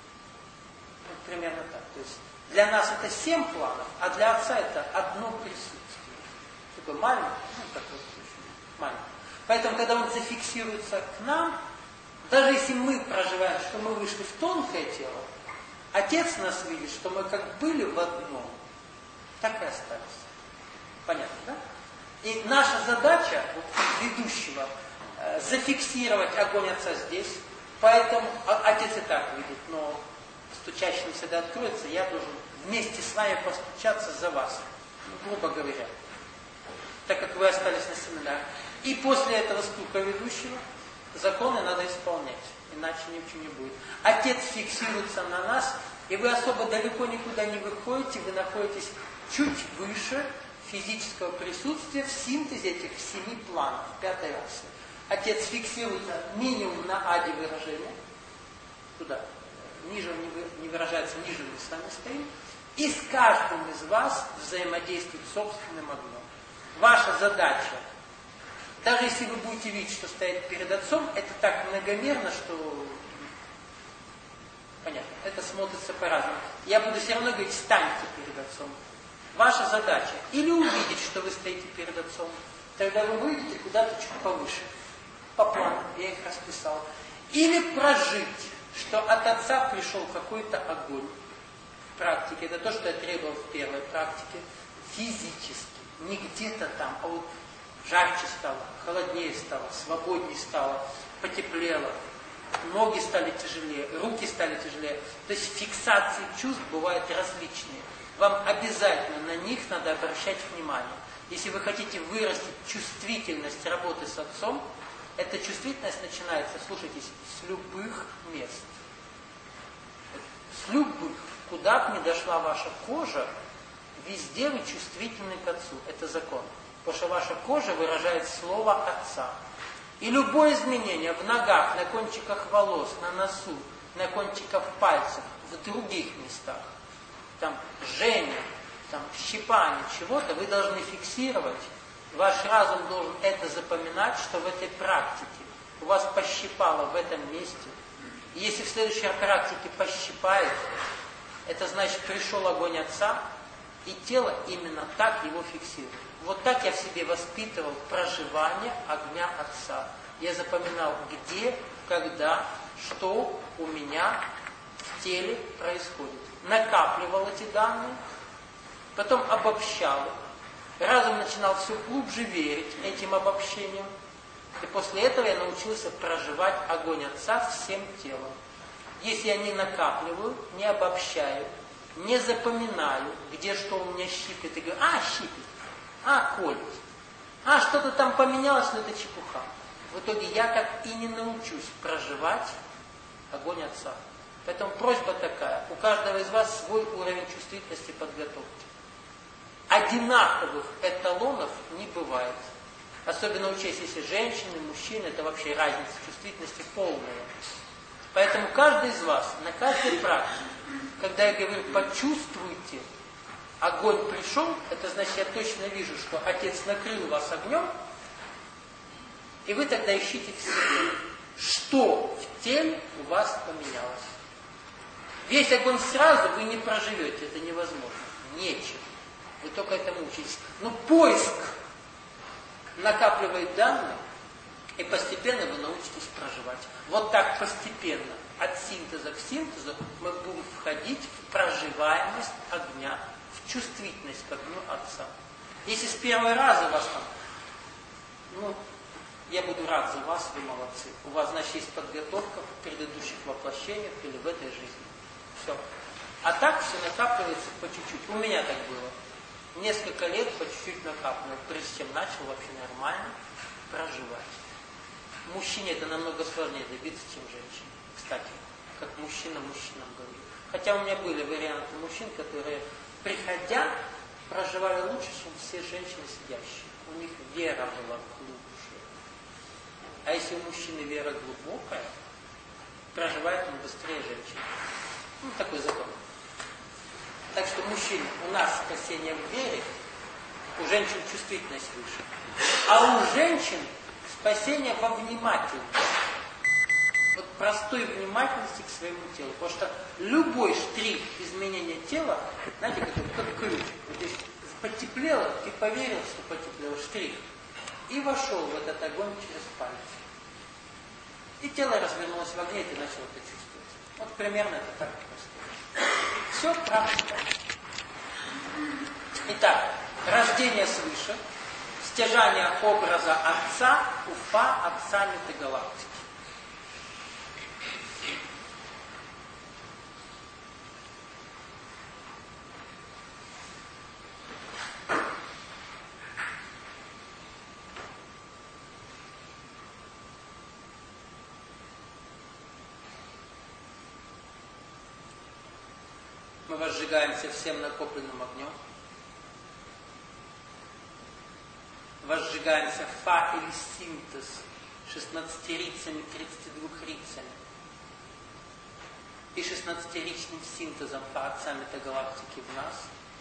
Примерно так. То есть для нас это 7 планов, а для Отца это одно присутствие. Такое маленькое, такое маленькое. Поэтому, когда Он зафиксируется к нам, даже если мы проживаем, что мы вышли в тонкое тело, Отец нас видит, что мы как были в одном, так и остались. Понятно, да? И наша задача, ведущего, зафиксировать огонь Отца здесь. Поэтому Отец и так видит, но стучащим всегда откроется, я должен вместе с вами постучаться за вас, грубо говоря, так как вы остались на семинаре. И после этого стука ведущего законы надо исполнять, иначе ничего не будет. Отец фиксируется на нас, и вы особо далеко никуда не выходите, вы находитесь чуть выше физического присутствия в синтезе этих 7 планов, 5-й расы. Отец фиксируется минимум на аде выражения, туда, ниже он не выражается, ниже мы с вами стоим, и с каждым из вас взаимодействует собственным огнем. Ваша задача, даже если вы будете видеть, что стоит перед Отцом, это так многомерно, что понятно, это смотрится по-разному. Я буду все равно говорить, станьте перед Отцом. Ваша задача или увидеть, что вы стоите перед Отцом, тогда вы выйдете куда-то чуть повыше, по плану, я их расписал. Или прожить, что от Отца пришел какой-то огонь в практике. Это то, что я требовал в первой практике. Физически, не где-то там, а вот жарче стало, холоднее стало, свободнее стало, потеплело. Ноги стали тяжелее, руки стали тяжелее. То есть фиксации чувств бывают различные. Вам обязательно на них надо обращать внимание. Если вы хотите вырастить чувствительность работы с Отцом, эта чувствительность начинается, слушайтесь, с любых мест. С любых. Куда бы ни дошла ваша кожа, везде вы чувствительны к Отцу. Это закон. Потому что ваша кожа выражает слово Отца. И любое изменение в ногах, на кончиках волос, на носу, на кончиках пальцев, в других местах, там жжение, там щипание чего-то, вы должны фиксировать. Ваш разум должен это запоминать, что в этой практике у вас пощипало в этом месте. И если в следующей практике пощипает, это значит, пришел огонь Отца, и тело именно так его фиксирует. Вот так я в себе воспитывал проживание огня Отца. Я запоминал, где, когда, что у меня в теле происходит. Накапливал эти данные, потом обобщал их. Разум начинал все глубже верить этим обобщениям. И после этого я научился проживать огонь Отца всем телом. Если я не накапливаю, не обобщаю, не запоминаю, где что у меня щипет, и говорю, щипет, колет, что-то там поменялось, но это чепуха. В итоге я так и не научусь проживать огонь Отца. Поэтому просьба такая, у каждого из вас свой уровень чувствительности подготовки. Одинаковых эталонов не бывает. Особенно учесть, если женщины, мужчины, это вообще разница чувствительности полная. Поэтому каждый из вас на каждой практике, когда я говорю, почувствуйте, огонь пришел, это значит, я точно вижу, что Отец накрыл вас огнем, и вы тогда ищите в себе, что в теле у вас поменялось. Весь огонь сразу вы не проживете, это невозможно. Нечем. Вы только этому учитесь. Но поиск накапливает данные, и постепенно вы научитесь проживать. Вот так постепенно, от синтеза к синтезу, мы будем входить в проживаемость огня, в чувствительность к огню Отца. Если с первого раза вас там, я буду рад за вас, вы молодцы. У вас, значит, есть подготовка в предыдущих воплощениях или в этой жизни. Все. А так все накапливается по чуть-чуть. У меня так было. Несколько лет по чуть-чуть накапливал, прежде чем начал вообще нормально проживать. Мужчине это намного сложнее добиться, чем женщине. Кстати, как мужчина мужчинам говорит. Хотя у меня были варианты мужчин, которые, приходя, проживали лучше, чем все женщины сидящие. У них вера была глубже. А если у мужчины вера глубокая, проживает он быстрее женщин. Такой закон. Так что мужчины, у нас спасение в вере, у женщин чувствительность выше. А у женщин спасение во внимательности. Вот простой внимательности к своему телу. Потому что любой штрих изменения тела, знаете, как ключ. Вот здесь потеплело, ты поверил, что потеплело, штрих. И вошел в этот огонь через палец. И тело развернулось в огне, и ты начал это чувствовать. Вот примерно это так просто. Все практика. Итак, рождение свыше, стяжание образа Отца, Уфа, Отца Метагалактики. Мы возжигаемся всем накопленным огнем. Возжигаемся фа или синтез 16-рицами, 32-рицами. И 16-ричным синтезом фа Отца Метагалактики в нас.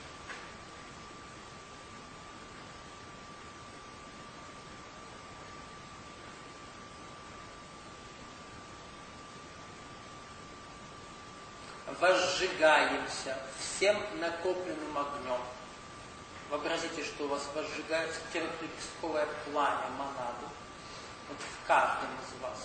Возжигаемся всем накопленным огнем. Вообразите, что у вас возжигается трехлепестковое пламя монады. Вот в каждом из вас.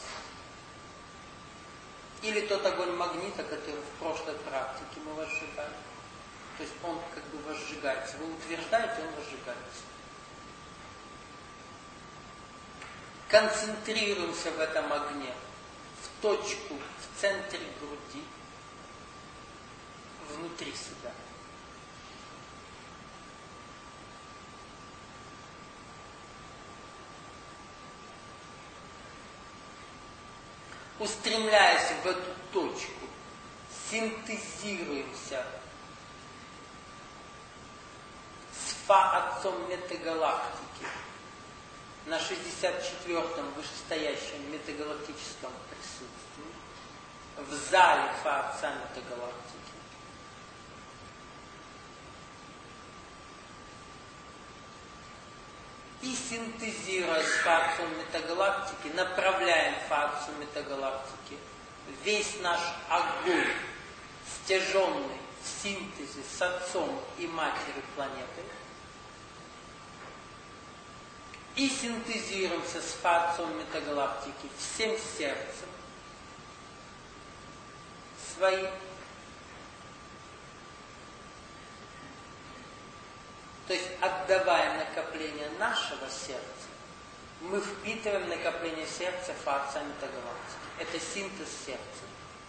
Или тот огонь магнита, который в прошлой практике мы возжигали. То есть он как бы возжигается. Вы утверждаете, он возжигается. Концентрируемся в этом огне. В точку, в центре груди. Внутри себя. Устремляясь в эту точку, синтезируемся с Фа Отцом Метагалактики на 64-м вышестоящем метагалактическом присутствии в зале Фа Отца Метагалактики. И синтезируя с Фа Отцом Метагалактики, направляем Фа Отцу Метагалактики весь наш огонь, стяженный в синтезе с Отцом и Матерью планеты. И синтезируемся с Фа Отцом Метагалактики всем сердцем своим. То есть отдавая накопление нашего сердца мы впитываем накопление сердца факса метагалактики. Это синтез сердца.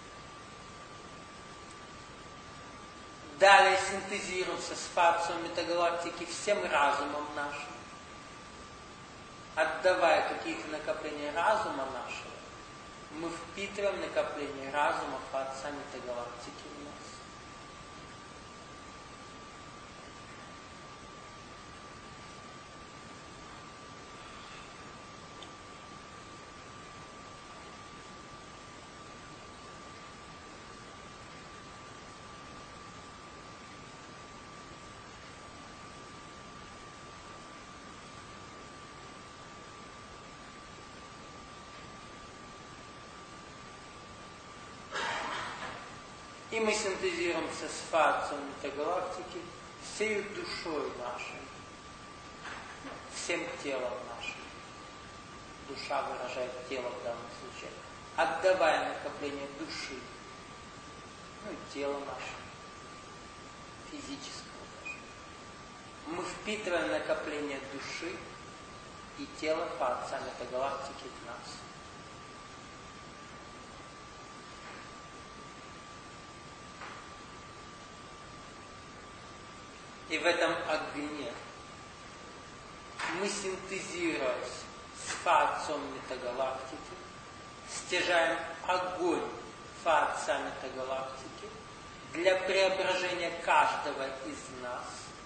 Далее синтезируется с факсом метагалактики всем разумом нашим. Отдавая какие-то накопления разума нашего, мы впитываем накопление разума факса метагалактики в нас. И мы синтезируемся с факсом метагалактики всей душой нашей, всем телом нашим. Душа выражает тело в данном случае. Отдавая накопление души, и тела нашего, физического даже. Мы впитываем накопление души и тела факса метагалактики в нас. И в этом огне мы, синтезируясь с факсом метагалактики, стяжаем огонь факса метагалактики для преображения каждого из нас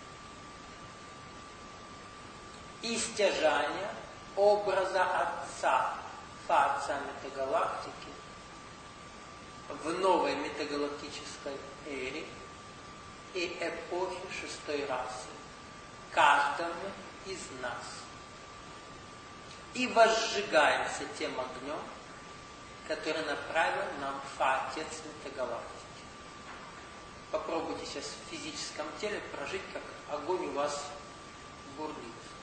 и стяжания образа Отца факса метагалактики в новой метагалактической эре и эпохи шестой расы, каждому из нас. И возжигаемся тем огнем, который направил нам Отец метагалактики. Попробуйте сейчас в физическом теле прожить, как огонь у вас бурлит.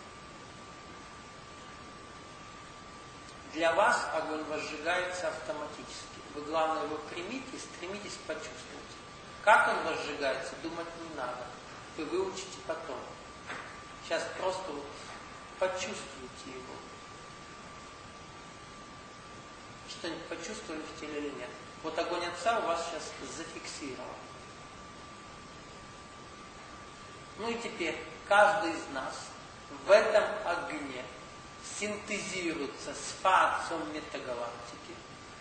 Для вас огонь возжигается автоматически. Вы, главное, его примите, стремитесь почувствовать. Как он возжигается, думать не надо. Вы выучите потом. Сейчас просто вот почувствуйте его. Что-нибудь почувствовали в теле или нет. Вот огонь Отца у вас сейчас зафиксирован. Ну и теперь каждый из нас в этом огне синтезируется с факсом метагалактики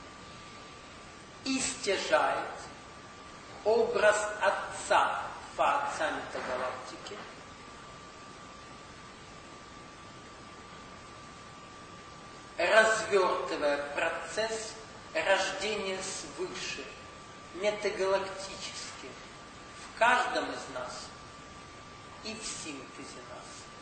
и стяжает образ Отца факса метагалактики, развертывая процесс рождения свыше, метагалактически, в каждом из нас и в синтезе нас.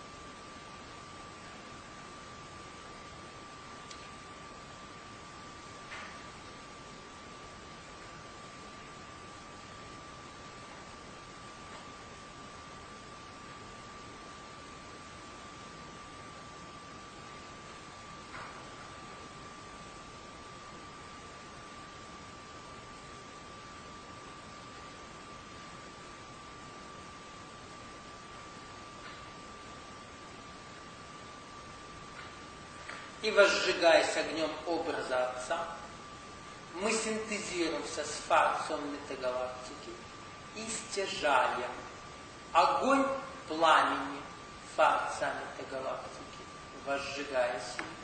И возжигаясь огнем образа Отца, мы синтезируемся с факсом метагалактики и стяжаем огонь пламени факса метагалактики, возжигаясь им.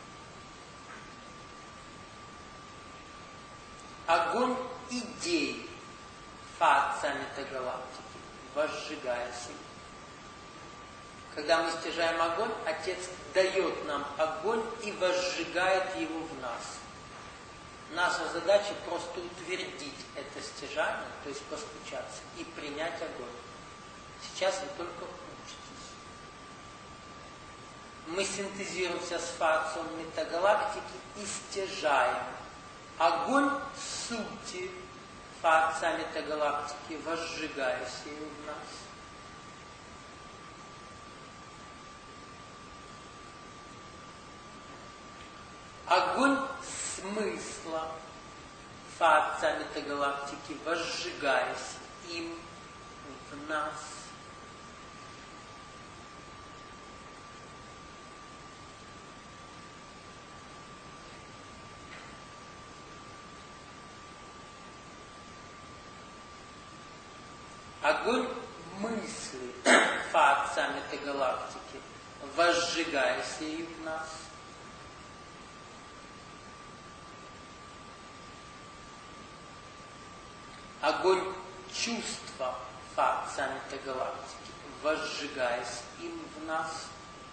Огонь идей факса метагалактики, возжигаясь им. Когда мы стяжаем огонь, Отец дает нам огонь и возжигает его в нас. Наша задача просто утвердить это стяжание, то есть постучаться, и принять огонь. Сейчас вы только учитесь. Мы синтезируемся с факсом метагалактики и стяжаем огонь сути факса метагалактики, возжигаясь его в нас. Огонь смысла факса метагалактики, возжигаясь им в нас. Огонь мысли фа-отцам этой галактики, возжигаясь ею в нас. Огонь чувства фа-отцам этой галактики, возжигаясь им в нас.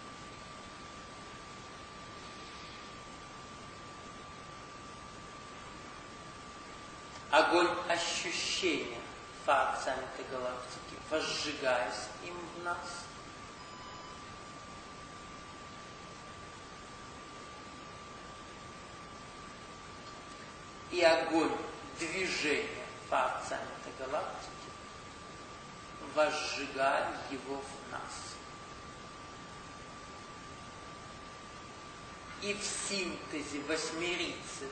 Огонь ощущения фа-отцам этой галактики, возжигаясь им в нас. И огонь движения фа-отцам этой галактики, возжигая его в нас. И в синтезе восьмерицы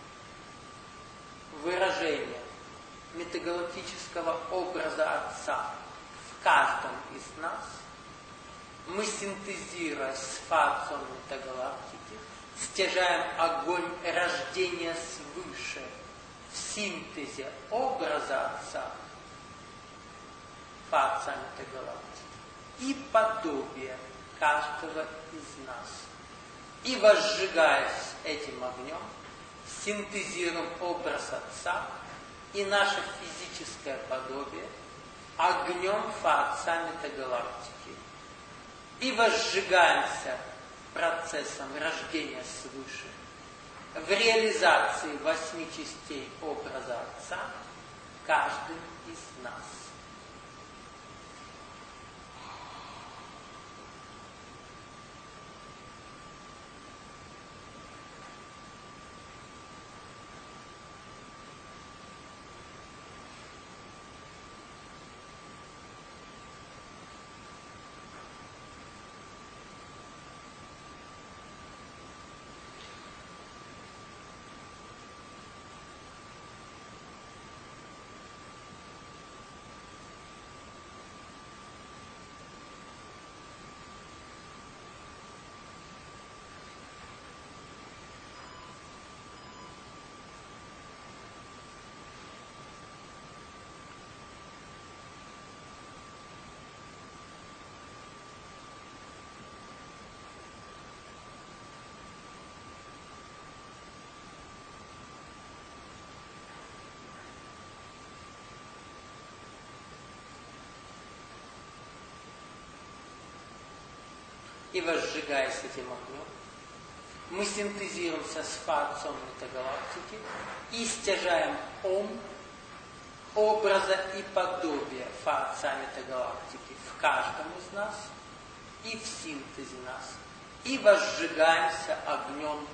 выражения метагалактического образа Отца в каждом из нас, мы, синтезируя с фа-отцом метагалактики, стяжаем огонь рождения свыше в синтезе образа Отца, фа-отца метагалактики, и подобие каждого из нас. И возжигаясь этим огнем, синтезируем образ Отца и наше физическое подобие огнем фа-отца метагалактики. И возжигаемся процессом рождения свыше в реализации 8 частей образа Отца каждым из нас. И возжигаясь этим огнем, мы синтезируемся с фа-отцом метагалактики и стяжаем образа и подобия фа-отца метагалактики в каждом из нас и в синтезе нас, и возжигаемся огнем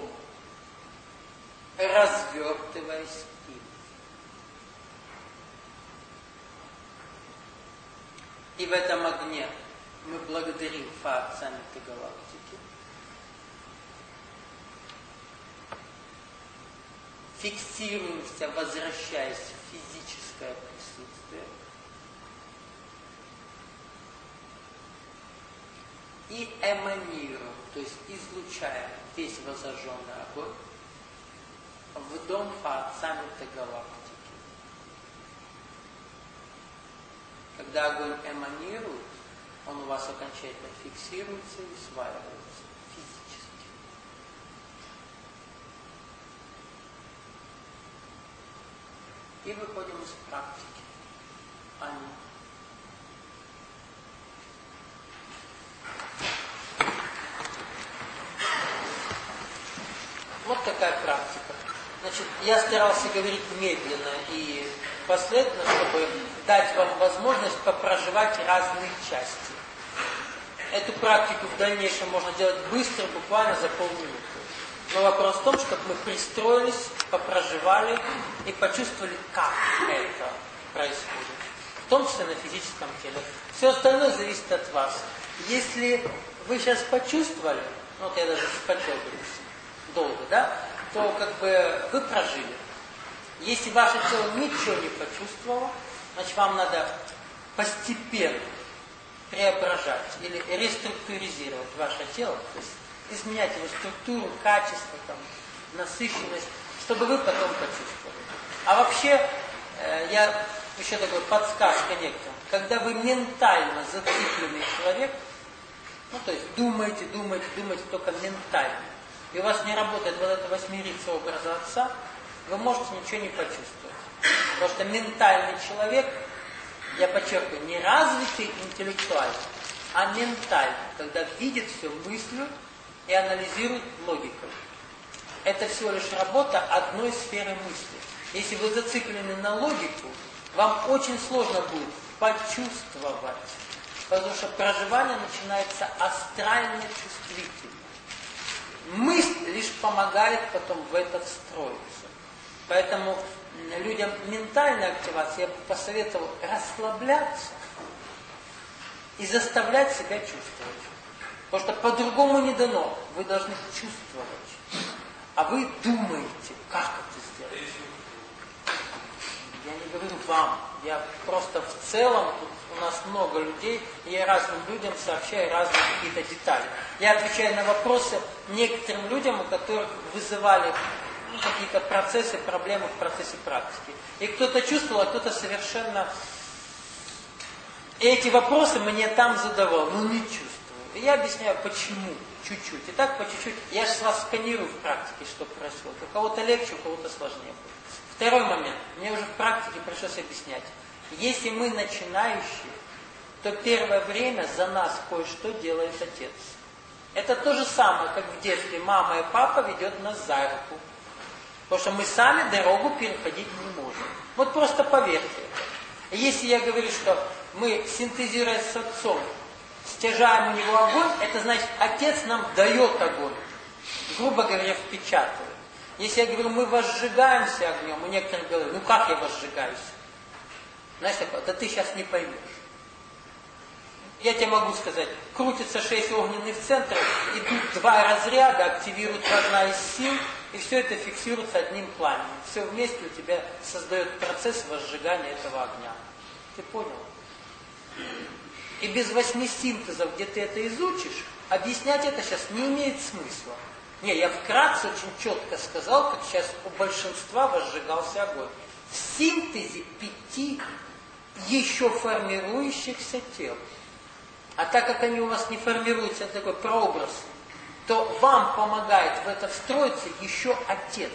развертываясь им. И в этом огне мы благодарим фа-отца метагалактики, фиксируемся, возвращаясь в физическое присутствие, и эманируем, то есть излучаем весь возожженный огонь в дом фа-отца метагалактики. Когда огонь эманирует, он у вас окончательно фиксируется и усваивается физически. И выходим из практики. Аминь. Вот такая практика. Значит, я старался говорить медленно и последовательно, чтобы дать вам возможность попроживать разные части. Эту практику в дальнейшем можно делать быстро, буквально за полминуты. Но вопрос в том, чтобы мы пристроились, попроживали и почувствовали, как это происходит. В том числе на физическом теле. Все остальное зависит от вас. Если вы сейчас почувствовали, ну вот я даже вспотел долго, да, то как бы вы прожили. Если ваше тело ничего не почувствовало, значит вам надо постепенно преображать или реструктуризировать ваше тело, то есть изменять его структуру, качество, там, насыщенность, чтобы вы потом почувствовали. А вообще, я еще такой подсказка некоторым. Когда вы ментально зацикленный человек, ну то есть думаете только ментально, и у вас не работает вот эта восьмерица образа отца, вы можете ничего не почувствовать. Потому что ментальный человек, я подчеркиваю, не развитый интеллектуально, а ментально, когда видит все мыслью и анализирует логикой. Это всего лишь работа одной сферы мысли. Если вы зациклены на логику, вам очень сложно будет почувствовать, потому что проживание начинается астрально чувствительно. Мысль лишь помогает потом в это встроиться. Поэтому людям ментальной активации я бы посоветовал расслабляться и заставлять себя чувствовать. Потому что по-другому не дано. Вы должны чувствовать. А вы думаете, как это сделать. Я не говорю вам. Я просто в целом, тут у нас много людей, и я разным людям сообщаю разные какие-то детали. Я отвечаю на вопросы некоторым людям, у которых вызывали какие-то процессы, проблемы в процессе практики. И кто-то чувствовал, а кто-то совершенно... И эти вопросы мне там задавал, но не чувствую. И я объясняю, почему, чуть-чуть. И так по чуть-чуть. Я же вас сканирую в практике, что происходит. У кого-то легче, у кого-то сложнее будет. Второй момент. Мне уже в практике пришлось объяснять. Если мы начинающие, то первое время за нас кое-что делает отец. Это то же самое, как в детстве мама и папа ведет нас за руку. Потому что мы сами дорогу переходить не можем. Вот просто поверьте это. Если я говорю, что мы, синтезируя с отцом, стяжаем у него огонь, это значит, отец нам дает огонь. Грубо говоря, впечатывает. Если я говорю, мы возжигаемся огнем, у некоторых говорят, ну как я возжигаюсь? Знаешь, такое, да ты сейчас не поймешь. Я тебе могу сказать, крутится 6 огненных центров, идут 2 разряда, активируется одна из сил, и все это фиксируется одним пламенем. Все вместе у тебя создает процесс возжигания этого огня. Ты понял? И без 8 синтезов, где ты это изучишь, объяснять это сейчас не имеет смысла. Не, я вкратце очень четко сказал, как сейчас у большинства возжигался огонь. В синтезе 5 еще формирующихся тел. А так как они у вас не формируются, это такой прообраз, то вам помогает в это встроиться еще отец.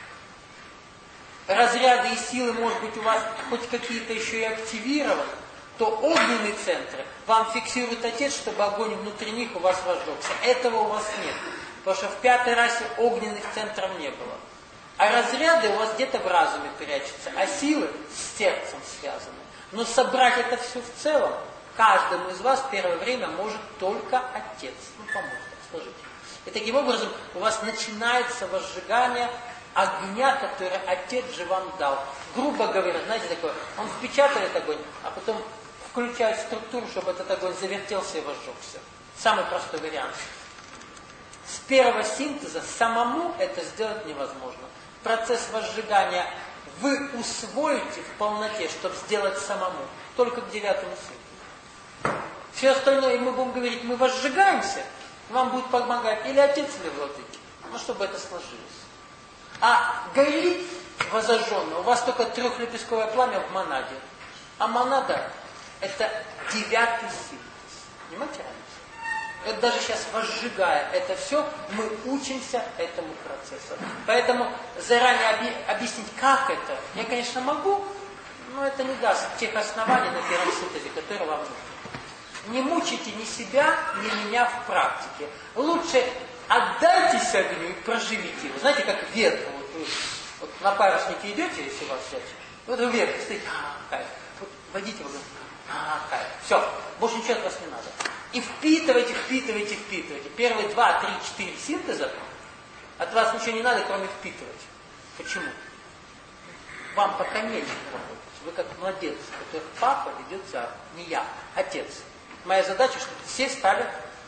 Разряды и силы, может быть, у вас хоть какие-то еще и активированы, то огненные центры вам фиксирует отец, чтобы огонь внутри них у вас возжегся. Этого у вас нет. Потому что в 5-й расе огненных центров не было. А разряды у вас где-то в разуме прячутся, а силы с сердцем связаны. Но собрать это все в целом, каждому из вас в первое время может только отец. Ну, поможет, сложите. И таким образом у вас начинается возжигание огня, который отец же вам дал. Грубо говоря, знаете, такое, он впечатает огонь, а потом включает структуру, чтобы этот огонь завертелся и возжегся. Самый простой вариант. С первого синтеза самому это сделать невозможно. Процесс возжигания вы усвоите в полноте, чтобы сделать самому, только к 9-му синтезу. Все остальное, мы будем говорить, мы возжигаемся, вам будет помогать или отец, или владыки, ну, чтобы это сложилось. А горит возожженно, у вас только 3-лепестковое пламя в монаде. А монада это 9-й синтез. Понимаете разницу? Вот даже сейчас возжигая это все, мы учимся этому процессу. Поэтому заранее объяснить, как это, я, конечно, могу, но это не даст тех оснований на первом синтезе, которые вам нужны. Не мучайте ни себя, ни меня в практике. Лучше отдайтесь огню и проживите его. Знаете, как ветру. Вот на паруснике идете, если вас взять, вот вверх стоит, кайф. Вот водите его, кайф. Все, больше ничего от вас не надо. И впитывайте. Первые 2, 3, 4 синтеза от вас ничего не надо, кроме впитывать. Почему? Вам пока нечего работать. Вы как младенцы, которых папа ведет за руку. Не я, отец. Моя задача, чтобы все стали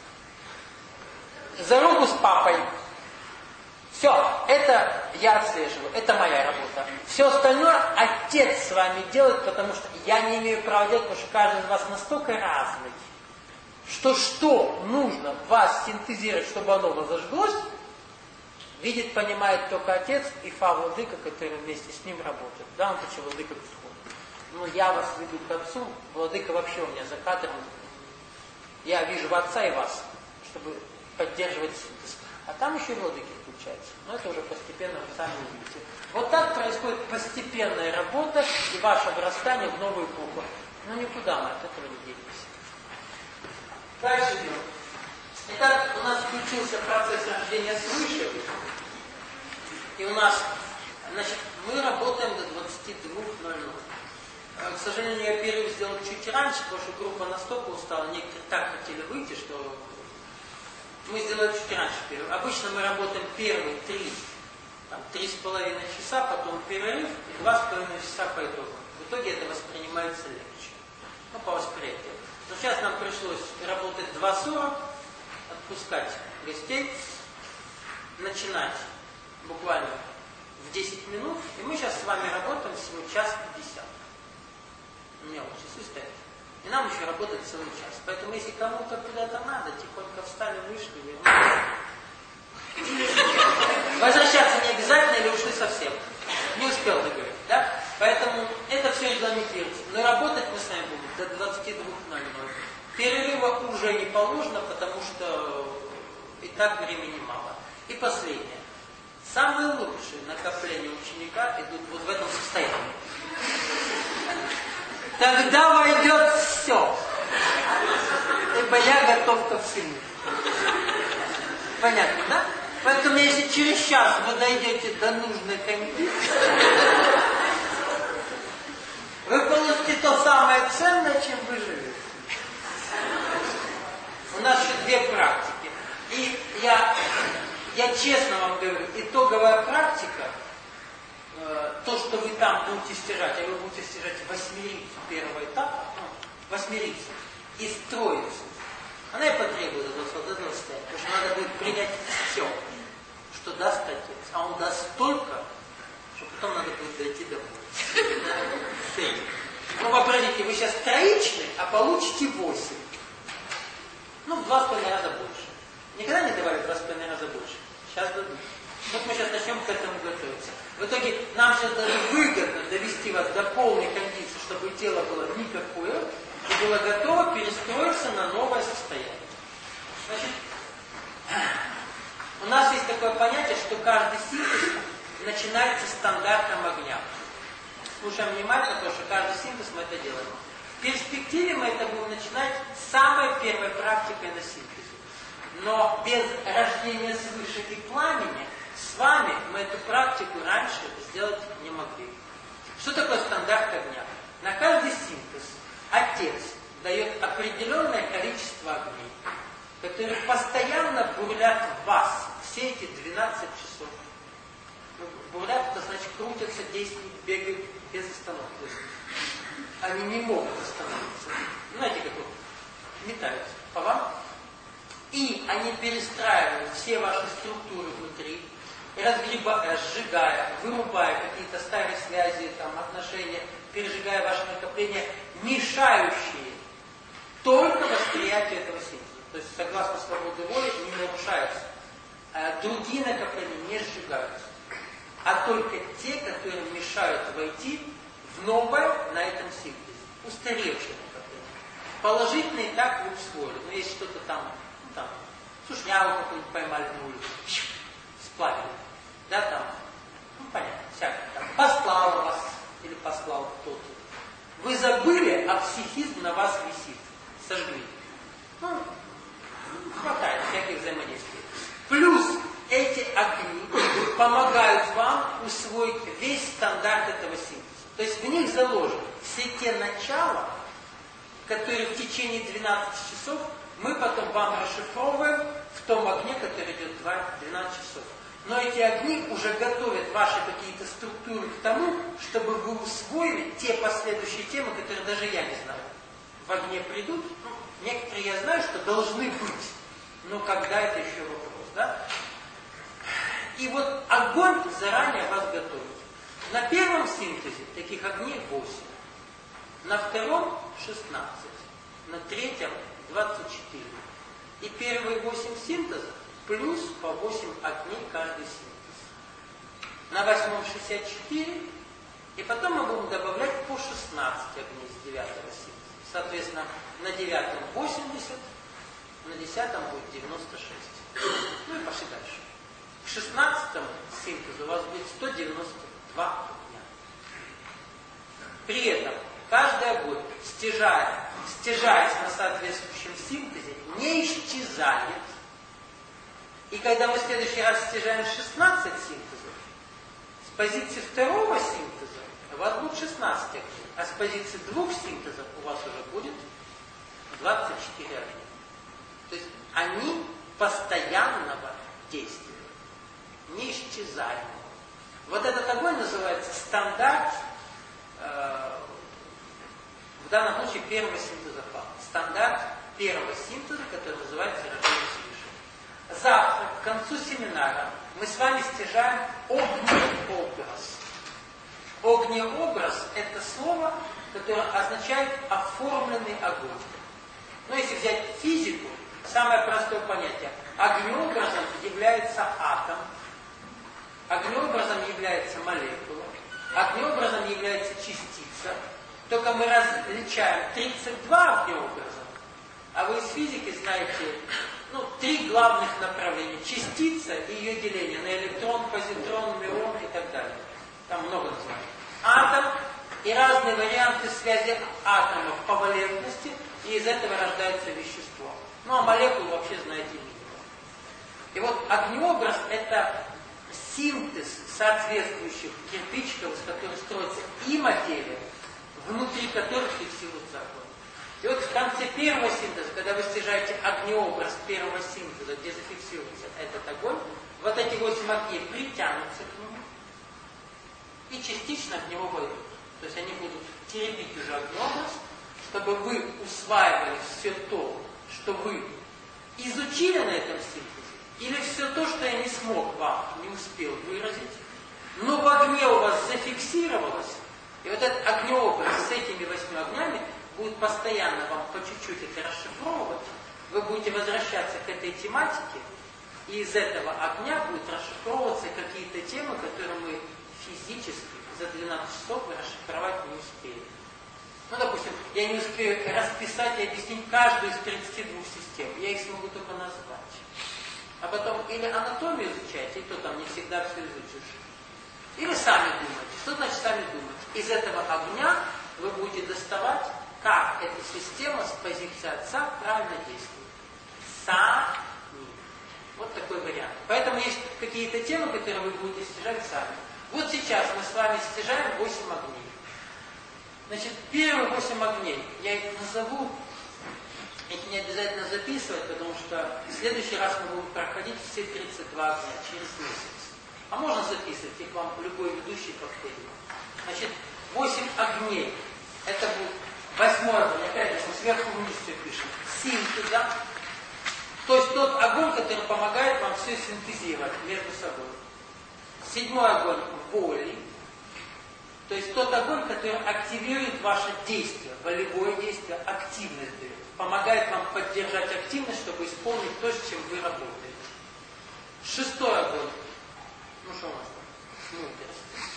за руку с папой. Все, это я отслеживаю, это моя работа. Все остальное отец с вами делает, потому что я не имею права делать, потому что каждый из вас настолько разный, что нужно в вас синтезировать, чтобы оно возожглось, видит, понимает только отец и Фа Владыка, который вместе с ним работает. Да, он почему Владыка Бесход. ну я вас веду к отцу, владыка вообще у меня за кадром. Я вижу отца и вас, чтобы поддерживать синтез. А там еще и владыки включаются. Но это уже постепенно вы сами увидите. Вот так происходит постепенная работа и ваше вырастание в новую эпоху. Но никуда мы от этого не денемся. Дальше идем. Итак, у нас включился процесс рождения свыше. И у нас, значит, мы работаем до 22:00. К сожалению, я перерыв сделал чуть раньше, потому что группа настолько устала, некоторые так хотели выйти, что мы сделали чуть раньше перерыв. Обычно мы работаем первые 3,5 часа, потом перерыв и 2,5 часа по итогу. В итоге это воспринимается легче. Ну, по восприятию. Но сейчас нам пришлось работать 2:40, отпускать гостей, начинать буквально в 10 минут, и мы сейчас с вами работаем всего 1:50. У меня вот часы стоят. И нам еще работать целый час. Поэтому если кому-то куда-то надо, тихонько встали, вышли, вернулись. Возвращаться не обязательно или ушли совсем. Не успел договорить, да? Поэтому это все регламентируется. Но работать мы с вами будем до 22:00. Перерыва уже не положено, потому что и так времени мало. И последнее. Самые лучшие накопления ученика идут вот в этом состоянии. Тогда войдет все. Ибо я готов ко всему. Понятно, да? Поэтому если через час вы дойдете до нужной кондиции, вы получите то самое ценное, чем вы живете. У нас еще 2 практики. И я честно вам говорю, итоговая практика, то, что вы там будете стяжать, а вы будете стяжать 8-рицу первого этапа, 8-рицу, из троицы, она и потребует вот этого состояния, потому что надо будет принять все, что даст Отец. А Он даст столько, что потом надо будет дойти домой. Ну, вообразите, вы сейчас троичный, а получите 8. Ну, в 2,5 раза больше. Никогда не давали в 2,5 раза больше. Сейчас дадут. Вот мы сейчас начнем к этому готовиться. В итоге нам сейчас даже выгодно довести вас до полной кондиции, чтобы тело было никакое, и было готово перестроиться на новое состояние. Значит, у нас есть такое понятие, что каждый синтез начинается стандартом огня. Слушаем внимательно, потому что каждый синтез мы это делаем. В перспективе мы это будем начинать с самой первой практикой на синтезе. Но без рождения свыше и пламени с вами мы эту практику раньше сделать не могли. Что такое стандарт огня? На каждый синтез Отец дает определенное количество огней, которые постоянно бурлят в вас все эти 12 часов. Бурлят, это значит крутятся, действуют, бегают без остановки. Они не могут остановиться. Знаете, как вот метаются по вам. И они перестраивают все ваши структуры внутри, сжигая, вырубая какие-то старые связи, там, отношения, пережигая ваши накопления, мешающие только восприятию этого синтеза. То есть, согласно свободе воли, не нарушаются. А другие накопления не сжигаются. А только те, которые мешают войти в новое на этом синтезе. Устаревшие накопления. Положительные так вы усвоили. Но есть что-то там, сушняву какую-нибудь поймали на улице, сплавили. Да, там, понятно, всякое. Там, послал вас, или послал кто-то. Вы забыли, а психизм на вас висит. Сожгли. Хватает всяких взаимодействий. Плюс эти огни помогают вам усвоить весь стандарт этого синтеза. То есть в них заложены все те начала, которые в течение 12 часов мы потом вам расшифровываем в том огне, который идет 12 часов. Но эти огни уже готовят ваши какие-то структуры к тому, чтобы вы усвоили те последующие темы, которые даже я не знаю. В огне придут, некоторые я знаю, что должны быть, но когда это еще вопрос, да? И вот огонь заранее вас готовит. На первом синтезе таких огней 8, на втором 16, на третьем 24. И первые 8 синтезов плюс по 8 огней каждый синтез. На 8-м 64, И потом мы будем добавлять по 16 огней с 9 синтеза. Соответственно, на 9 80, на 10 будет 96. Ну и пошли дальше. К 16 синтезу у вас будет 192 огня. При этом каждый огонь, стяжаясь на соответствующем синтезе, не исчезает. И когда мы в следующий раз стяжаем 16 синтезов, с позиции второго синтеза у вас будет 16 огней, а с позиции двух синтезов у вас уже будет 24 огня. То есть они постоянного действия, не исчезаемого. Вот этот огонь называется стандарт, в данном случае первого синтеза пара. Стандарт первого синтеза, который называется рождение свыше. Завтра, к концу семинара, мы с вами стяжаем огнеобраз. Огнеобраз – это слово, которое означает оформленный огонь. Но если взять физику, самое простое понятие. Огнеобразом является атом, огнеобразом является молекула, огнеобразом является частица. Только мы различаем 32 огнеобраза, а вы из физики знаете три главных направления. Частица и ее деление на электрон, позитрон, мион и так далее. Там много названий. Атом и разные варианты связи атомов по валентности, и из этого рождается вещество. Ну а молекулы вообще знаете минимум. И вот огнеобраз – это синтез соответствующих кирпичиков, из которых строится и материя, внутри которых фиксируется огонь. И вот в конце первого синтеза, когда вы стяжаете огнеобраз первого синтеза, где зафиксируется этот огонь, вот эти 8 огней притянутся к нему и частично в него войдут. То есть они будут теребить уже огнеобраз, чтобы вы усваивали все то, что вы изучили на этом синтезе, или все то, что я не смог вам, не успел выразить, но в огне у вас зафиксировалось, и вот этот огнеобраз с этими 8 огнями будет постоянно вам по чуть-чуть это расшифровывать, вы будете возвращаться к этой тематике, и из этого огня будут расшифровываться какие-то темы, которые мы физически за 12 часов расшифровать не успеем. Ну, допустим, я не успею расписать и объяснить каждую из 32 систем, я их смогу только назвать. А потом или анатомию изучать, и то там не всегда все изучишь. Или сами думать. Что значит сами думать? Из этого огня вы будете доставать, как эта система с позиции отца правильно действует. Сами. Вот такой вариант. Поэтому есть какие-то темы, которые вы будете стяжать сами. Вот сейчас мы с вами стяжаем 8 огней. Значит, первые 8 огней, я их назову, их не обязательно записывать, потому что в следующий раз мы будем проходить все 32 огня через месяц. А можно записывать, их вам любой ведущий повторит. Значит, 8 огней, это будет 8 огонь, опять же, мы сверху вниз все пишем, синтеза, то есть тот огонь, который помогает вам все синтезировать между собой. 7 огонь воли, то есть тот огонь, который активирует ваше действие, волевое действие, активность дает. Помогает вам поддержать активность, чтобы исполнить то, с чем вы работаете. 6 огонь. Ну что у нас там? Мудрость.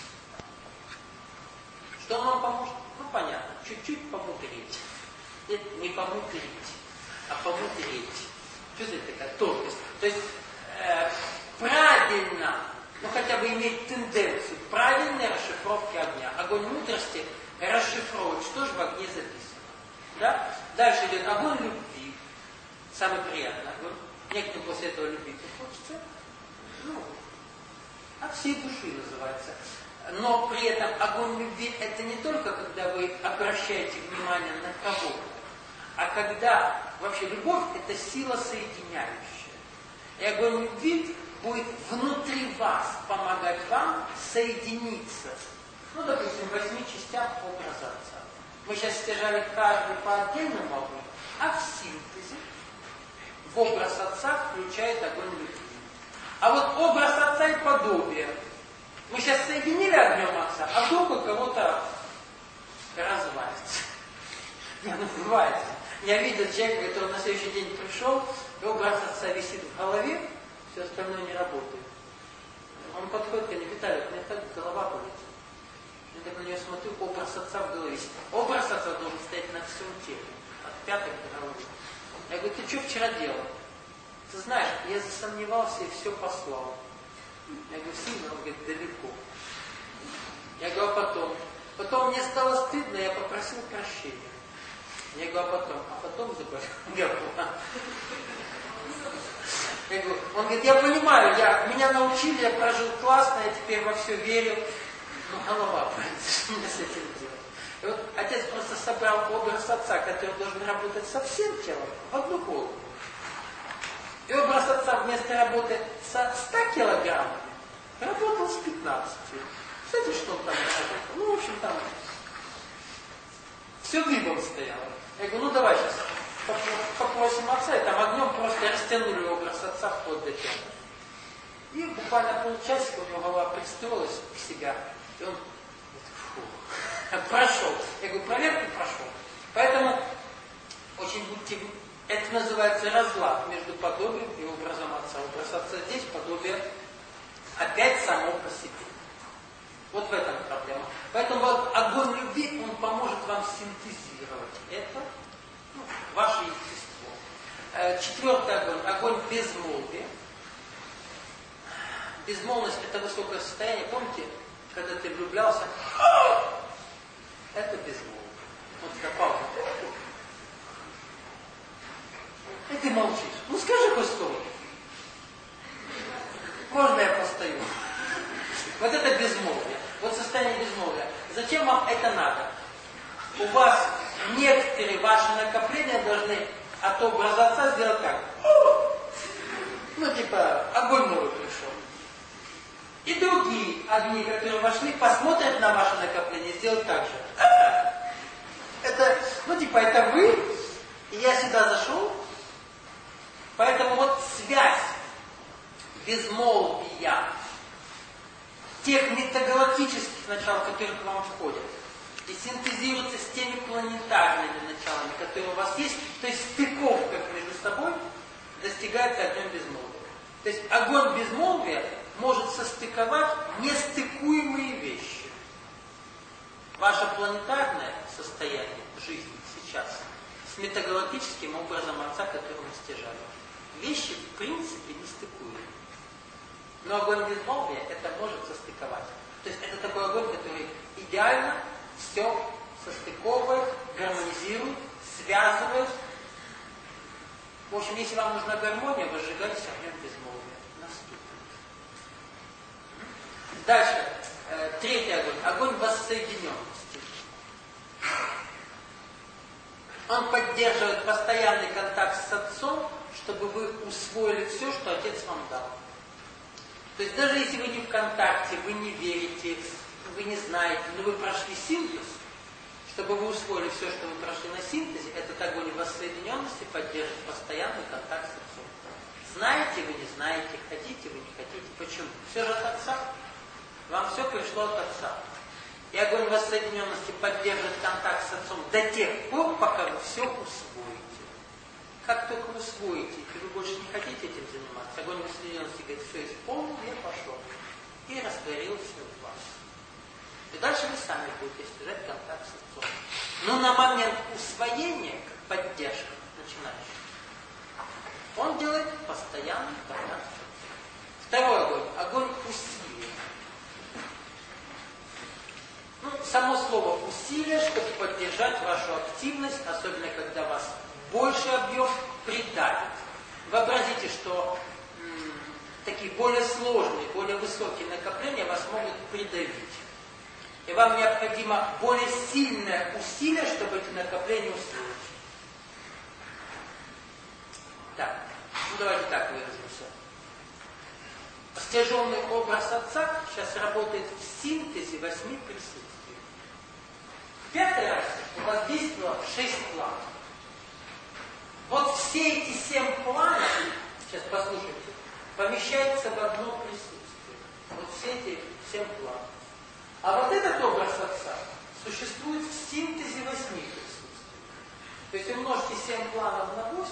Что он вам поможет? Ну понятно, чуть-чуть помудрить. Нет, не помудрить, а помудрить. Что за такая тонкость? То есть правильно, хотя бы иметь тенденцию правильной расшифровки огня. Огонь мудрости расшифровывать, что же в огне записано. Да? Дальше идет огонь любви. Самый приятный огонь. Некоторым после этого любить хочется. От всей души называется. Но при этом огонь любви это не только когда вы обращаете внимание на кого-то, а когда вообще любовь это сила соединяющая. И огонь любви будет внутри вас помогать вам соединиться. Допустим, в 8 частях образа отца. Мы сейчас стяжали каждый по отдельному огню, а в синтезе в образ отца включает огонь любви. А вот образ отца и подобие. Мы сейчас соединили огнем отца, а вдруг у кого-то развалится. Бывает. Я видел человека, который на следующий день пришел, и образ отца висит в голове, все остальное не работает. Он подходит ко мне: Виталий, у меня так голова болит. Я так на нее смотрю, образ отца в голове. Образ отца должен стоять на всем теле. От пяток до головы. Я говорю, ты что вчера делал? Ты знаешь, я засомневался и все послал. Я говорю, сильно? Он говорит, далеко. Я говорю, а потом? Потом мне стало стыдно, я попросил прощения. Я говорю, а потом заболел. Я говорю, он говорит, я понимаю, меня научили, я прожил классно, я теперь во все верю. Ну, голова, что мне с этим делать? И вот отец просто собрал образ отца, который должен работать со всем телом, в одну голову. И образ отца вместо работы со 100 килограммами работал с 15. Знаете, что он там работал? Ну, в общем, там все дыбом стояло. Я говорю, ну давай сейчас попросим отца, и там огнем просто растянули образ отца вплоть до тела. И буквально полчасика у него голова пристроилась к себя, и он прошел. Я говорю, проверку прошел. Поэтому очень будьте... Это называется разлад между подобием и образом отца. Образ отца здесь, подобие опять само по себе. Вот в этом проблема. Поэтому вот огонь любви, он поможет вам синтезировать это, ваше естество. 4-й огонь. Огонь безмолвия. Безмолвность – это высокое состояние. Помните, когда ты влюблялся? Это безмолвие. Вот такая пауза. И ты молчишь. Ну скажи хоть слово. Можно я постою? Вот это безмолвие. Вот состояние безмолвия. Зачем вам это надо? У вас некоторые ваши накопления должны от образа отца сделать так. Ну типа огонь новый пришел. И другие огни, которые вошли, посмотрят на ваше накопление и сделают так же. Это, ну типа это вы, и я сюда зашел. Поэтому вот связь безмолвия тех метагалактических начал, которые к вам входят, и синтезируются с теми планетарными началами, которые у вас есть, то есть стыковка между собой достигается огнем безмолвия. То есть огонь безмолвия может состыковать нестыкуемые вещи. Ваше планетарное состояние жизни сейчас с метагалактическим образом отца, который мы стяжали. Вещи в принципе не стыкуемы. Но огонь безмолвия это может состыковать. То есть это такой огонь, который идеально все состыковывает, гармонизирует, связывает. В общем, если вам нужна гармония, возжигайтесь огнем безмолвия. Наступит. Дальше. 3-й огонь. Огонь воссоединенности. Он поддерживает постоянный контакт с Отцом, чтобы вы усвоили все, что Отец вам дал. То есть даже если вы не в контакте, вы не верите, вы не знаете, но вы прошли синтез, чтобы вы усвоили все, что вы прошли на синтезе, этот огонь воссоединенности поддержит постоянный контакт с Отцом. Знаете вы, не знаете, хотите вы, не хотите. Почему? Все же от Отца. Вам все пришло от Отца. И огонь воссоединенности поддержит контакт с Отцом до тех пор, пока вы все усвоите. Как только вы усвоите, и вы больше не хотите этим заниматься, огонь воссоединенности говорит, все исполнил, я пошел. И растворился в вас. И дальше вы сами будете стяжать контакт с Отцом. Но на момент усвоения, как поддержка начинающего, он делает постоянный контакт с Отцом. Второй огонь. Огонь усилия. Ну, само слово усилие, чтобы поддержать вашу активность, особенно когда вас больший объем придавит. Вообразите, что такие более сложные, более высокие накопления вас могут придавить. И вам необходимо более сильное усилие, чтобы эти накопления усвоить. Так, ну давайте так выразимся. Стяженный образ Отца сейчас работает в синтезе 8 присутствий. В 5-й расе у вас действовало 6 планов. Вот все эти 7 планов, сейчас послушайте, помещаются в одно присутствие. Вот все эти 7 планов. А вот этот образ Отца существует в синтезе 8 присутствий. То есть умножьте 7 планов на 8,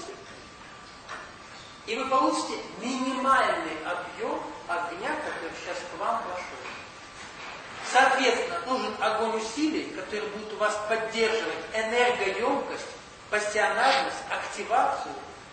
и вы получите минимальный объем огня, который сейчас к вам вошел. Соответственно, нужен огонь огонь усилий, который будет у вас поддерживать энергоемкость, пассионарность, активацию,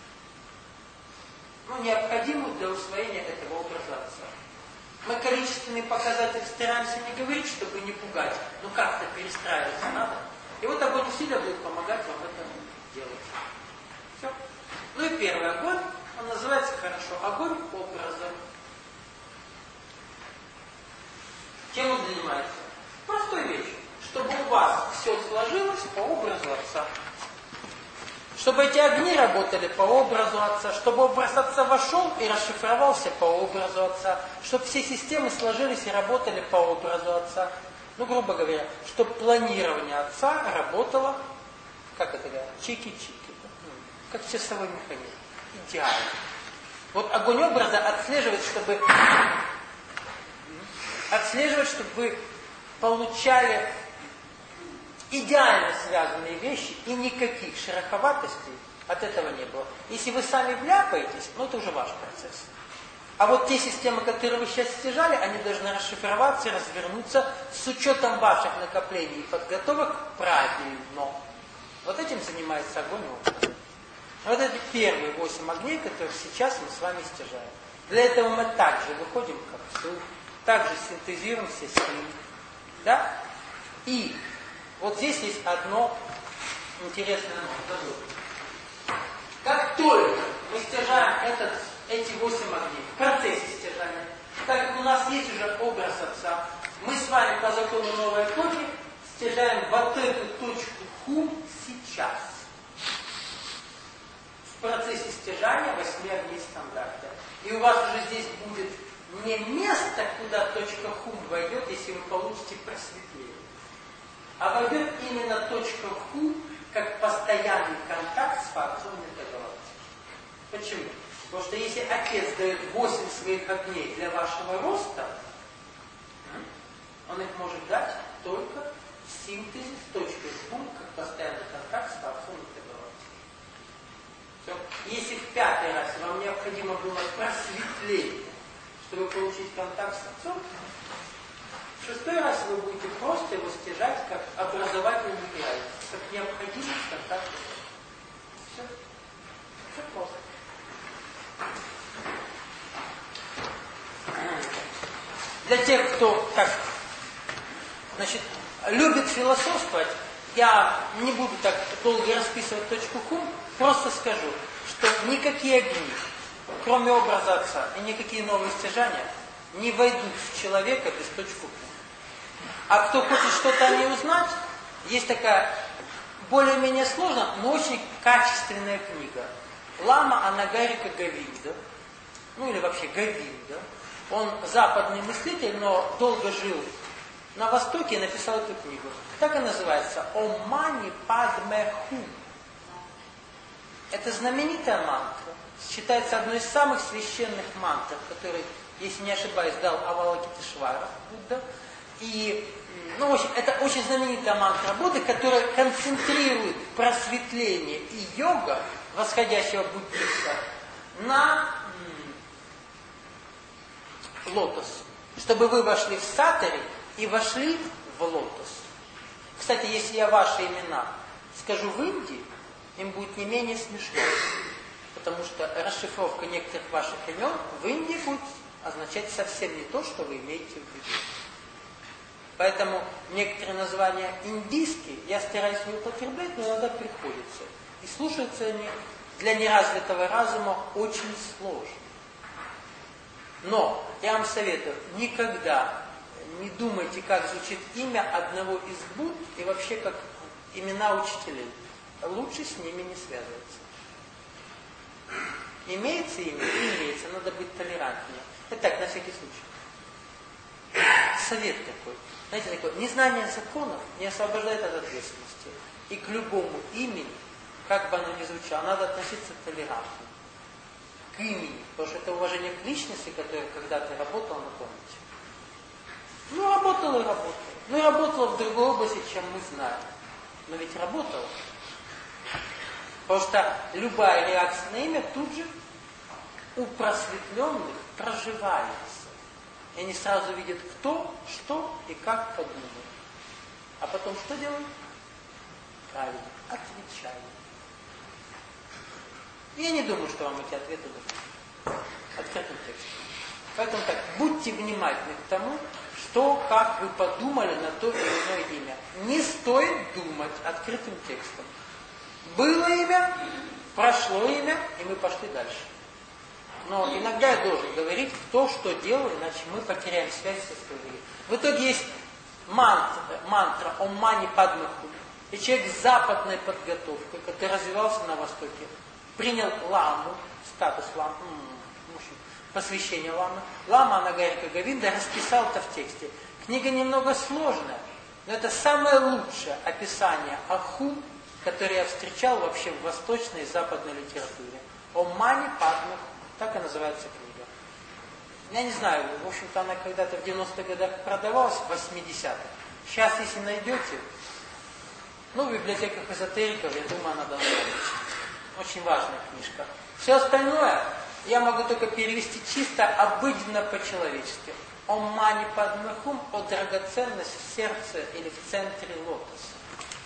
необходимую для усвоения этого образа Отца. Мы количественные показатели стараемся не говорить, чтобы не пугать, но как-то перестраиваться надо. И вот огонь усилия будет помогать вам это делать. Все. Ну и первый огонь, он называется хорошо огонь образа. Чем он занимается? Простой вещь. Чтобы у вас все сложилось по образу Отца. Чтобы эти огни работали по образу Отца, чтобы образ Отца вошел и расшифровался по образу Отца, чтобы все системы сложились и работали по образу Отца. Грубо говоря, чтобы планирование Отца работало, как это говорят, чики-чики, как часовой механизм. Идеально. Вот огонь образа отслеживает, чтобы вы получали идеально связанные вещи и никаких шероховатостей от этого не было. Если вы сами вляпаетесь, это уже ваш процесс. А вот те системы, которые вы сейчас стяжали, они должны расшифроваться и развернуться с учетом ваших накоплений и подготовок правильно. Вот этим занимается огонь образа. Вот это первые 8 огней, которые сейчас мы с вами стяжаем. Для этого мы также выходим к Отцу, также синтезируемся с Ним. Да? И вот здесь есть одно интересное задумание. Как только мы стяжаем эти 8 огней в процессе стяжания, так как у нас есть уже образ Отца, мы с вами по закону новой эпохи стяжаем вот эту точку хум сейчас. В процессе стяжания 8 огней стандарта. И у вас уже здесь будет не место, куда точка хум войдет, если вы получите просветление, а войдет именно точка хум как постоянный контакт с фактором метагалактики. Почему? Потому что если Отец дает 8 своих огней для вашего роста, Он их может дать только в синтезе с точкой хум как постоянный контакт с фактором метагалактики. Все. Если в 5-й раз вам необходимо было просветление, чтобы получить контакт с Отцом, в 6-й раз вы будете просто его стяжать как образовательный материал, как необходимость контакта с Отцом. Все. Все просто. Для тех, кто любит философствовать, я не буду так долго расписывать точку хум, просто скажу, что никакие огни, кроме образа Отца, и никакие новые стяжания не войдут в человека без точки хум. А кто хочет что-то о ней узнать, есть такая более-менее сложная, но очень качественная книга. Лама Анагарика Говинда, или вообще Говинда. Он западный мыслитель, но долго жил на Востоке и написал эту книгу. Так и называется «Ом Мани Падме Хум». Это знаменитая мантра. Считается одной из самых священных мантр, которые, если не ошибаюсь, дал Авалокитешвара Будда. И, в общем, это очень знаменитая мантра Будды, которая концентрирует просветление и йога восходящего буддиста на лотос. Чтобы вы вошли в сатари и вошли в лотос. Кстати, если я ваши имена скажу в Индии, им будет не менее смешно. Потому что расшифровка некоторых ваших имен в Индии будет означать совсем не то, что вы имеете в виду. Поэтому некоторые названия индийские я стараюсь не употреблять, но иногда приходится. И слушаются они для неразвитого разума очень сложно. Но я вам советую, никогда не думайте, как звучит имя одного из Будд и вообще как имена учителей. Лучше с ними не связываться. Имеется имя? Имеется, надо быть толерантнее. Это так, на всякий случай. Совет такой. Знаете, такое, незнание законов не освобождает от ответственности. И к любому имени, как бы оно ни звучало, надо относиться толерантно. К имени, потому что это уважение к личности, которая когда-то работала, напомните. Работала и работала. И работала в другой области, чем мы знаем. Но ведь работала. Потому что любая реакция на имя тут же у просветленных проживается. И они сразу видят, кто, что и как подумать. А потом что делают? Правильно, отвечают. Я не думаю, что вам эти ответы нужны. Открытым текстом. Поэтому так, будьте внимательны к тому, что, как вы подумали на то или иное имя. Не стоит думать открытым текстом. Было имя, прошло имя, и мы пошли дальше. Но иногда я должен говорить, кто что делал, иначе мы потеряем связь со своей. В итоге есть мантра «Ом мани падме хум». И человек с западной подготовкой, который развивался на Востоке, принял ламу, статус ламы, посвящение ламы. Лама Анагарика Говинда расписал это в тексте. Книга немного сложная, но это самое лучшее описание Аху, которое я встречал вообще в восточной и западной литературе. «Ом мани падме хум». Так и называется книга. Я не знаю, в общем-то она когда-то в 90-х годах продавалась, в 80-х. Сейчас, если найдете, в библиотеках эзотериков, я думаю, она должна быть. Очень важная книжка. Все остальное я могу только перевести чисто обыденно по-человечески. Ом мани падме хум, о драгоценность в сердце или в центре лотоса.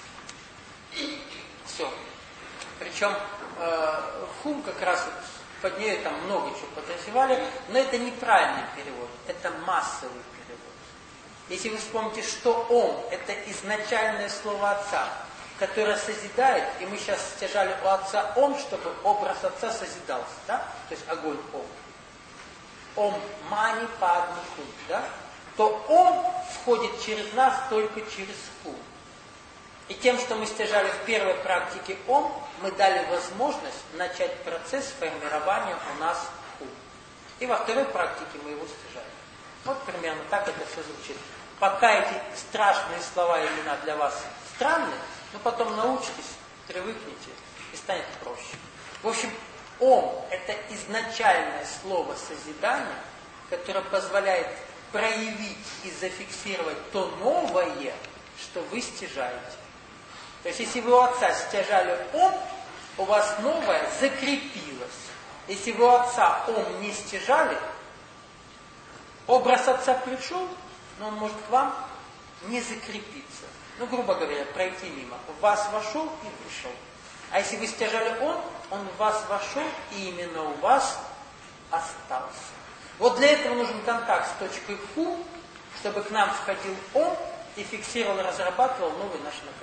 Все. Причем хум как раз под нее там много чего подразумевали, но это неправильный перевод, это массовый перевод. Если вы вспомните, что Ом, это изначальное слово Отца, которое созидает, и мы сейчас стяжали у Отца Ом, чтобы образ Отца созидался, да? То есть огонь Ом. Ом мани падме хум, да? То Ом входит через нас только через хум. И тем, что мы стяжали в первой практике Ом, мы дали возможность начать процесс формирования у нас хум. И во второй практике мы его стяжали. Вот примерно так это все звучит. Пока эти страшные слова и имена для вас странны, но потом научитесь, привыкнете и станет проще. В общем, Ом – это изначальное слово созидания, которое позволяет проявить и зафиксировать то новое, что вы стяжаете. То есть, если вы у Отца стяжали Ом, у вас новое закрепилось. Если вы у Отца Ом не стяжали, образ Отца пришел, но он может к вам не закрепиться. Грубо говоря, пройти мимо. В вас вошел и вышел. А если вы стяжали он в вас вошел и именно у вас остался. Вот для этого нужен контакт с точкой Ху, чтобы к нам входил Он и фиксировал, разрабатывал новый наш накопление.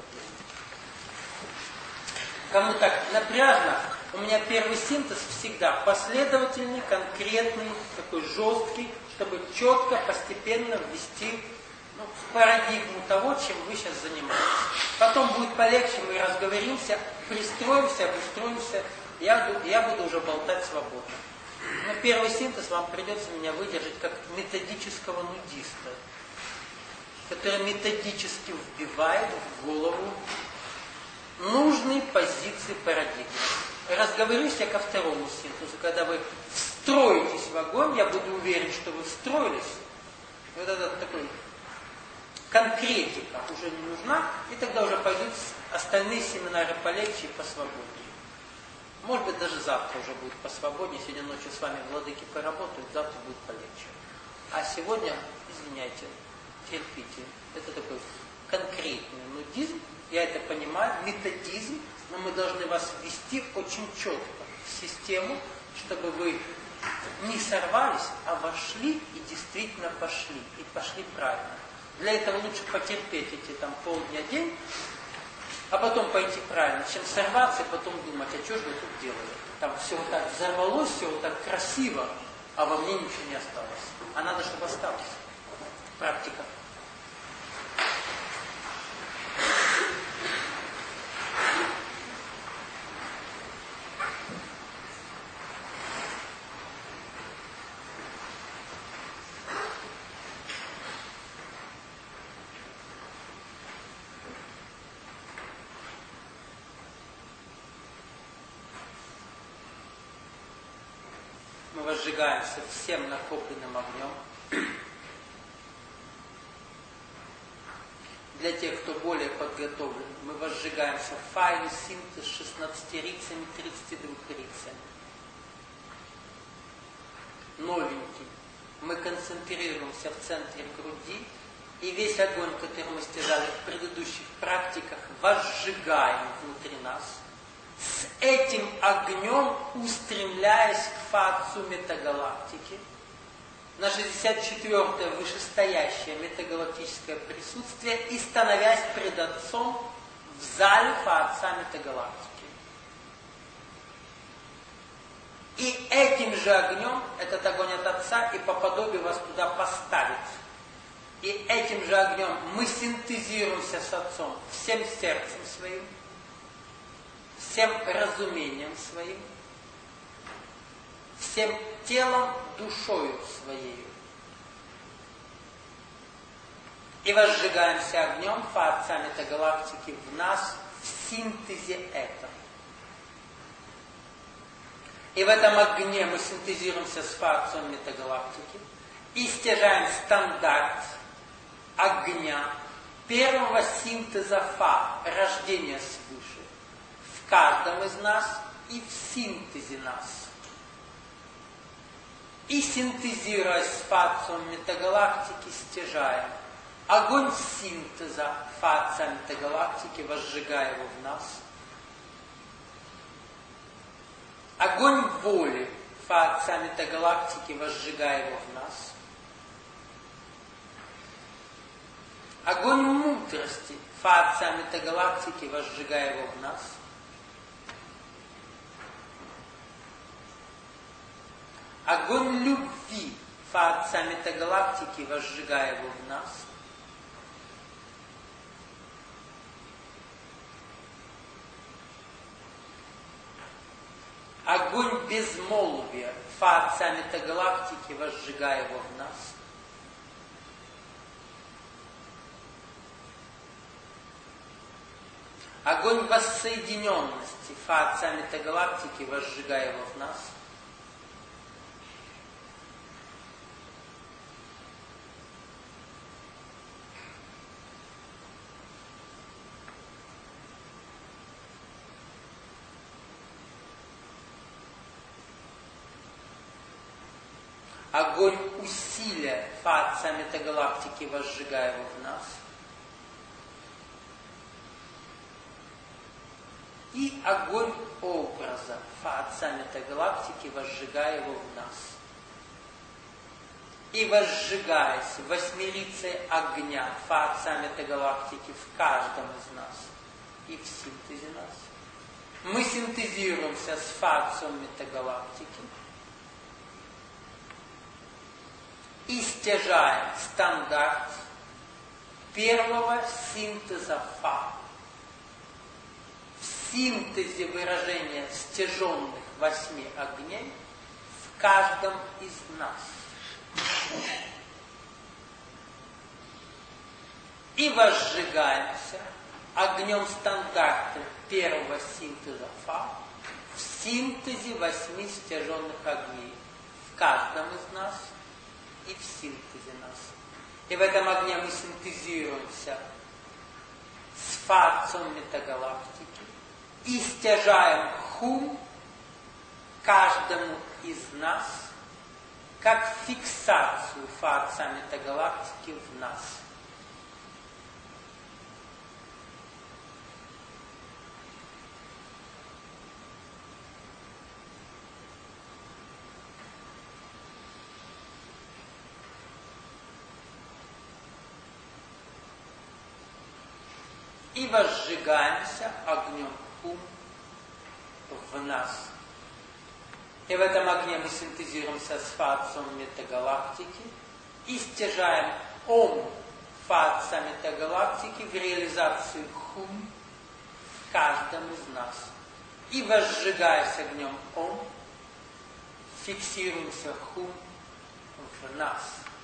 Кому так напряжно, у меня первый синтез всегда последовательный, конкретный, такой жесткий, чтобы четко, постепенно ввести в парадигму того, чем вы сейчас занимаетесь. Потом будет полегче, мы разговоримся, пристроимся, обустроимся, я буду уже болтать свободно. Но первый синтез вам придется меня выдержать как методического нудиста, который методически вбивает в голову нужные позиции парадигмы. Разговорюсь я ко второму синтезу. Когда вы встроитесь в огонь, я буду уверен, что вы встроились. Вот это такой конкретика уже не нужна, и тогда уже пойдут остальные семинары полегче и посвободнее. Может быть, даже завтра уже будет посвободнее. Сегодня ночью с вами владыки поработают, завтра будет полегче. А сегодня, извиняйте, терпите. Это такой конкретный нудизм. Я это понимаю, методизм, но мы должны вас ввести очень четко в систему, чтобы вы не сорвались, а вошли и действительно пошли. И пошли правильно. Для этого лучше потерпеть эти полдня-день, а потом пойти правильно, чем сорваться и потом думать, а что же вы тут делали? Там все вот так взорвалось, все вот так красиво, а во мне ничего не осталось. А надо, чтобы осталось. Практика. Возжигаемся всем накопленным огнем. Для тех, кто более подготовлен, мы возжигаемся в файле синтез 16 рицами, 32 рицами. Новенький. Мы концентрируемся в центре груди И весь огонь, который мы стяжали в предыдущих практиках, возжигаем внутри нас. С этим огнем устремляясь к фацу метагалактики, на 64-е вышестоящее метагалактическое присутствие и становясь пред Отцом в зале фаца метагалактики. И этим же огнем, этот огонь от Отца, и по подобию вас туда поставить. И этим же огнем мы синтезируемся с Отцом всем сердцем своим, всем разумением своим, всем телом, душою своей. И возжигаемся огнем фаца метагалактики в нас в синтезе этого. И в этом огне мы синтезируемся с фацом метагалактики и стяжаем стандарт огня первого синтеза фа, рождения свыше, в каждом из нас и в синтезе нас. И синтезируясь с фацом метагалактики, стяжаем огонь синтеза фаца метагалактики, возжигая его в нас. Огонь воли фаца метагалактики, возжигая его в нас. Огонь мудрости фаца метагалактики, возжигая его в нас. Огонь любви фаца метагалактики, возжигая его в нас. Огонь безмолвия фаца метагалактики, возжигая его в нас. Огонь воссоединенности фаца метагалактики, возжигая его в нас. Огонь усилия фаца метагалактики, возжигая его в нас. И огонь образа фаца метагалактики, возжигая его в нас. И возжигаясь восьмилицей огня фаца метагалактики в каждом из нас и в синтезе нас, мы синтезируемся с фацом метагалактики и стяжаем стандарт первого синтеза фа. В синтезе выражения стяженных 8 огней в каждом из нас. И возжигаемся огнем стандарта первого синтеза фа в синтезе 8 стяженных огней в каждом из нас и в синтезе нас. И в этом огне мы синтезируемся с фацом метагалактики и стяжаем хум каждому из нас как фиксацию фаца метагалактики в нас. И возжигаемся огнем хум в нас. И в этом огне мы синтезируемся с фацом метагалактики и стяжаем ом фаца метагалактики в реализацию хум в каждом из нас. И возжигаясь огнем ом, фиксируемся хум в нас.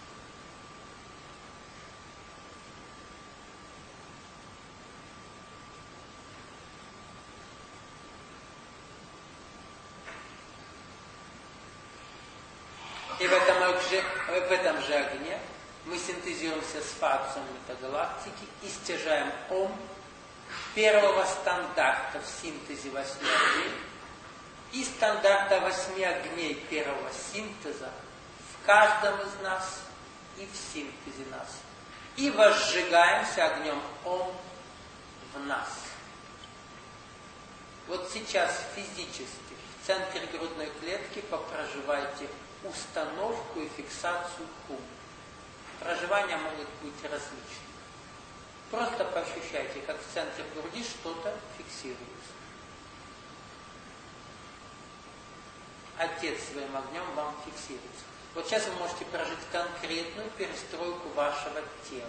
И в этом же огне мы синтезируемся с фацом метагалактики и стяжаем ом первого стандарта в синтезе 8 огней и стандарта 8 огней первого синтеза в каждом из нас и в синтезе нас. и возжигаемся огнем Ом в нас. Вот сейчас физически в центре грудной клетки попроживайте установку и фиксацию Хум. Проживания могут быть различны. Просто поощущайте, как в центре груди что-то фиксируется. Отец своим огнем вам фиксируется. Вот сейчас вы можете прожить конкретную перестройку вашего тела.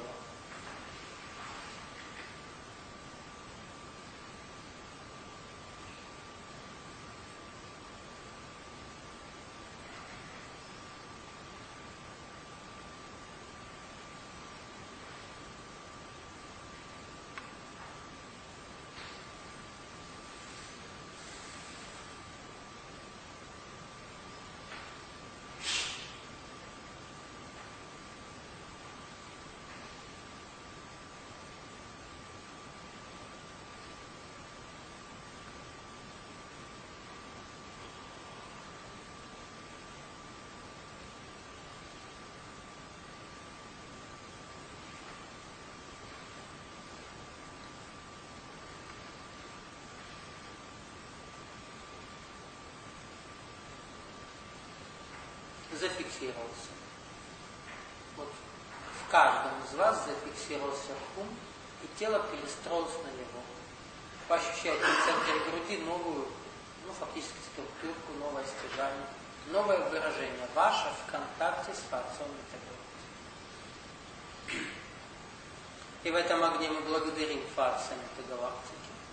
Зафиксировался. Вот в каждом из вас зафиксировался Хум, и тело перестроилось на него. Поощущайте в центре груди новую, фактически структурку, новое стяжание, новое выражение ваше в контакте с Творцом Метагалактики. И в этом огне мы благодарим Творца Метагалактики.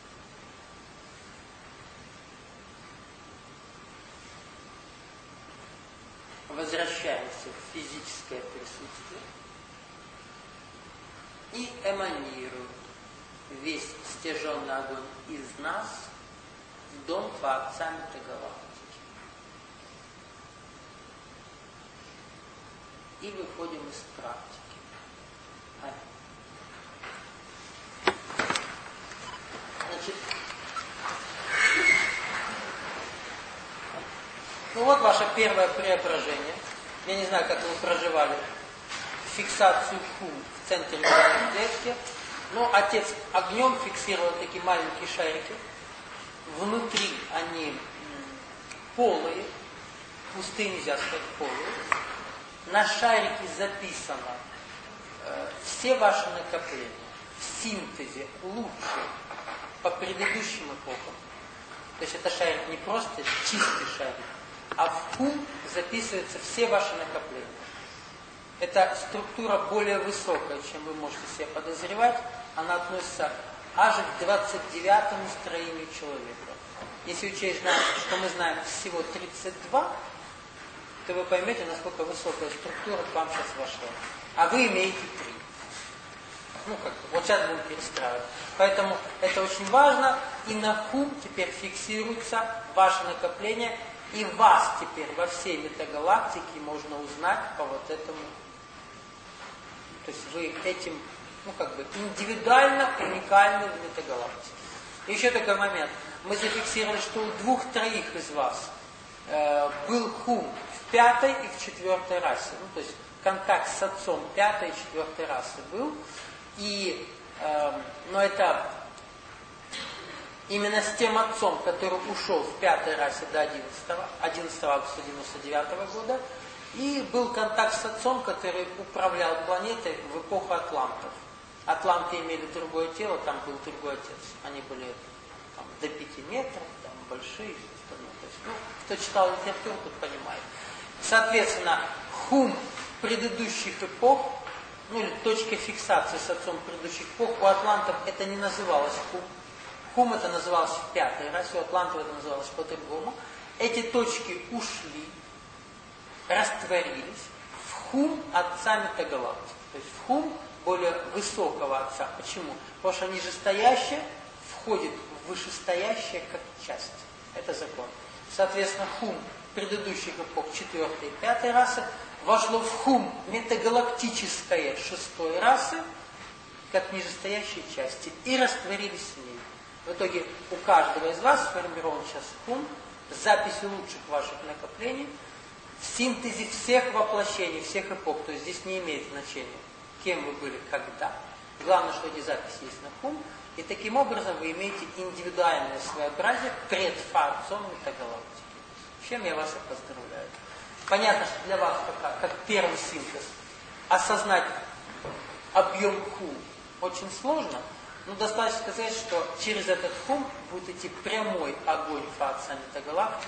Возвращаемся в физическое присутствие и эманируем весь стяженный огонь из нас в дом Творца Метагалактики. И выходим из практики. Значит, вот ваше первое преображение. Я не знаю, как вы проживали фиксацию Хум в центре грудной клетки. Но отец огнем фиксировал такие маленькие шарики. Внутри они полые. Пустые нельзя сказать, полые. На шарике записано все ваши накопления в синтезе лучше по предыдущим эпохам. То есть это шарик не просто чистый шарик, а в Хум записываются все ваши накопления. Это структура более высокая, чем вы можете себе подозревать. Она относится аж к 29-му строению человека. Если учесть, что мы знаем всего 32, то вы поймете, насколько высокая структура к вам сейчас вошла. А вы имеете 3. Вот сейчас будем перестраивать. Поэтому это очень важно. И на Хум теперь фиксируется ваше накопление. И вас теперь во всей метагалактике можно узнать по вот этому. То есть вы этим, индивидуально уникальны в метагалактике. И еще такой момент. Мы зафиксировали, что у 2-3 из вас был Хум в 5-й и в 4-й расе. То есть контакт с отцом 5-й и 4-й расы был. Но это именно с тем отцом, который ушел в 5-й расе до 11 августа 99 года, и был контакт с отцом, который управлял планетой в эпоху атлантов. Атланты имели другое тело, там был другой отец. Они были до 5 метров, большие, все остальное. То есть, кто читал литературу, тот понимает. Соответственно, Хум предыдущих эпох, или точка фиксации с отцом предыдущих эпох, у атлантов это не называлось Хум. Хум это называлось в 5-й расе, у атлантов это называлось по-другому. Эти точки ушли, растворились в Хум отца метагалактики. То есть в Хум более высокого отца. Почему? Потому что нижестоящее входит в вышестоящее как часть. Это закон. Соответственно, Хум предыдущих эпох 4-й и 5-й расы вошло в Хум метагалактическое 6-й расы как нижестоящие части и растворились в ней. В итоге у каждого из вас сформирован сейчас Хум с записью лучших ваших накоплений в синтезе всех воплощений, всех эпох. То есть здесь не имеет значения, кем вы были когда. Главное, что эти записи есть на хум. И таким образом вы имеете индивидуальное своеобразие пред фазом метагалактики. С чем я вас и поздравляю. Понятно, что для вас пока, как первый синтез, осознать объем хум очень сложно, но достаточно сказать, что через этот хум будет идти прямой огонь фаза метагалактики.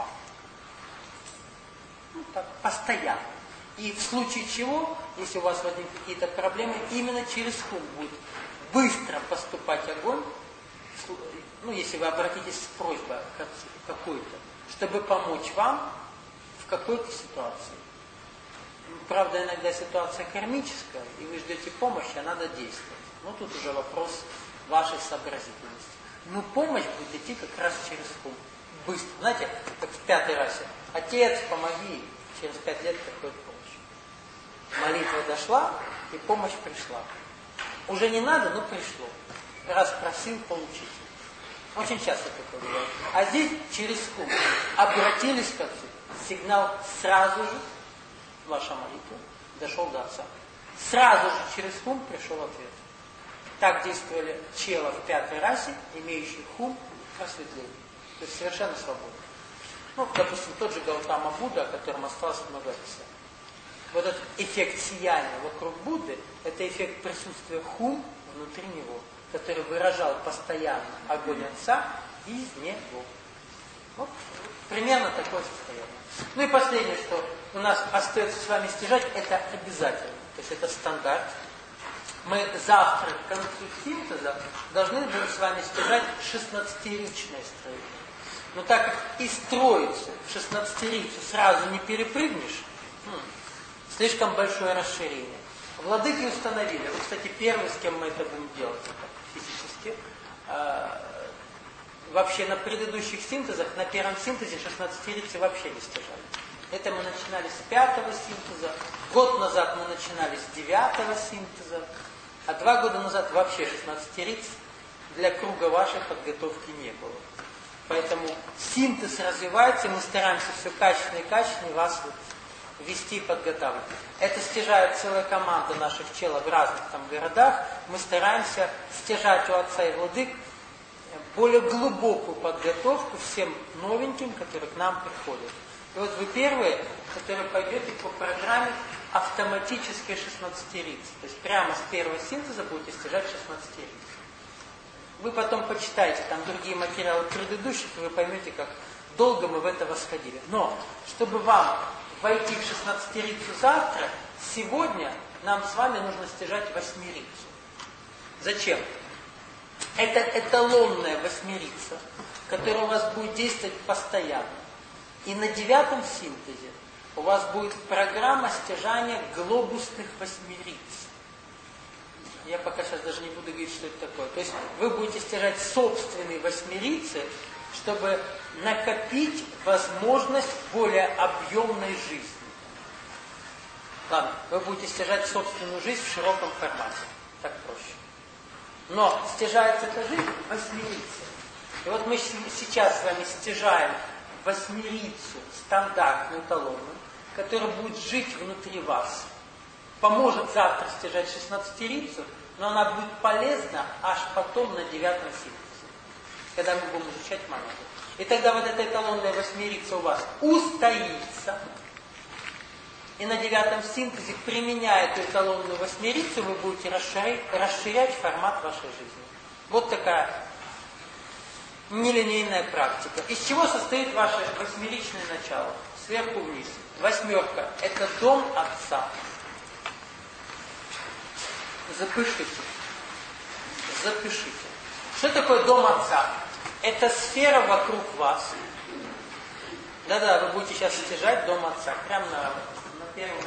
Ну так, постоянно. И в случае чего, если у вас возникнут какие-то проблемы, именно через хум будет быстро поступать огонь, ну, если вы обратитесь с просьбой какой-то, чтобы помочь вам в какой-то ситуации. Правда, иногда ситуация кармическая, и вы ждете помощи, а надо действовать. Ну, тут уже вопрос вашей сообразительности. Но помощь будет идти как раз через хум. Быстро. Знаете, как в 5-й расе. Отец, помоги. Через 5 лет приходит помощь. Молитва дошла, и помощь пришла. Уже не надо, но пришло. Раз просил, получите. Очень часто такое бывает. А здесь через хум обратились к Отцу. Сигнал сразу же, ваша молитва, дошел до Отца. Сразу же через хум пришел ответ. Так действовали чела в 5-й расе, имеющие хум просветление. То есть совершенно свободно. Ну, допустим, тот же Гаутама Будда, о котором осталось много писать. Вот этот эффект сияния вокруг Будды, это эффект присутствия хум внутри него, который выражал постоянно огонь Отца из него. Вот примерно такое состояние. Ну и последнее, что у нас остается с вами стяжать, это обязательно. То есть это стандарт. Мы завтра к концу синтеза должны были с вами стяжать 16-ричное строение. Но так как из троицы в 16-рицу сразу не перепрыгнешь, слишком большое расширение. Владыки установили. Вы, кстати, первый, с кем мы это будем делать, физически. Вообще на предыдущих синтезах, на первом синтезе 16-рицы вообще не стяжали. Это мы начинали с 5-го синтеза. Год назад мы начинали с 9-го синтеза. А 2 года назад вообще 16-риц для круга вашей подготовки не было. Поэтому синтез развивается, и мы стараемся все качественно и качественно вас вести и подготавливать. Это стяжает целая команда наших челов в разных там городах. Мы стараемся стяжать у Отца и Владык более глубокую подготовку всем новеньким, которые к нам приходят. И вот вы первые, которые пойдете по программе автоматической 16-рицы. То есть прямо с первого синтеза будете стяжать 16-риц. Вы потом почитаете там другие материалы предыдущих, и вы поймете, как долго мы в это восходили. Но, чтобы вам войти в 16-рицу завтра, сегодня нам с вами нужно стяжать 8-рицу. Зачем? Это эталонная 8-рица, которая у вас будет действовать постоянно. И на 9-м синтезе у вас будет программа стяжания глобусных 8-риц. Я пока сейчас даже не буду говорить, что это такое. То есть вы будете стяжать собственные 8-рицы, чтобы накопить возможность более объемной жизни. Ладно, вы будете стяжать собственную жизнь в широком формате. Так проще. Но стяжается эта жизнь 8-рицей. И вот мы сейчас с вами стяжаем 8-рицу стандартную эталонную, которая будет жить внутри вас. Поможет завтра стяжать 16-рицу, но она будет полезна аж потом на 9-м синтезе, когда мы будем изучать мантру. И тогда вот эта эталонная 8-рица у вас устоится. И на 9-м синтезе, применяя эту эталонную 8-рицу, вы будете расширять формат вашей жизни. Вот такая нелинейная практика. Из чего состоит ваше 8-ричное начало? Сверху вниз. 8-ка – это дом Отца. Запишите. Запишите. Что такое дом Отца? Это сфера вокруг вас. Да-да, вы будете сейчас стяжать дом Отца. Прямо на первом.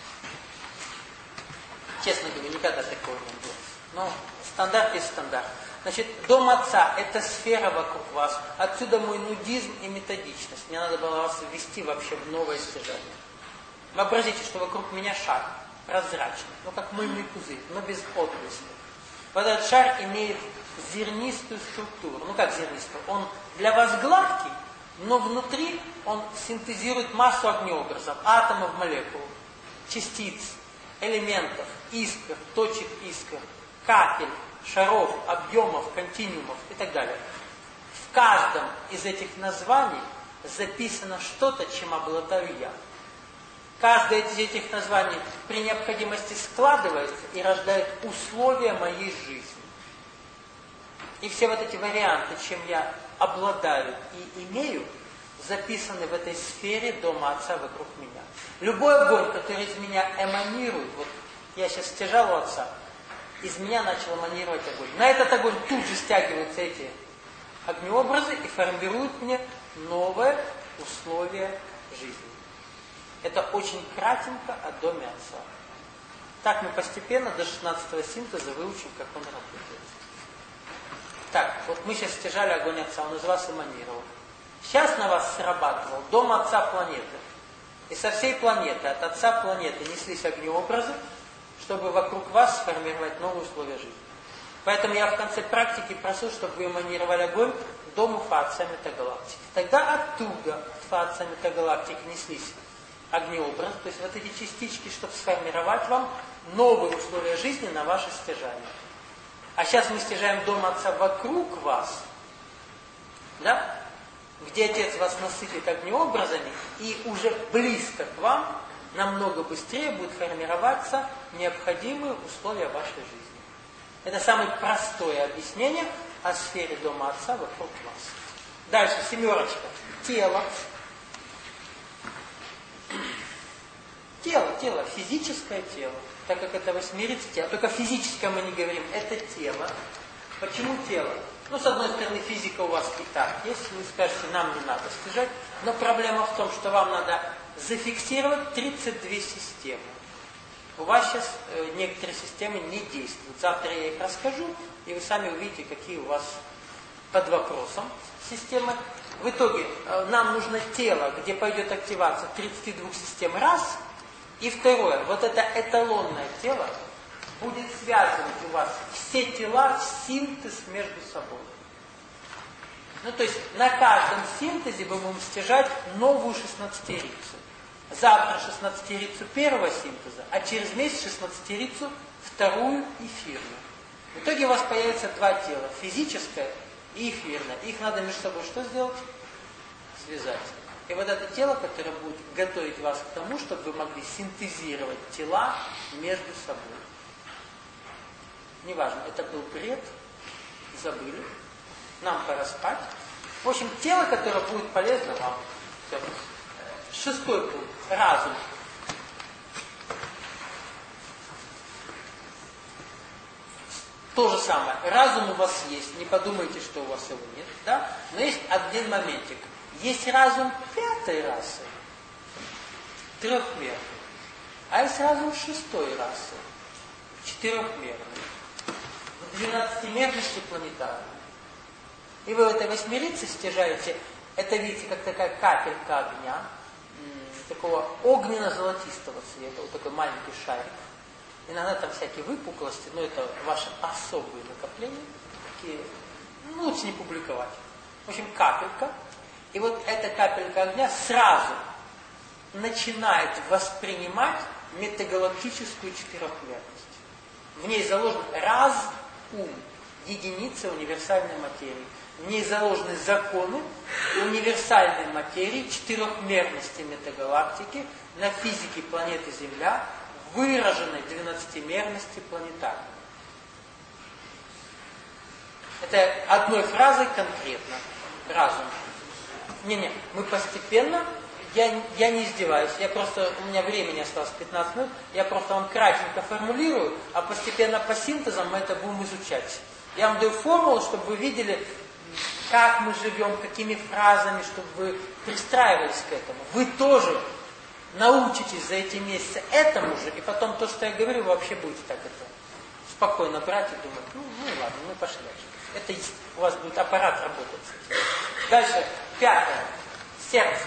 Честно говоря, никогда такого не было. Но стандарт есть стандарт. Значит, дом Отца – это сфера вокруг вас. Отсюда мой нудизм и методичность. Мне надо было вас ввести вообще в новое стяжание. Вообразите, что вокруг меня шар. Прозрачный. Ну, как мыльный пузырь, но без отблеска. Вот этот шар имеет зернистую структуру. Ну, как зернистую? Он для вас гладкий, но внутри он синтезирует массу огнеобразов, атомов, молекул, частиц. элементов, искр, точек искр, капель, шаров, объемов, континуумов и так далее. В каждом из этих названий записано что-то, чем обладаю я. Каждое из этих названий при необходимости складывается и рождает условия моей жизни. И все вот эти варианты, чем я обладаю и имею, записаны в этой сфере Дома Отца вокруг меня. Любой огонь, который из меня эманирует, вот я сейчас стяжал у Отца, из меня начал эманировать огонь. На этот огонь тут же стягиваются эти огнеобразы и формируют мне новые условия жизни. Это очень кратенько о Доме Отца. Так мы постепенно до 16-го синтеза выучим, как он работает. Так, вот мы сейчас стяжали огонь Отца, он из вас эманировал. Сейчас на вас срабатывал Дом Отца планеты. И со всей планеты, от Отца планеты, неслись огнеобразы, чтобы вокруг вас сформировать новые условия жизни. Поэтому я в конце практики прошу, чтобы вы эманировали огонь к Дому Отца Метагалактики. Тогда оттуда, от Отца Метагалактики, неслись огнеобразы, то есть вот эти частички, чтобы сформировать вам новые условия жизни на ваше стяжание. А сейчас мы стяжаем Дом Отца вокруг вас, да? Где Отец вас насытит огнеобразами, и уже близко к вам намного быстрее будет формироваться необходимые условия вашей жизни. Это самое простое объяснение о сфере Дома Отца вокруг вас. Дальше, 7. Тело. Тело, физическое тело. Так как это восьмерится тело. Только физическое мы не говорим, это тело. Почему тело? Ну, с одной стороны, физика у вас и так есть, вы скажете, нам не надо стяжать, но проблема в том, что вам надо зафиксировать 32 системы. У вас сейчас некоторые системы не действуют. Завтра я их расскажу, и вы сами увидите, какие у вас под вопросом системы. В итоге нам нужно тело, где пойдет активация 32 систем раз, и второе, вот это эталонное тело будет связывать у вас все тела в синтез между собой. Ну, то есть на каждом синтезе мы будем стяжать новую 16-рицу. Завтра 16-рицу первого синтеза, а через месяц 16-рицу вторую эфирную. В итоге у вас появится два тела, физическое и эфирное. Их надо между собой что сделать? Связать. И вот это тело, которое будет готовить вас к тому, чтобы вы могли синтезировать тела между собой. Неважно, это был бред, забыли, нам пора спать. В общем, тело, которое будет полезно вам. Все. 6 пункт. Разум. То же самое. Разум у вас есть, не подумайте, что у вас его нет, да? Но есть один моментик. Есть разум 5-й расы, 3-мерный. А есть разум 6-й расы, 4-мерный. В 12-мерности планетарной. И вы в этой восьмерице стяжаете, это видите, как такая капелька огня, такого огненно-золотистого цвета, вот такой маленький шарик. Иногда там всякие выпуклости, но это ваши особые накопления, такие, ну, лучше не публиковать. В общем, капелька. И вот эта капелька огня сразу начинает воспринимать метагалактическую четырехмерность. В ней заложен ум, единица универсальной материи. В ней заложены законы универсальной материи, четырехмерности метагалактики на физике планеты Земля, выраженной 12-мерности планетарной. Это одной фразой конкретно. Разум. Не, мы постепенно, я не издеваюсь, у меня времени осталось 15 минут, я просто вам кратенько формулирую, а постепенно по синтезам мы это будем изучать. Я вам даю формулу, чтобы вы видели, как мы живем, какими фразами, чтобы вы пристраивались к этому. Вы тоже научитесь за эти месяцы этому же, и потом то, что я говорю, вы вообще будете так это спокойно брать и думать, ну ладно, мы пошли дальше. Это у вас будет аппарат работать с этим. Дальше, 5. Сердце.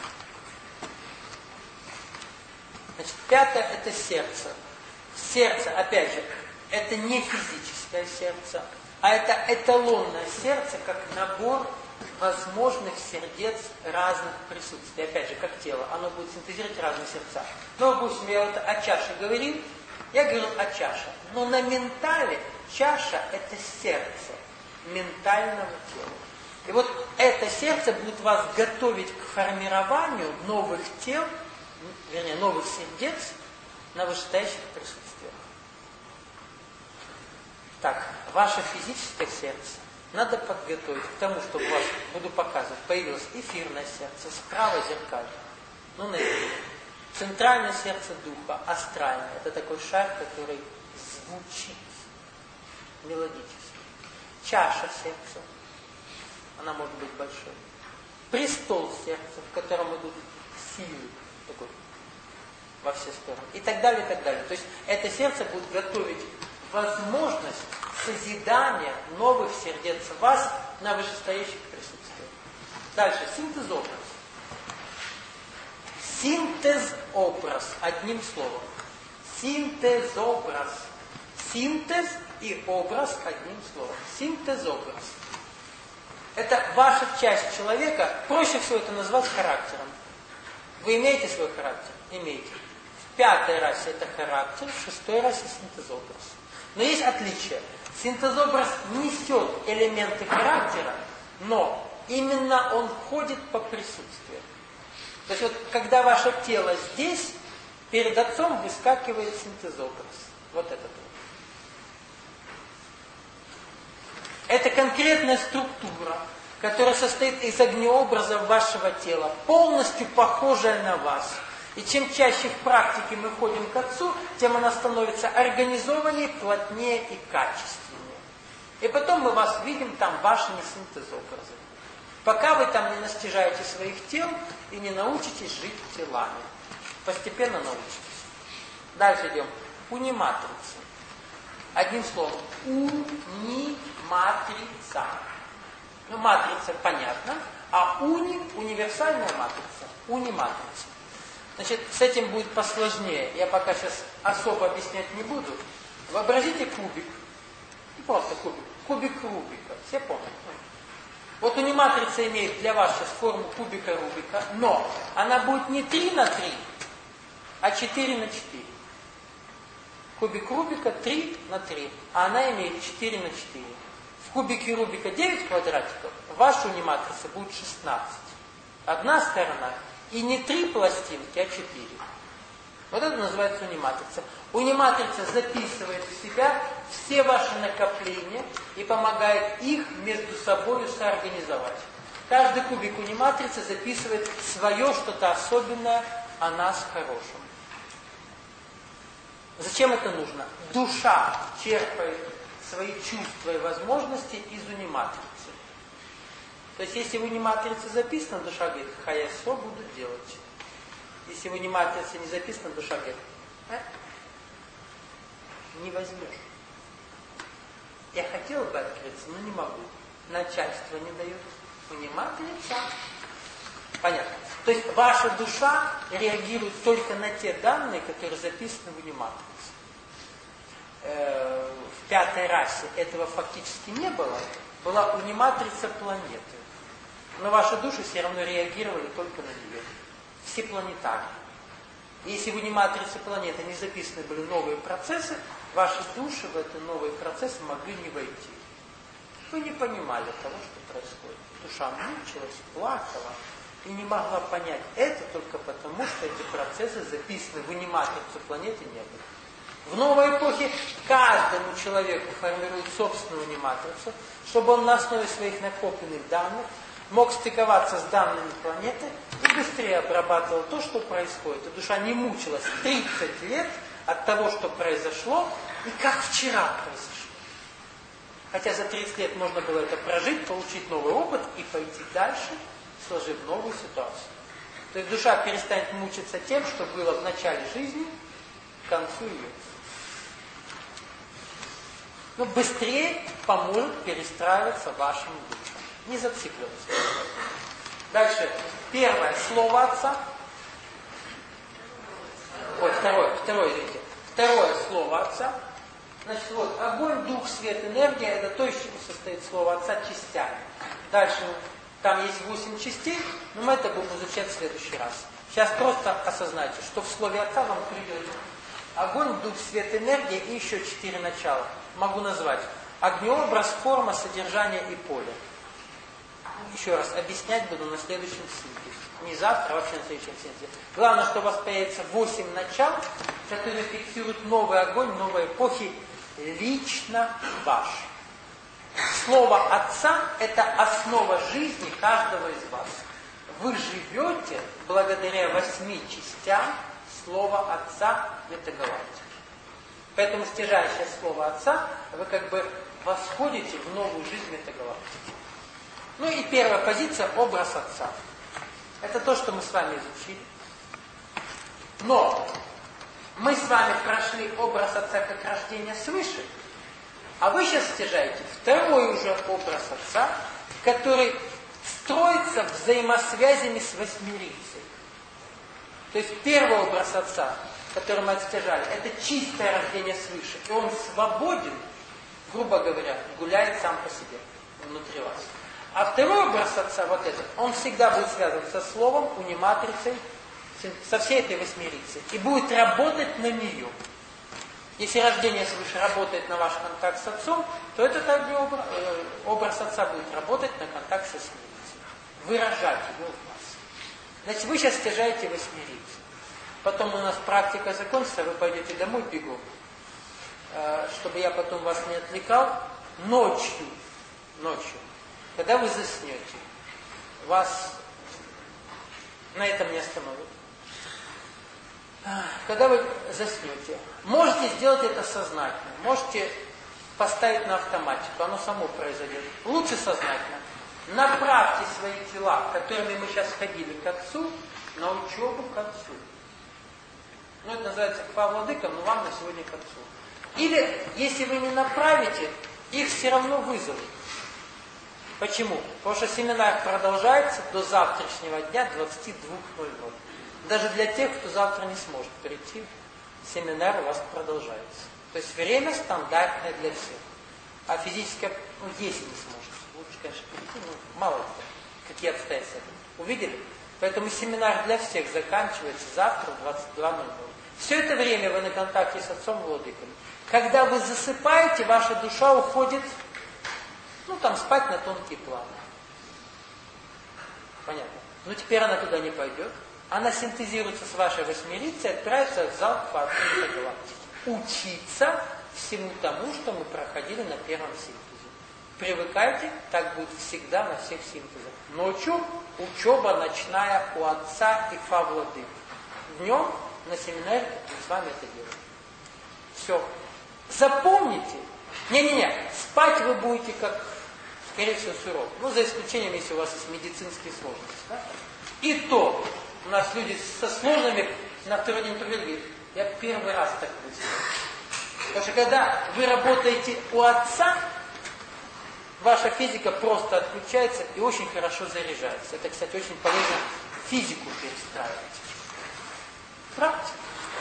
Значит, 5 это сердце. Сердце, опять же, это не физическое сердце, а это эталонное сердце, как набор возможных сердец разных присутствий. Опять же, как тело, оно будет синтезировать разные сердца. Но, допустим, я вот о чаше говорил, Я говорю о чаше. Но на ментале чаша – это сердце ментального тела. И вот это сердце будет вас готовить к формированию новых тел, вернее, новых сердец на вышестоящих присутствиях. Так, ваше физическое сердце надо подготовить к тому, чтобы у вас, буду показывать, появилось эфирное сердце, справа зеркальное, ну, наверное. Центральное сердце духа, астральное. Это такой шар, который звучит мелодически. Чаша сердца, она может быть большой. Престол сердца, в котором идут силы, такой, во все стороны. И так далее, и так далее. То есть это сердце будет готовить возможность созидания новых сердец в вас на вышестоящих присутствиях. Дальше, синтез-образ. Синтез-образ, одним словом. Синтез-образ. Синтез и образ одним словом. Синтез-образ. Это ваша часть человека, проще всего это назвать характером. Вы имеете свой характер? Имеете. В 5-й расе это характер, в 6-й расе синтез-образ. Но есть отличие. Синтез-образ несет элементы характера, но именно он входит по присутствию. То есть вот когда ваше тело здесь, перед отцом выскакивает синтез-образ. Вот этот вот. Это конкретная структура, которая состоит из огнеобразов вашего тела, полностью похожая на вас. И чем чаще в практике мы ходим к Отцу, тем она становится организованнее, плотнее и качественнее. И потом мы вас видим там вашими синтез-образами. Пока вы там не настижаете своих тел и не научитесь жить телами. Постепенно научитесь. Дальше идем. Униматрица. Одним словом. Униматрица. Ну, матрица понятно, а универсальная матрица. Униматрица. Значит, с этим будет посложнее. Я пока сейчас особо объяснять не буду. Вообразите кубик. Не просто кубик. Кубик Рубика. Все помнят? Вот униматрица имеет для вас сейчас форму кубика Рубика, но она будет не 3 на 3, а 4 на 4. Кубик Рубика 3 на 3, а она имеет 4 на 4. В кубике Рубика 9 квадратиков, ваша униматрица будет 16. Одна сторона и не 3 пластинки, а 4. Вот это называется униматрица. Униматрица записывает в себя все ваши накопления и помогает их между собой соорганизовать. Каждый кубик униматрицы записывает свое что-то особенное о нас хорошем. Зачем это нужно? Душа черпает свои чувства и возможности из униматрицы. То есть, если в униматрице записано, душа говорит, я все буду делать. Если в униматрице не записано, душа говорит, не возьмешь. Я хотела бы открыться, но не могу. Начальство не дает. Униматрица. Понятно. То есть, ваша душа реагирует только на те данные, которые записаны в униматрице. В 5-й расе этого фактически не было. Была униматрица планеты. Но ваши души все равно реагировали только на нее. Все планетарии. Если в униматрице планеты не записаны были новые процессы, ваши души в эти новые процессы могли не войти. Вы не понимали того, что происходит. Душа мучилась, плакала и не могла понять это только потому, что эти процессы записаны в униматрицу планеты не были. В новой эпохе каждому человеку формирует собственную униматрицу, чтобы он на основе своих накопленных данных мог стыковаться с данными планеты и быстрее обрабатывал то, что происходит. И душа не мучилась 30 лет от того, что произошло, и как вчера произошло. Хотя за 30 лет можно было это прожить, получить новый опыт и пойти дальше, сложив новую ситуацию. То есть душа перестанет мучиться тем, что было в начале жизни, к концу ее. Но быстрее поможет перестраиваться вашим душам. Не зацикливаться. Дальше. Первое. Слово Отца. Ой, второе, извините. Второе слово Отца. Значит, вот, огонь, дух, свет, энергия, это то, из чего состоит слово Отца частями. Дальше, там есть 8 частей, но мы это будем изучать в следующий раз. Сейчас просто осознайте, что в слове Отца вам придет Огонь, дух, свет, энергия и еще 4 начала. Могу назвать. Огнеобраз, форма, содержание и поле. Еще раз, объяснять буду на следующем синтезе. Не завтра, а вообще на следующем синтезе. Главное, что у вас появится 8 начал, которые фиксируют новый огонь, новой эпохи, лично ваш. Слово Отца – это основа жизни каждого из вас. Вы живете благодаря 8 частям слова Отца в этой галактике. Поэтому, стяжая сейчас слово Отца, вы как бы восходите в новую жизнь этой галактики. Ну и первая позиция – образ Отца. Это то, что мы с вами изучили. Но мы с вами прошли образ Отца как рождение свыше, а вы сейчас стяжаете второй уже образ Отца, который строится взаимосвязями с восьмерицей. То есть первый образ Отца, который мы отстяжали, это чистое рождение свыше. И он свободен, грубо говоря, гуляет сам по себе, внутри вас. А второй образ Отца, вот этот, он всегда будет связан со Словом, униматрицей, со всей этой восьмерицей. И будет работать на нее. Если рождение свыше работает на ваш контакт с Отцом, то этот образ Отца будет работать на контакт со восьмерицей. Выражать его в вас. Значит, вы сейчас стяжаете восьмерицу. Потом у нас практика закончится, вы пойдете домой бегом. Чтобы я потом вас не отвлекал, ночью, когда вы заснете, вас на этом не остановят. Когда вы заснете, можете сделать это сознательно, можете поставить на автоматику, оно само произойдет. Лучше сознательно. Направьте свои тела, которыми мы сейчас ходили к Отцу, на учебу к Отцу. Ну, это называется к Владыкам, но вам на сегодня к Отцу. Или, если вы не направите, их все равно вызовут. Почему? Потому что семинар продолжается до завтрашнего дня 22:00. Даже для тех, кто завтра не сможет прийти, семинар у вас продолжается. То есть время стандартное для всех. А физически, если не сможете, лучше, конечно, прийти, но мало ли, какие обстоятельства. Увидели? Поэтому семинар для всех заканчивается завтра в 22:00. Все это время вы на контакте с Отцом Владыкой. Когда вы засыпаете, ваша душа уходит, спать на тонкий план. Понятно? Но теперь она туда не пойдет. Она синтезируется с вашей восьмерицей и отправится в зал квартиры галактики. Учиться всему тому, что мы проходили на первом синтезе. Привыкайте, так будет всегда на всех синтезах. Ночью учеба ночная у Отца и Владык. Днем на семинаре мы с вами это делаем. Все. Запомните. Спать вы будете как, скорее всего, суров. За исключением, если у вас есть медицинские сложности. Да? И то, у нас люди со сложными на второй день говорят, я первый раз так выяснил. Потому что когда вы работаете у Отца, ваша физика просто отключается и очень хорошо заряжается. Это, кстати, очень полезно физику перестраивать. Практика.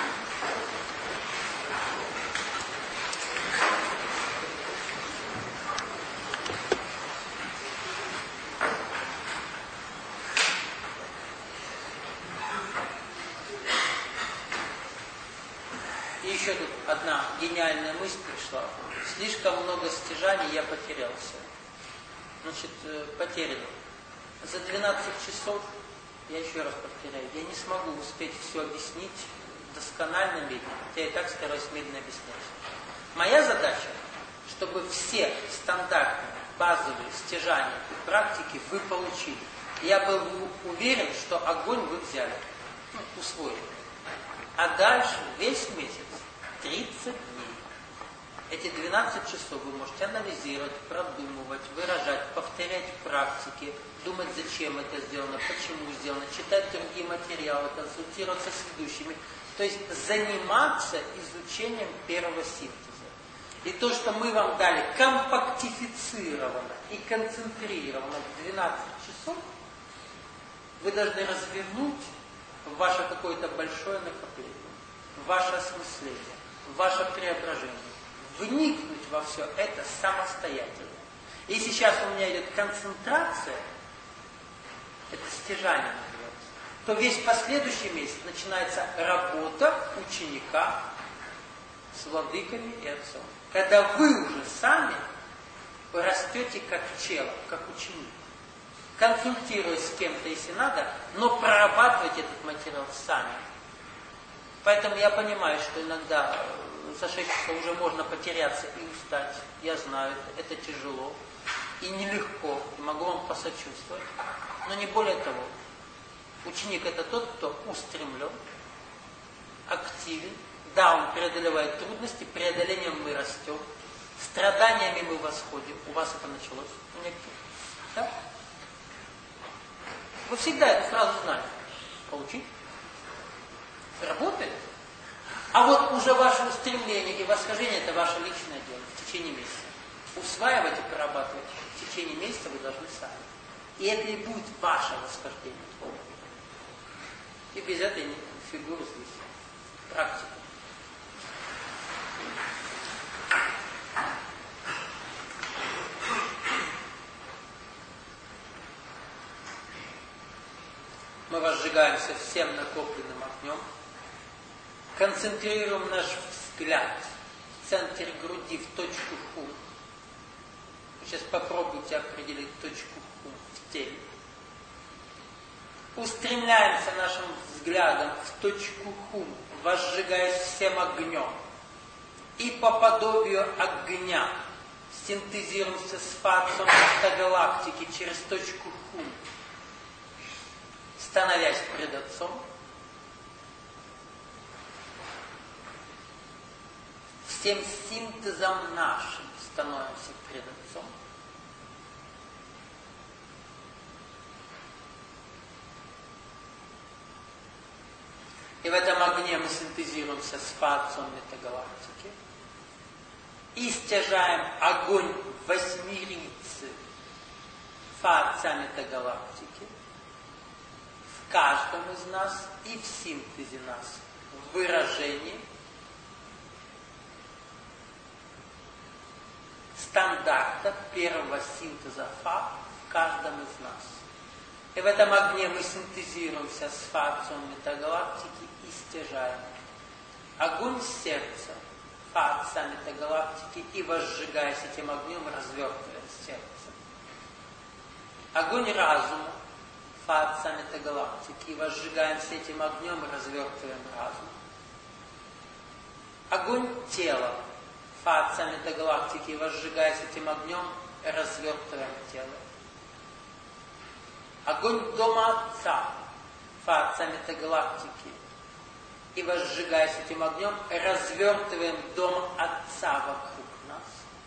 И еще тут одна гениальная мысль пришла. Слишком много стяжаний я потерялся. Потерян. За 12 часов, я еще раз повторяю, я не смогу успеть все объяснить досконально медленно. Я и так стараюсь медленно объяснять. Моя задача, чтобы все стандартные, базовые стяжания и практики вы получили. Я был уверен, что огонь вы взяли, усвоили. А дальше весь месяц, 30 дней. Эти 12 часов вы можете анализировать, продумывать, выражать, повторять в практике, думать, зачем это сделано, почему сделано, читать другие материалы, консультироваться с ведущими. То есть заниматься изучением первого синтеза. И то, что мы вам дали компактифицированно и концентрированно в 12 часов, вы должны развернуть в ваше какое-то большое накопление, в ваше осмысление, в ваше преображение. Вникнуть во все это самостоятельно. И сейчас у меня идет концентрация, это стяжание называется, то весь последующий месяц начинается работа ученика с владыками и отцом. Когда вы уже сами растете как чело, как ученик. Консультируясь с кем-то, если надо, но прорабатывать этот материал сами. Поэтому я понимаю, что иногда за 6 часов уже можно потеряться и устать. Я знаю, это тяжело и нелегко, и могу вам посочувствовать. Но не более того. Ученик это тот, кто устремлен, активен. Да, он преодолевает трудности, преодолением мы растем, страданиями мы восходим. У вас это началось. У некоторых. Да? Вы всегда это сразу знали. Получить. Работает. А вот уже ваше устремление и восхождение – это ваше личное дело в течение месяца. Усваивать и прорабатывать в течение месяца вы должны сами. И это и будет ваше восхождение. И без этой фигуры здесь. Практика. Мы возжигаемся всем накопленным огнем, концентрируем наш взгляд в центре груди, в точку хум. Сейчас попробуйте определить точку хум в теле. Устремляемся нашим взглядом в точку хум, возжигаясь всем огнем. И по подобию огня синтезируемся с фацом галактики через точку хум, становясь пред Отцом. Всем синтезом нашим становимся пред Отцом. И в этом огне мы синтезируемся с Фа-Отцом метагалактики. И стяжаем огонь восьмерицы Фа-Отца метагалактики в каждом из нас и в синтезе нас, в выражении стандарта первого синтеза Фа в каждом из нас. И в этом огне мы синтезируемся с Фа-Отцом метагалактики и стяжаем огонь сердца Фа-Отца метагалактики и, возжигаясь этим огнем, развертываем сердце. Огонь разума Фа-Отца метагалактики и, возжигаемся этим огнем, развертываем разум. Огонь тела Фа-Отца метагалактики и, возжигаясь этим огнем, развертываем тело. Огонь Дома Отца Фа-Отца метагалактики и, возжигаясь этим огнем, развертываем Дом Отца вокруг нас.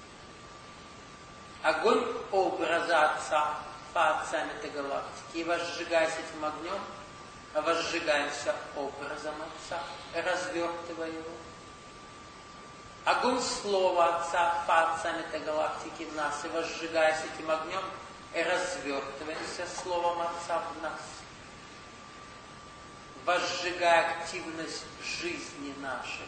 Огонь образа Отца Фа-Отца метагалактики и, возжигаясь этим огнем, возжигаемся образом Отца, развертывая его. Огонь Слова Отца Фа-Отца метагалактики в нас и, возжигаясь этим огнем, развертываемся Словом Отца в нас, возжигая активность жизни нашей.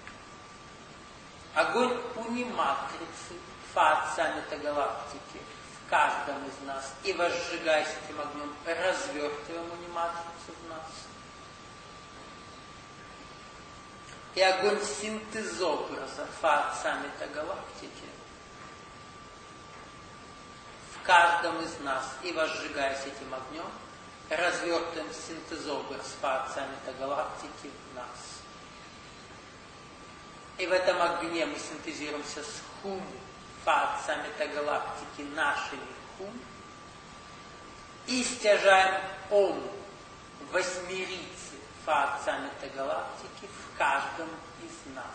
Огонь униматрицы Фа-Отца метагалактики в каждом из нас и, возжигаясь этим огнем, развертываем униматрицу в нас. И огонь синтезобраза Фа-Отца метагалактики в каждом из нас и, возжигаясь этим огнем, развертываем синтезобраз Фа-Отца метагалактики в нас. И в этом огне мы синтезируемся с хум Фа-Отца метагалактики нашими хум и стяжаем ом восьмерицы Фа-Отца метагалактики в каждом из нас.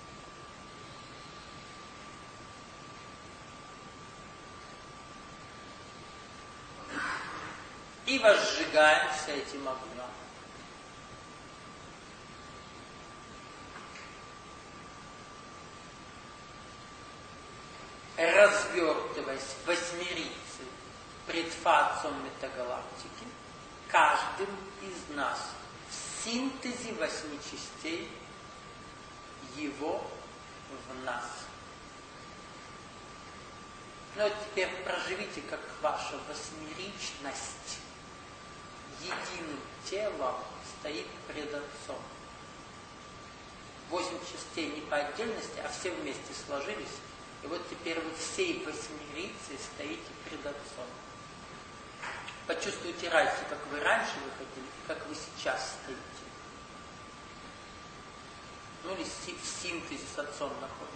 И возжигаемся этим огнем. Развертываясь в восьмерице пред Фа-Отцом метагалактики, каждым из нас в синтезе 8 частей его в нас. Ну вот теперь проживите, как ваша восьмеричность единым телом стоит пред Отцом. 8 частей не по отдельности, а все вместе сложились. И вот теперь вы всей восьмерицей стоите пред Отцом. Почувствуйте разницу, как вы раньше выходили, и как вы сейчас стоите. Ну или в синтезе с Отцом находитесь.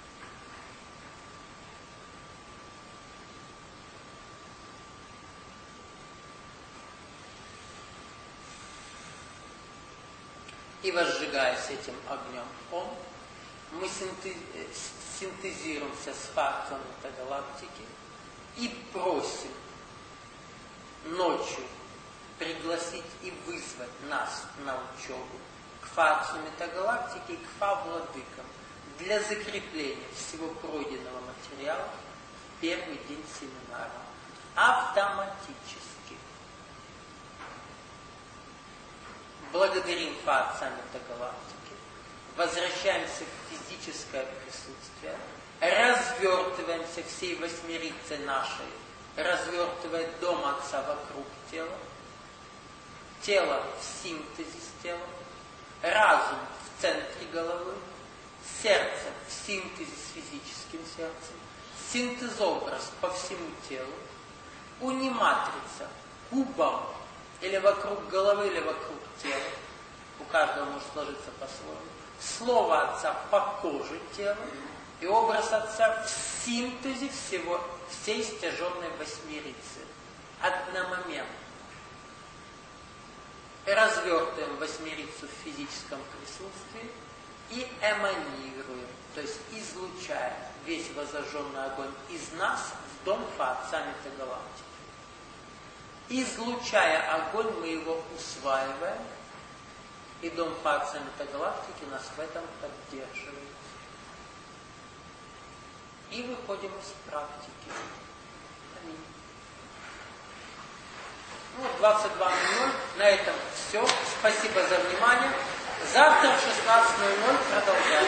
И возжигаясь этим огнем мы синтезируемся с фактором метагалактики и просим ночью пригласить и вызвать нас на учебу к фактору метагалактики и к фа-владыкам для закрепления всего пройденного материала в первый день семинара. Автоматически. Благодарим Фа-Отца Метагалактики, возвращаемся в физическое присутствие, развертываемся всей восьмерицей нашей, развертывая дом Отца вокруг тела, тело в синтезе с телом, разум в центре головы, сердце в синтезе с физическим сердцем, синтезобраз по всему телу, униматрица кубом или вокруг головы, или вокруг тела. У каждого может сложиться по-своему. Слово Отца по коже тела и образ Отца в синтезе всей стяженной восьмерицы. Одномоментно. Развертываем восьмерицу в физическом присутствии и эманируем, то есть излучаем весь возожженный огонь из нас в дом Фа-Отца Метагалактики. Излучая огонь, мы его усваиваем, и дом Фа-Отца Метагалактики нас в этом поддерживает. И выходим из практики. Аминь. Ну, 22:00. На этом все. Спасибо за внимание. Завтра в 16:00 продолжаем.